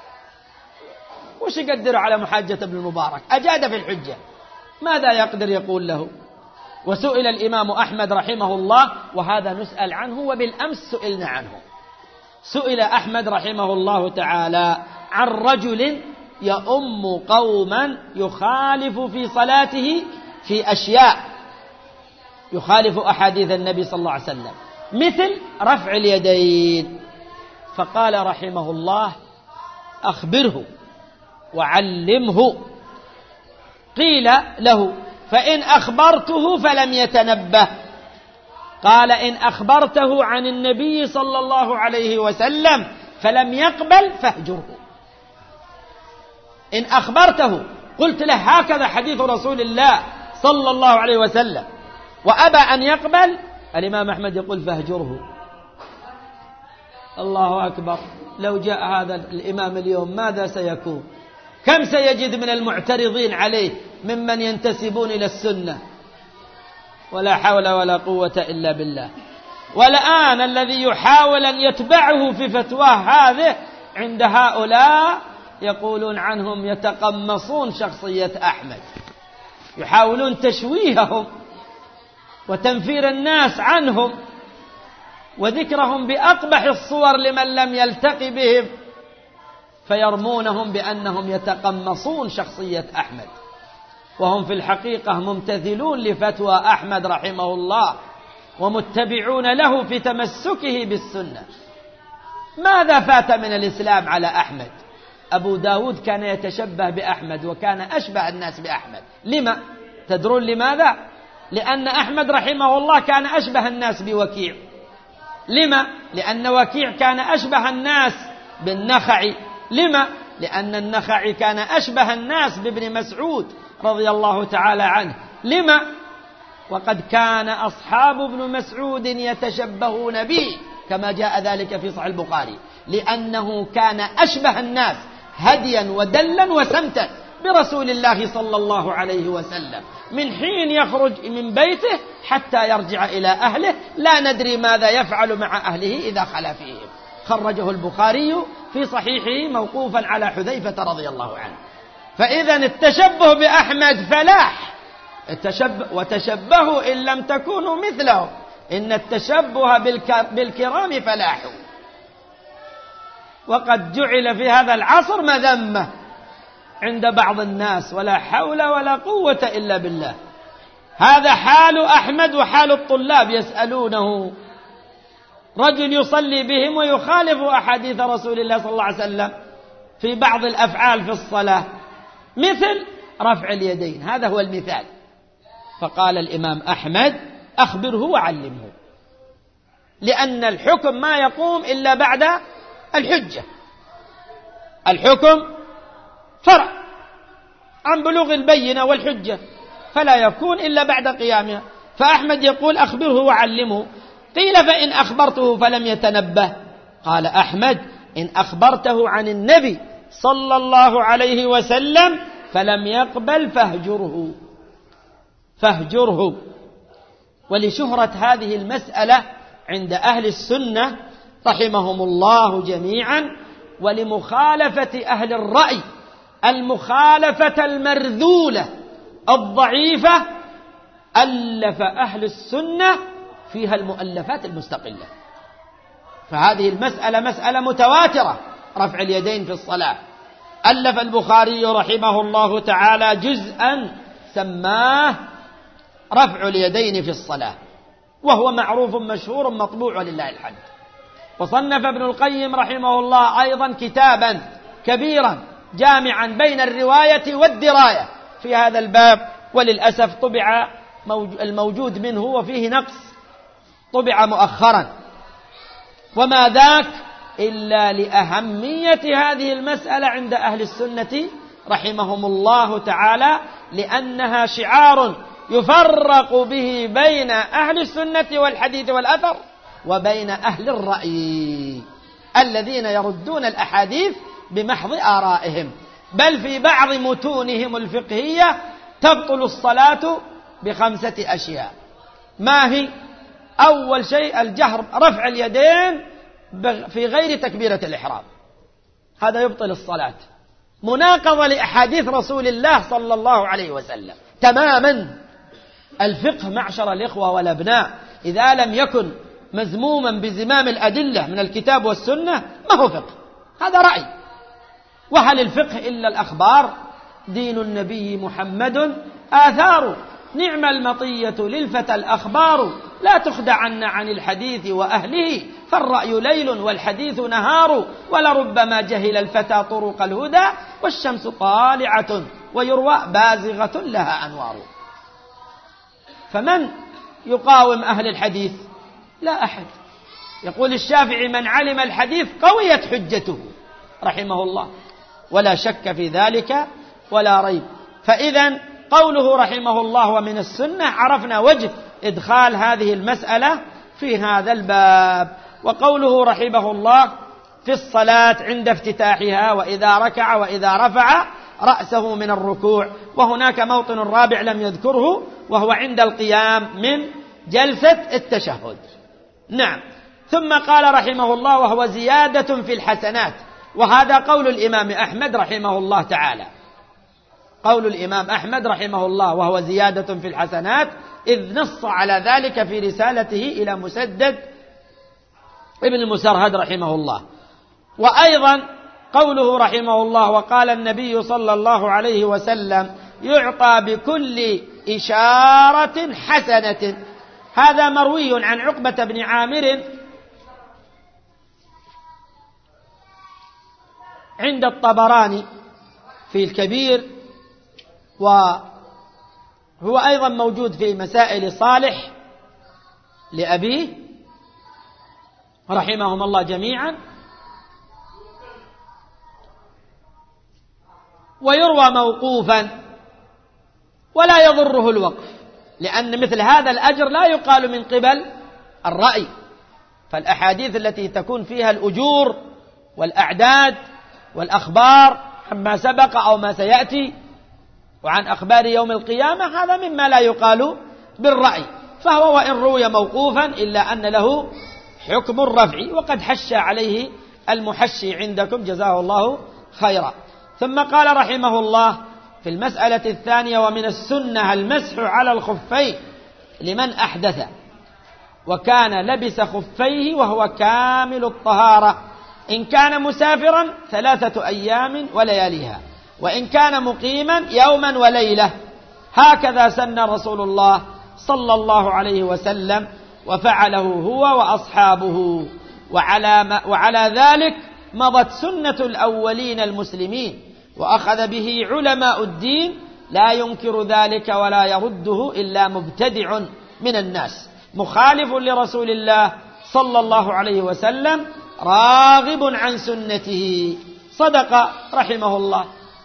وش يقدر على محاجة ابن المبارك؟ أجاد في الحجة، ماذا يقدر يقول له؟ وسئل الإمام أحمد رحمه الله، وهذا نسأل عنه وبالأمس سئلنا عنه، سئل أحمد رحمه الله تعالى عن رجل يؤم قوما يخالف في صلاته في أشياء، يخالف أحاديث النبي صلى الله عليه وسلم مثل رفع اليدين، فقال رحمه الله أخبره وعلمه. قيل له فإن أخبرته فلم يتنبه، قال إن أخبرته عن النبي صلى الله عليه وسلم فلم يقبل فاهجره. إن أخبرته قلت له هكذا حديث رسول الله صلى الله عليه وسلم وأبى أن يقبل، الإمام أحمد يقول فاهجره. الله أكبر، لو جاء هذا الإمام اليوم ماذا سيكون؟ كم سيجد من المعترضين عليه ممن ينتسبون إلى السنة؟ ولا حول ولا قوة إلا بالله. والآن الذي يحاول أن يتبعه في فتواه هذه عند هؤلاء يقولون عنهم يتقمصون شخصية أحمد، يحاولون تشويههم وتنفير الناس عنهم وذكرهم بأقبح الصور لمن لم يلتقي بهم، فيرمونهم بأنهم يتقمصون شخصية أحمد، وهم في الحقيقة ممتثلون لفتوى أحمد رحمه الله ومتبعون له في تمسكه بالسنة ماذا فات من الإسلام على أحمد؟ أبو داود كان يتشبه بأحمد وكان أشبه الناس بأحمد. لما؟ تدرون لماذا؟ لأن أحمد رحمه الله كان أشبه الناس بوكيع. لما؟ لأن وكيع كان أشبه الناس بالنخعي. لما؟ لأن النخعي كان أشبه الناس بابن مسعود رضي الله تعالى عنه. لما؟ وقد كان أصحاب ابن مسعود يتشبهون به كما جاء ذلك في صحيح البخاري، لأنه كان أشبه الناس هديا ودلا وسمتا برسول الله صلى الله عليه وسلم، من حين يخرج من بيته حتى يرجع إلى أهله لا ندري ماذا يفعل مع أهله إذا خلا فيهم. خرجه البخاري في صحيحه موقوفا على حذيفة رضي الله عنه. فإذا التشبه بأحمد فلاح، وتشبهوا إن لم تكونوا مثله، إن التشبه بالكرام فلاح. وقد جعل في هذا العصر مذمة عند بعض الناس، ولا حول ولا قوة إلا بالله. هذا حال أحمد وحال الطلاب، يسألونه رجل يصلي بهم ويخالف أحاديث رسول الله صلى الله عليه وسلم في بعض الأفعال في الصلاة، مثل رفع اليدين، هذا هو المثال. فقال الإمام أحمد: أخبره وعلمه، لأن الحكم ما يقوم إلا بعد الحجة. الحكم فرع عن بلوغ البينة والحجة، فلا يكون إلا بعد قيامها. فأحمد يقول: أخبره وعلمه. قيل: فإن أخبرته فلم يتنبه؟ قال أحمد: إن أخبرته عن النبي صلى الله عليه وسلم فلم يقبل فاهجره. ولشهرة هذه المسألة عند أهل السنة رحمهم الله جميعا، ولمخالفة أهل الرأي المخالفة المرذولة الضعيفة، ألف أهل السنة فيها المؤلفات المستقلة. فهذه المسألة مسألة متواترة، رفع اليدين في الصلاة. ألف البخاري رحمه الله تعالى جزءا سماه رفع اليدين في الصلاة، وهو معروف مشهور مطبوع ولله الحمد. وصنف ابن القيم رحمه الله أيضا كتابا كبيرا جامعا بين الرواية والدراية في هذا الباب، وللأسف طبع الموجود منه وفيه نقص، طبع مؤخرا. وما ذاك إلا لأهمية هذه المسألة عند أهل السنة رحمهم الله تعالى، لأنها شعار يفرق به بين أهل السنة والحديث والأثر وبين أهل الرأي الذين يردون الأحاديث بمحض آرائهم، بل في بعض متونهم الفقهية تبطل الصلاة ب5 أشياء. ما هي؟ أول شيء الجهر، رفع اليدين في غير تكبيرة الإحرام، هذا يبطل الصلاة، مناقضة لأحاديث رسول الله صلى الله عليه وسلم تماما. الفقه معشر الإخوة والأبناء إذا لم يكن مزموما بزمام الأدلة من الكتاب والسنة ما هو فقه، هذا رأي. وهل الفقه إلا الأخبار؟ دين النبي محمد آثار، نعم المطية للفتى الأخبار، لا تخدعن عن الحديث وأهله، فالرأي ليل والحديث نهار، ولربما جهل الفتى طرق الهدى، والشمس طالعة ويروى بازغة لها أنوار. فمن يقاوم أهل الحديث؟ لا أحد. يقول الشافعي: من علم الحديث قويت حجته رحمه الله، ولا شك في ذلك ولا ريب. فإذا قوله رحمه الله ومن السنة، عرفنا وجه إدخال هذه المسألة في هذا الباب. وقوله رحمه الله في الصلاة عند افتتاحها وإذا ركع وإذا رفع رأسه من الركوع. وهناك موطن رابع لم يذكره، وهو عند القيام من جلسة التشهد. نعم. ثم قال رحمه الله: وهو زيادة في الحسنات. وهذا قول الإمام أحمد رحمه الله تعالى، قول الإمام أحمد رحمه الله، وهو زيادة في الحسنات، إذ نص على ذلك في رسالته إلى مسدد ابن المسرهد رحمه الله. وأيضا قوله رحمه الله: وقال النبي صلى الله عليه وسلم: يعطى بكل إشارة حسنة. هذا مروي عن عقبة بن عامر عند الطبراني في الكبير، وهو أيضا موجود في مسائل صالح لأبيه رحمهم الله جميعا، ويروى موقوفا ولا يضره الوقف، لأن مثل هذا الأجر لا يقال من قبل الرأي. فالأحاديث التي تكون فيها الأجور والأعداد والأخبار عما سبق أو ما سيأتي وعن أخبار يوم القيامة، هذا مما لا يقال بالرأي، فهو وإن روي موقوفا إلا أن له حكم الرفع، وقد حشى عليه المحشي عندكم جزاه الله خيرا. ثم قال رحمه الله في المسألة الثانية: ومن السنة المسح على الخفين لمن أحدث وكان لبس خفيه وهو كامل الطهارة، إن كان مسافرا 3 أيام ولياليها، وإن كان مقيما يوما وليلة، هكذا سن رسول الله صلى الله عليه وسلم، وفعله هو وأصحابه، وعلى ذلك مضت سنة الأولين المسلمين، وأخذ به علماء الدين، لا ينكر ذلك ولا يرده إلا مبتدع من الناس مخالف لرسول الله صلى الله عليه وسلم راغب عن سنته. صدق رحمه الله.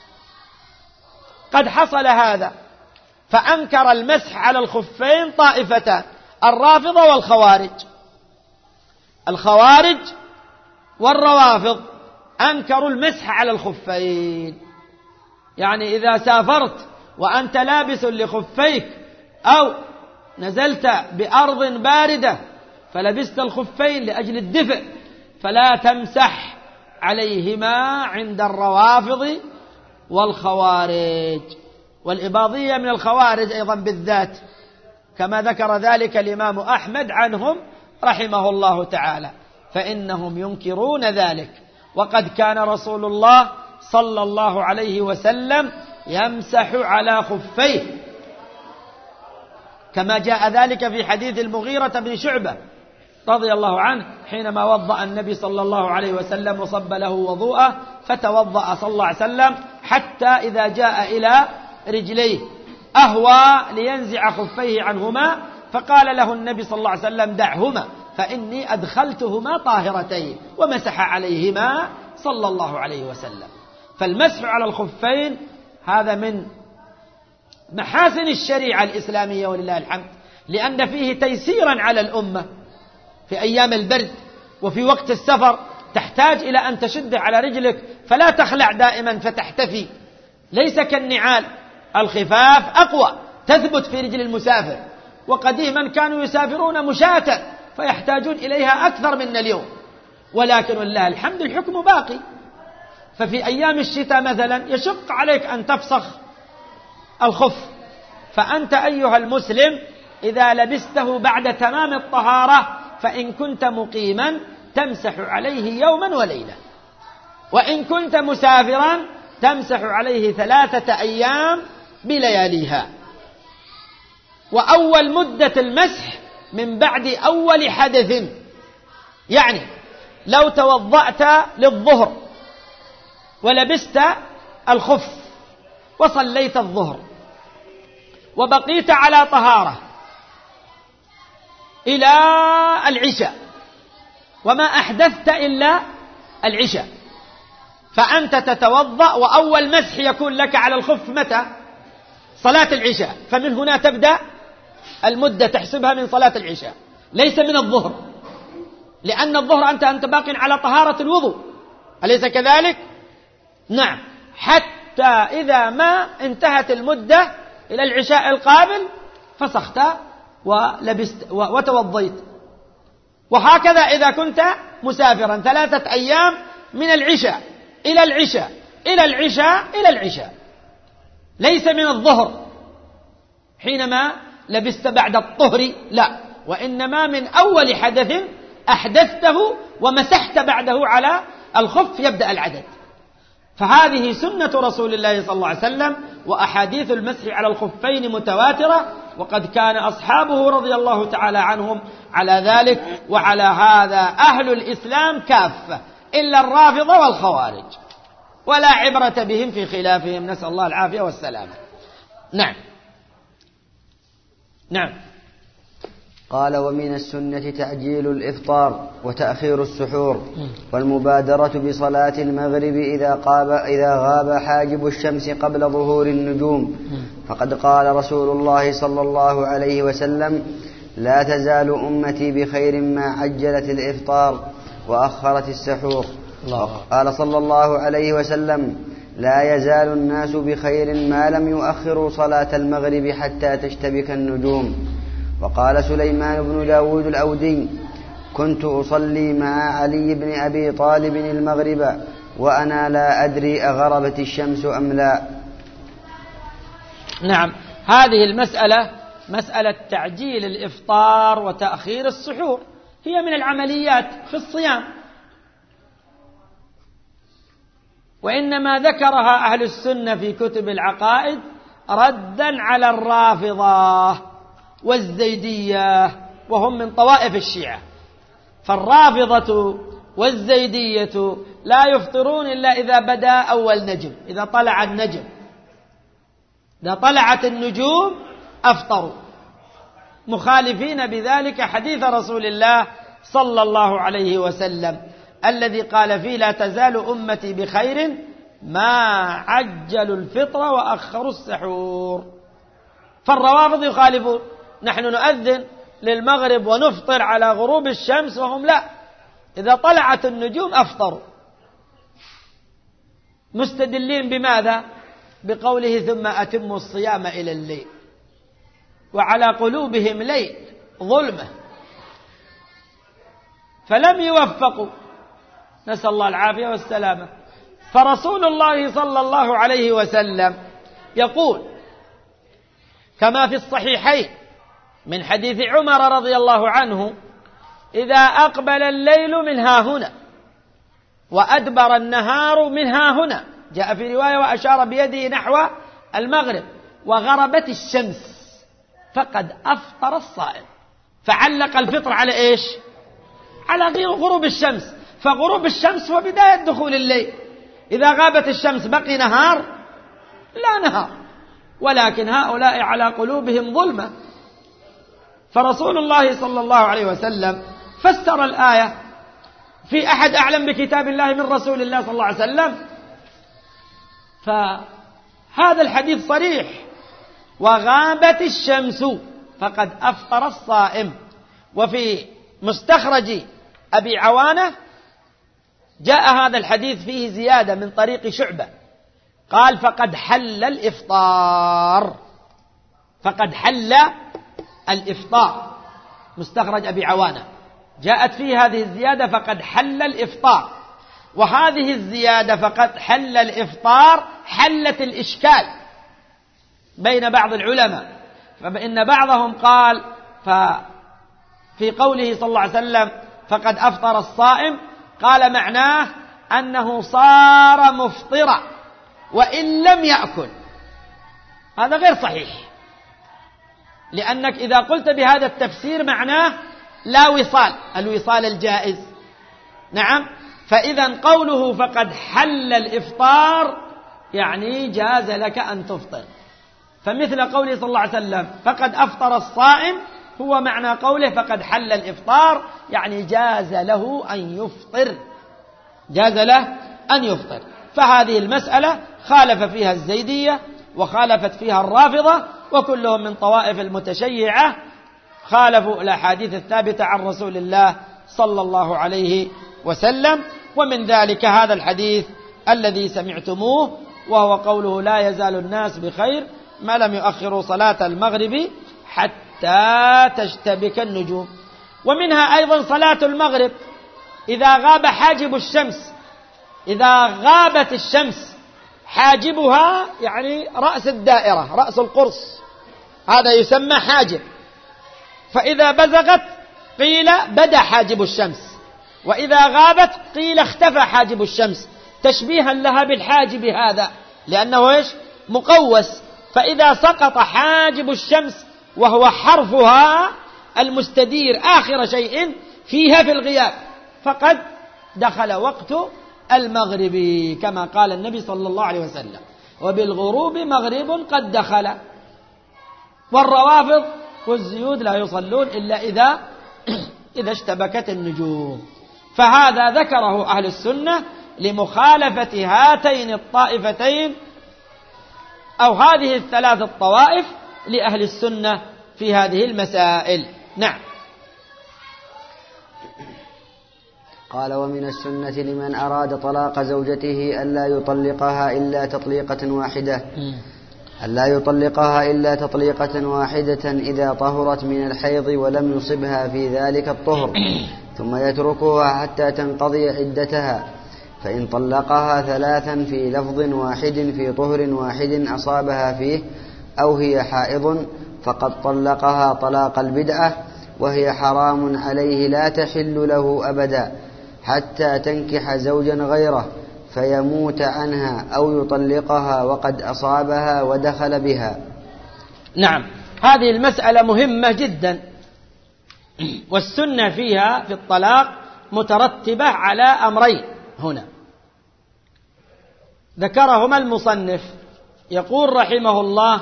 قد حصل هذا، فأنكر المسح على الخفين طائفتان: الرافضة والخوارج. الخوارج والروافض أنكروا المسح على الخفين، يعني إذا سافرت وأنت لابس لخفيك أو نزلت بأرض باردة فلبست الخفين لأجل الدفء فلا تمسح عليهما عند الروافض والخوارج. والإباضية من الخوارج أيضا بالذات، كما ذكر ذلك الإمام أحمد عنهم رحمه الله تعالى، فإنهم ينكرون ذلك. وقد كان رسول الله صلى الله عليه وسلم يمسح على خفيه، كما جاء ذلك في حديث المغيرة بن شعبة رضي الله عنه حينما وضأ النبي صلى الله عليه وسلم وصب له وضوءه، فتوضأ صلى الله عليه وسلم حتى إذا جاء إلى رجليه أهوى لينزع خفيه عنهما، فقال له النبي صلى الله عليه وسلم: دعهما فإني أدخلتهما طاهرتين، ومسح عليهما صلى الله عليه وسلم. فالمسح على الخفين هذا من محاسن الشريعة الإسلامية ولله الحمد، لأن فيه تيسيرا على الأمة في أيام البرد وفي وقت السفر، تحتاج إلى أن تشد على رجلك فلا تخلع دائما فتحتفي، ليس كالنعال الخفاف أقوى تثبت في رجل المسافر، وقديما كانوا يسافرون مشاة فيحتاجون إليها أكثر من اليوم، ولكن ولله الحمد الحكم باقي. ففي أيام الشتاء مثلا يشق عليك أن تفسخ الخف، فأنت أيها المسلم إذا لبسته بعد تمام الطهارة فإن كنت مقيما تمسح عليه يوما وليلة، وإن كنت مسافرا تمسح عليه 3 أيام بلياليها. وأول مدة المسح من بعد أول حدث، يعني لو توضأت للظهر ولبست الخف وصليت الظهر وبقيت على طهارة إلى العشاء وما أحدثت إلا العشاء، فأنت تتوضأ، وأول مسح يكون لك على الخف متى؟ صلاة العشاء، فمن هنا تبدأ المدة تحسبها من صلاة العشاء ليس من الظهر، لأن الظهر أنت باق على طهارة الوضوء، أليس كذلك؟ نعم، حتى إذا ما انتهت المدة إلى العشاء القابل فسخت ولبست وتوضيت. وهكذا إذا كنت مسافرا 3 أيام من العشاء إلى العشاء إلى العشاء إلى العشاء، ليس من الظهر حينما لبست بعد الطهر، لا، وإنما من أول حدث أحدثته ومسحت بعده على الخف يبدأ العدد. فهذه سنة رسول الله صلى الله عليه وسلم، وأحاديث المسح على الخفين متواترة، وقد كان أصحابه رضي الله تعالى عنهم على ذلك، وعلى هذا أهل الإسلام كافة إلا الرافضة والخوارج. ولا عبرة بهم في خلافهم، نسأل الله العافية والسلامة. نعم. نعم. قال: ومن السنة تعجيل الإفطار وتأخير السحور والمبادرة بصلاة المغرب إذا غاب حاجب الشمس قبل ظهور النجوم، فقد قال رسول الله صلى الله عليه وسلم: لا تزال أمتي بخير ما عجلت الإفطار وأخرت السحور. قال صلى الله عليه وسلم: لا يزال الناس بخير ما لم يؤخروا صلاة المغرب حتى تشتبك النجوم. وقال سليمان بن داود الأودي: كنت أصلي مع علي بن أبي طالب المغرب وأنا لا أدري أغربت الشمس أم لا. نعم، هذه المسألة مسألة تعجيل الإفطار وتأخير السحور هي من العمليات في الصيام، وإنما ذكرها أهل السنة في كتب العقائد ردا على الرافضة والزيدية، وهم من طوائف الشيعة. فالرافضة والزيدية لا يفطرون إلا إذا بدا أول نجم، إذا طلع النجم، إذا طلعت النجوم أفطروا، مخالفين بذلك حديث رسول الله صلى الله عليه وسلم الذي قال فيه: لا تزال أمتي بخير ما عجلوا الفطر وأخروا السحور. فالروافض يخالفون، نحن نؤذن للمغرب ونفطر على غروب الشمس، وهم لا، إذا طلعت النجوم أفطروا، مستدلين بماذا؟ بقوله: ثم أتموا الصيام إلى الليل وعلى قلوبهم ليل ظلمة، فلم يوفقوا، نسأل الله العافية والسلامة. فرسول الله صلى الله عليه وسلم يقول كما في الصحيحين من حديث عمر رضي الله عنه: إذا أقبل الليل من ها هنا وأدبر النهار من ها هنا، جاء في رواية وأشار بيده نحو المغرب، وغربت الشمس فقد أفطر الصائم. فعلق الفطر على إيش؟ على غروب الشمس، فغروب الشمس هو بداية دخول الليل. إذا غابت الشمس بقي نهار؟ لا نهار، ولكن هؤلاء على قلوبهم ظلمة. فرسول الله صلى الله عليه وسلم فسر الآية: في أحد أعلم بكتاب الله من رسول الله صلى الله عليه وسلم؟ فهذا الحديث صريح: وغابت الشمس فقد أفطر الصائم. وفي مستخرج أبي عوانة جاء هذا الحديث فيه زيادة من طريق شعبة، قال: فقد حل الإفطار، فقد حل الإفطار. مستخرج أبي عوانة جاءت فيه هذه الزيادة: فقد حل الإفطار. وهذه الزيادة فقد حل الإفطار حلت الإشكال بين بعض العلماء، فإن بعضهم قال في قوله صلى الله عليه وسلم: فقد أفطر الصائم، قال معناه أنه صار مفطرا وإن لم يأكل. هذا غير صحيح، لأنك إذا قلت بهذا التفسير معناه لا وصال، الوصال الجائز. نعم، فإذا قوله فقد حل الإفطار يعني جاز لك أن تفطر. فمثل قوله صلى الله عليه وسلم: فقد أفطر الصائم، هو معنى قوله فقد حل الإفطار يعني جاز له أن يفطر، جاز له أن يفطر. فهذه المسألة خالف فيها الزيدية وخالفت فيها الرافضة، وكلهم من طوائف المتشيعة، خالفوا الأحاديث الثابتة عن رسول الله صلى الله عليه وسلم. ومن ذلك هذا الحديث الذي سمعتموه، وهو قوله: لا يزال الناس بخير ما لم يؤخروا صلاة المغرب حتى تشتبك النجوم. ومنها أيضا صلاة المغرب إذا غاب حاجب الشمس، إذا غابت الشمس حاجبها يعني رأس الدائرة، رأس القرص، هذا يسمى حاجب. فإذا بزغت قيل بدا حاجب الشمس، وإذا غابت قيل اختفى حاجب الشمس، تشبيها لها بالحاجب هذا، لأنه إيش؟ مقوس. فإذا سقط حاجب الشمس وهو حرفها المستدير آخر شيء فيها في الغياب، فقد دخل وقت المغربي كما قال النبي صلى الله عليه وسلم: وبالغروب مغرب قد دخل. والروافض والزيود لا يصلون إلا إذا اشتبكت النجوم. فهذا ذكره أهل السنة لمخالفة هاتين الطائفتين أو هذه الثلاث الطوائف لأهل السنة في هذه المسائل. نعم. قال: ومن السنة لمن أراد طلاق زوجته ألا يطلقها إلا تطليقة واحدة إذا طهرت من الحيض ولم يصبها في ذلك الطهر، ثم يتركها حتى تنقضي عدتها. فإن طلقها ثلاثا في لفظ واحد في طهر واحد أصابها فيه أو هي حائض فقد طلقها طلاق البدعة، وهي حرام عليه لا تحل له أبدا حتى تنكح زوجا غيره فيموت عنها أو يطلقها وقد أصابها ودخل بها. نعم، هذه المسألة مهمة جدا، والسنة فيها في الطلاق مترتبة على أمرين هنا ذكرهما المصنف. يقول رحمه الله: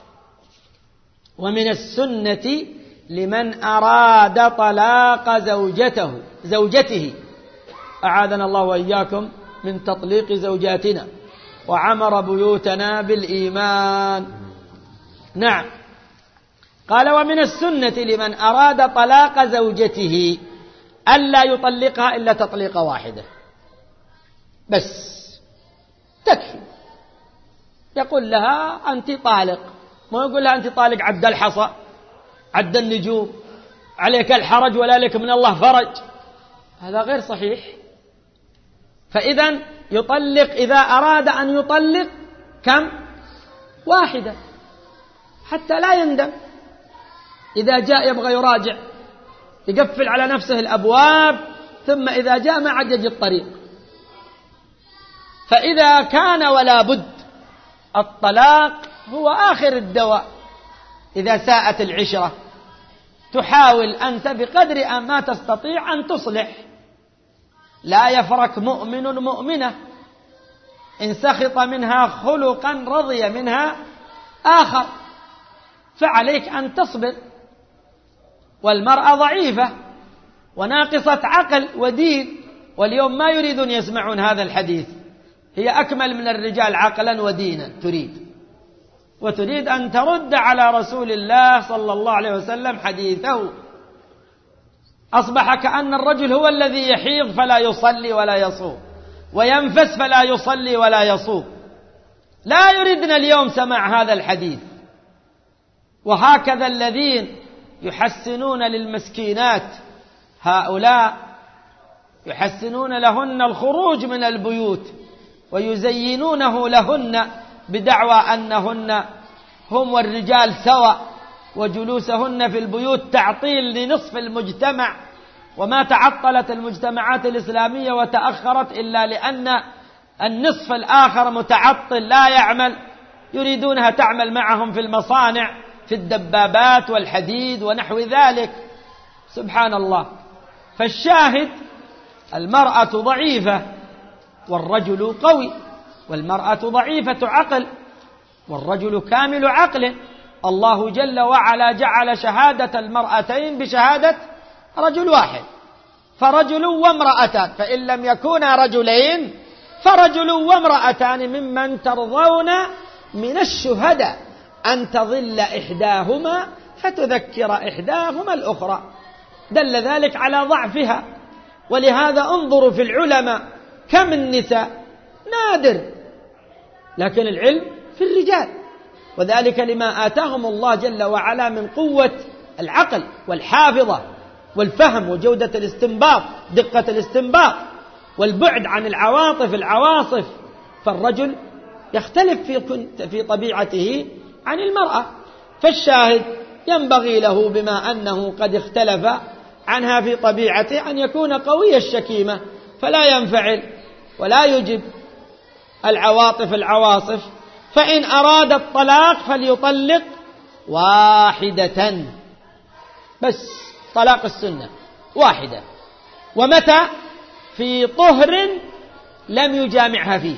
ومن السنة لمن أراد طلاق زوجته أعاذنا الله وإياكم من تطليق زوجاتنا وعمر بيوتنا بالإيمان. نعم، قال: ومن السنة لمن أراد طلاق زوجته ألا يطلقها إلا تطليقة واحدة بس تكفي. يقول لها: أنت طالق، ما يقول لها: أنت طالق عد الحصى عد النجوم، عليك الحرج ولا لك من الله فرج. هذا غير صحيح. فإذا يطلق إذا أراد أن يطلق كم؟ واحدة حتى لا يندم. إذا جاء يبغى يراجع يقفل على نفسه الأبواب، ثم إذا جاء ما عاد يجي الطريق. فإذا كان ولا بد الطلاق هو آخر الدواء. إذا ساءت العشرة تحاول أنت بقدر ما تستطيع أن تصلح. لا يفرق مؤمن مؤمنة، إن سخط منها خلقا رضي منها آخر، فعليك أن تصبر. والمرأة ضعيفة وناقصة عقل ودين، واليوم ما يريدون يسمعون هذا الحديث. هي أكمل من الرجال عقلا ودينا، وتريد أن ترد على رسول الله صلى الله عليه وسلم حديثه. أصبح كأن الرجل هو الذي يحيض فلا يصلي ولا يصوم، وينفس فلا يصلي ولا يصوم. لا يريدن اليوم سماع هذا الحديث. وهكذا الذين يحسنون للمسكينات، هؤلاء يحسنون لهن الخروج من البيوت ويزينونه لهن بدعوى أنهن هم والرجال سواء، وجلوسهن في البيوت تعطيل لنصف المجتمع. وما تعطلت المجتمعات الإسلامية وتأخرت إلا لأن النصف الآخر متعطل لا يعمل، يريدونها تعمل معهم في المصانع في الدبابات والحديد ونحو ذلك. سبحان الله. فالشاهد المرأة ضعيفة والرجل قوي، والمرأة ضعيفة عقل والرجل كامل عقل. الله جل وعلا جعل شهادة المرأتين بشهادة رجل واحد، فرجل وامرأتان، فإن لم يكونا رجلين فرجل وامرأتان ممن ترضون من الشهداء أن تظل إحداهما فتذكر إحداهما الأخرى. دل ذلك على ضعفها. ولهذا انظروا في العلماء كم النساء نادر، لكن العلم في الرجال، وذلك لما آتاهم الله جل وعلا من قوة العقل والحافظة والفهم وجودة الاستنباط، دقة الاستنباط والبعد عن العواصف. فالرجل يختلف في طبيعته عن المرأة. فالشاهد ينبغي له بما أنه قد اختلف عنها في طبيعته أن يكون قوي الشكيمة، فلا ينفعل ولا يجب العواصف. فإن أراد الطلاق فليطلق واحدة بس، طلاق السنة واحدة. ومتى؟ في طهر لم يجامعها فيه.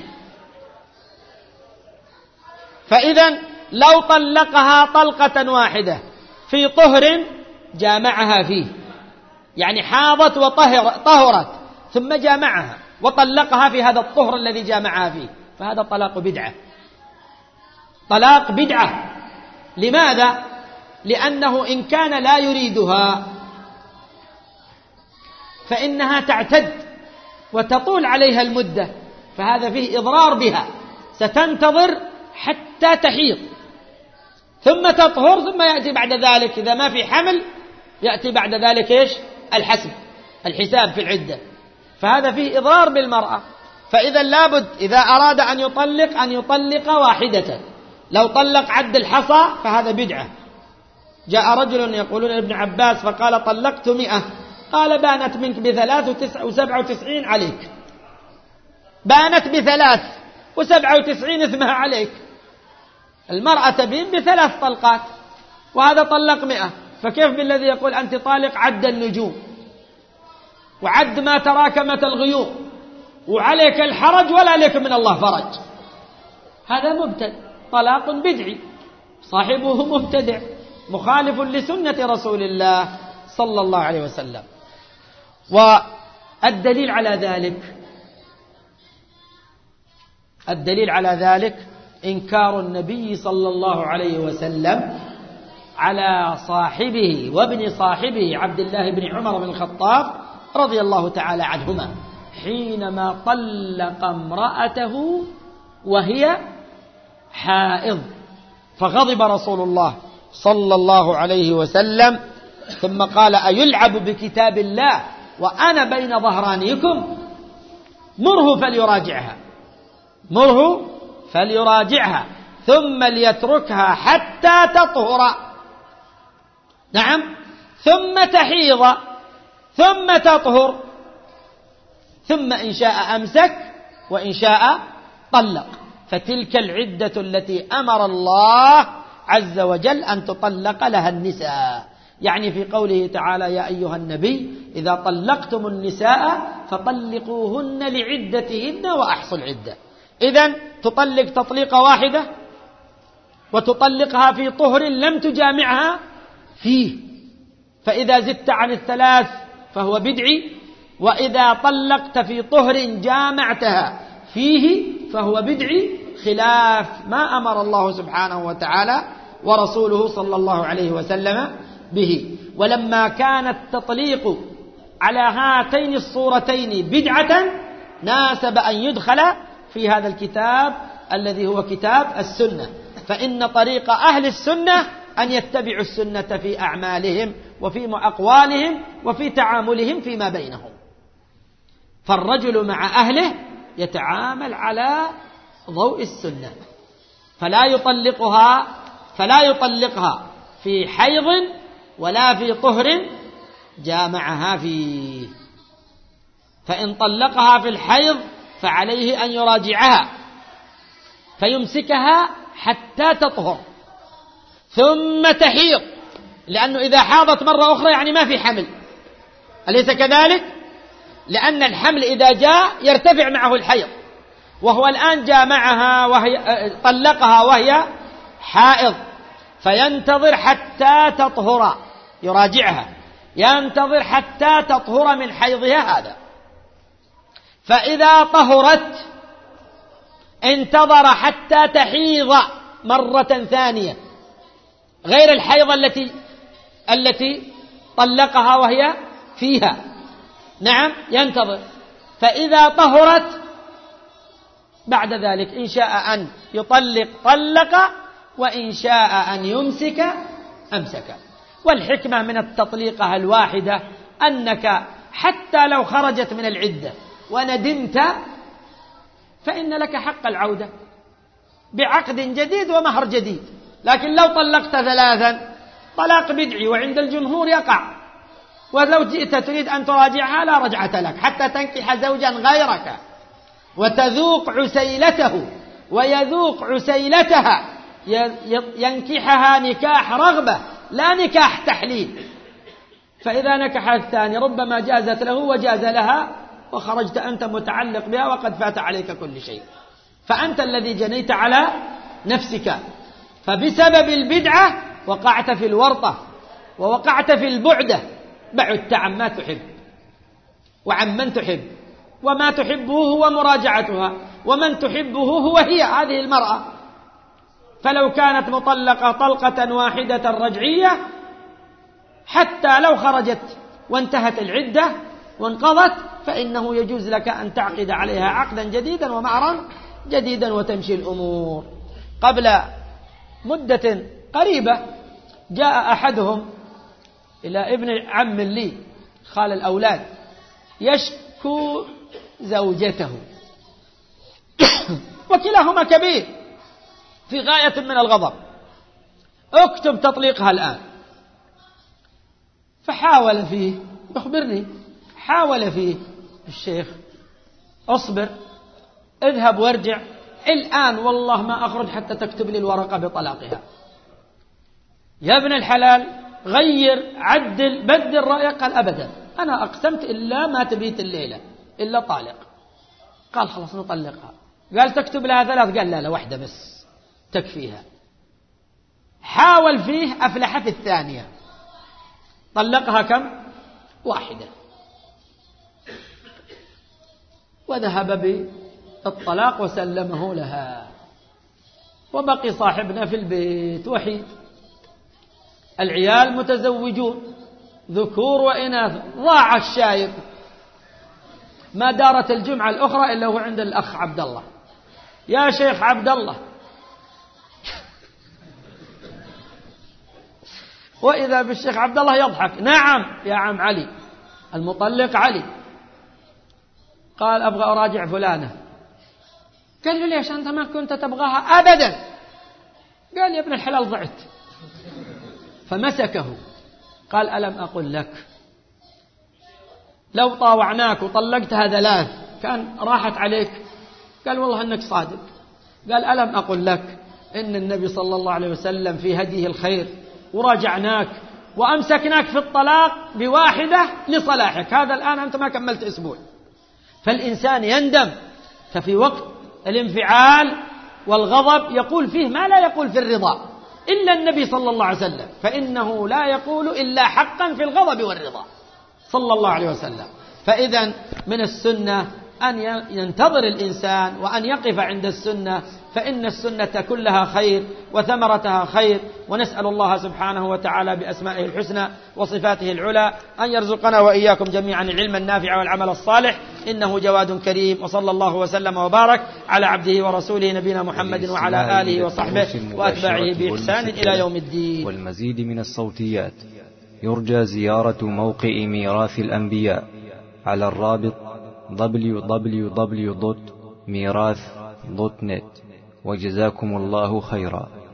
فإذا لو طلقها طلقة واحدة في طهر جامعها فيه، يعني حاضت وطهرت ثم جامعها وطلقها في هذا الطهر الذي جامعها فيه، فهذا طلاق بدعة، طلاق بدعة. لماذا؟ لأنه إن كان لا يريدها فإنها تعتد وتطول عليها المدة، فهذا فيه إضرار بها، ستنتظر حتى تحيض ثم تطهر، ثم يأتي بعد ذلك إذا ما في حمل يأتي بعد ذلك إيش؟ الحساب في العدة، فهذا فيه إضرار بالمرأة. فإذا لابد إذا أراد أن يطلق واحدة. لو طلق عد الحصى فهذا بدعة. جاء رجل يقولون ابن عباس فقال طلقت 100، قال بانت منك ب93 عليك، بانت ب3 و97 إثمها عليك. المرأة تبين ب3 طلقات وهذا طلق 100، فكيف بالذي يقول أنت طالق عد النجوم وعد ما تراكمت الغيوم وعليك الحرج ولا لك من الله فرج؟ هذا مبتدع، طلاق بدعي، صاحبه مبتدع مخالف لسنة رسول الله صلى الله عليه وسلم. والدليل على ذلك إنكار النبي صلى الله عليه وسلم على صاحبه وابن صاحبه عبد الله بن عمر بن الخطاب رضي الله تعالى عنهما حينما طلق امرأته وهي حائض، فغضب رسول الله صلى الله عليه وسلم ثم قال أيلعب بكتاب الله وأنا بين ظهرانيكم؟ مره فليراجعها ثم ليتركها حتى تطهر، نعم، ثم تحيض ثم تطهر، ثم إن شاء أمسك وإن شاء طلق. فتلك العدة التي أمر الله عز وجل أن تطلق لها النساء، يعني في قوله تعالى يا أيها النبي إذا طلقتم النساء فطلقوهن لعدتهن وأحصوا العدة. إذن تطلق تطليقة واحدة وتطلقها في طهر لم تجامعها فيه، فإذا زدت عن 3 فهو بدعي، وإذا طلقت في طهر جامعتها فيه فهو بدعي، خلاف ما أمر الله سبحانه وتعالى ورسوله صلى الله عليه وسلم به. ولما كان التطليق على هاتين الصورتين بدعة ناسب أن يدخل في هذا الكتاب الذي هو كتاب السنة، فإن طريق أهل السنة أن يتبعوا السنة في أعمالهم وفي أقوالهم وفي تعاملهم فيما بينهم. فالرجل مع أهله يتعامل على ضوء السنة، فلا يطلقها في حيض ولا في طهر جامعها فيه. فإن طلقها في الحيض فعليه أن يراجعها فيمسكها حتى تطهر ثم تحيض، لأنه إذا حاضت مرة أخرى يعني ما في حمل، أليس كذلك؟ لأن الحمل إذا جاء يرتفع معه الحيض، وهو الآن جامعها طلقها وهي حائض، فينتظر حتى تطهر، يراجعها ينتظر حتى تطهر من حيضها هذا. فإذا طهرت انتظر حتى تحيض مرة ثانية غير الحيض التي طلقها وهي فيها، نعم، ينتظر. فإذا طهرت بعد ذلك إن شاء أن يطلق طلق وإن شاء أن يمسك أمسك. والحكمة من التطليقة الواحدة أنك حتى لو خرجت من العدة وندمت فإن لك حق العودة بعقد جديد ومهر جديد. لكن لو طلقت 3 طلاق بدعي وعند الجمهور يقع، ولو جئت تريد أن تراجعها لا رجعة لك حتى تنكح زوجا غيرك وتذوق عسيلته ويذوق عسيلتها، ينكحها نكاح رغبة لا نكاح تحليل. فإذا نكح الثاني ربما جازت له وجاز لها وخرجت أنت متعلق بها وقد فات عليك كل شيء، فأنت الذي جنيت على نفسك. فبسبب البدعة وقعت في الورطة ووقعت في البعدة، بعدت عما تحب وعن من تحب، وما تحبه هو مراجعتها، ومن تحبه هو هي هذه المرأة. فلو كانت مطلقة طلقة واحدة رجعية، حتى لو خرجت وانتهت العدة وانقضت، فإنه يجوز لك أن تعقد عليها عقدا جديدا ومعرا جديدا وتمشي الأمور. قبل مدة قريبة جاء أحدهم إلى ابن عم لي خال الأولاد يشكو زوجته وكلاهما كبير في غاية من الغضب، اكتب تطليقها الآن. فحاول فيه، يخبرني حاول فيه الشيخ اصبر، اذهب وارجع الآن، والله ما أخرج حتى تكتب لي الورقة بطلاقها. يا ابن الحلال غير عدل بدل رأيك. قال أبدا، أنا أقسمت إلا ما تبيت الليلة إلا طالق. قال خلاص نطلقها. قال تكتب لها 3، قال لا واحدة بس تكفيها. حاول فيه، أفلح في الثانية، طلقها كم؟ 1، وذهب بالطلاق وسلمه لها، وبقي صاحبنا في البيت وحيد. العيال متزوجون ذكور وإناث، ضاع الشايب. ما دارت الجمعة الأخرى إلا هو عند الأخ عبد الله. يا شيخ عبد الله، وإذا بالشيخ عبد الله يضحك. نعم يا عم علي، المطلق علي. قال أبغى أراجع فلانة. قال له ليش أنت ما كنت تبغاها؟ أبدا. قال يا ابن الحلال ضعت. فمسكه قال ألم أقل لك لو طاوعناك وطلقتها 3 كان راحت عليك؟ قال والله أنك صادق. قال ألم أقل لك إن النبي صلى الله عليه وسلم في هديه الخير، وراجعناك وأمسكناك في الطلاق ب1 لصلاحك. هذا الآن أنت ما كملت أسبوع. فالإنسان يندم، ففي وقت الانفعال والغضب يقول فيه ما لا يقول في الرضا إلا النبي صلى الله عليه وسلم، فإنه لا يقول إلا حقا في الغضب والرضا صلى الله عليه وسلم. فإذا من السنة أن ينتظر الإنسان وأن يقف عند السنة، فإن السنة كلها خير وثمرتها خير. ونسأل الله سبحانه وتعالى بأسمائه الحسنى وصفاته العلى أن يرزقنا وإياكم جميعا العلم النافع والعمل الصالح، إنه جواد كريم. وصلى الله وسلم وبارك على عبده ورسوله نبينا محمد وعلى آله وصحبه وأتباعه بإحسان إلى يوم الدين. والمزيد من الصوتيات يرجى زيارة موقع ميراث الأنبياء على الرابط www.mirath.net. وجزاكم الله خيرا.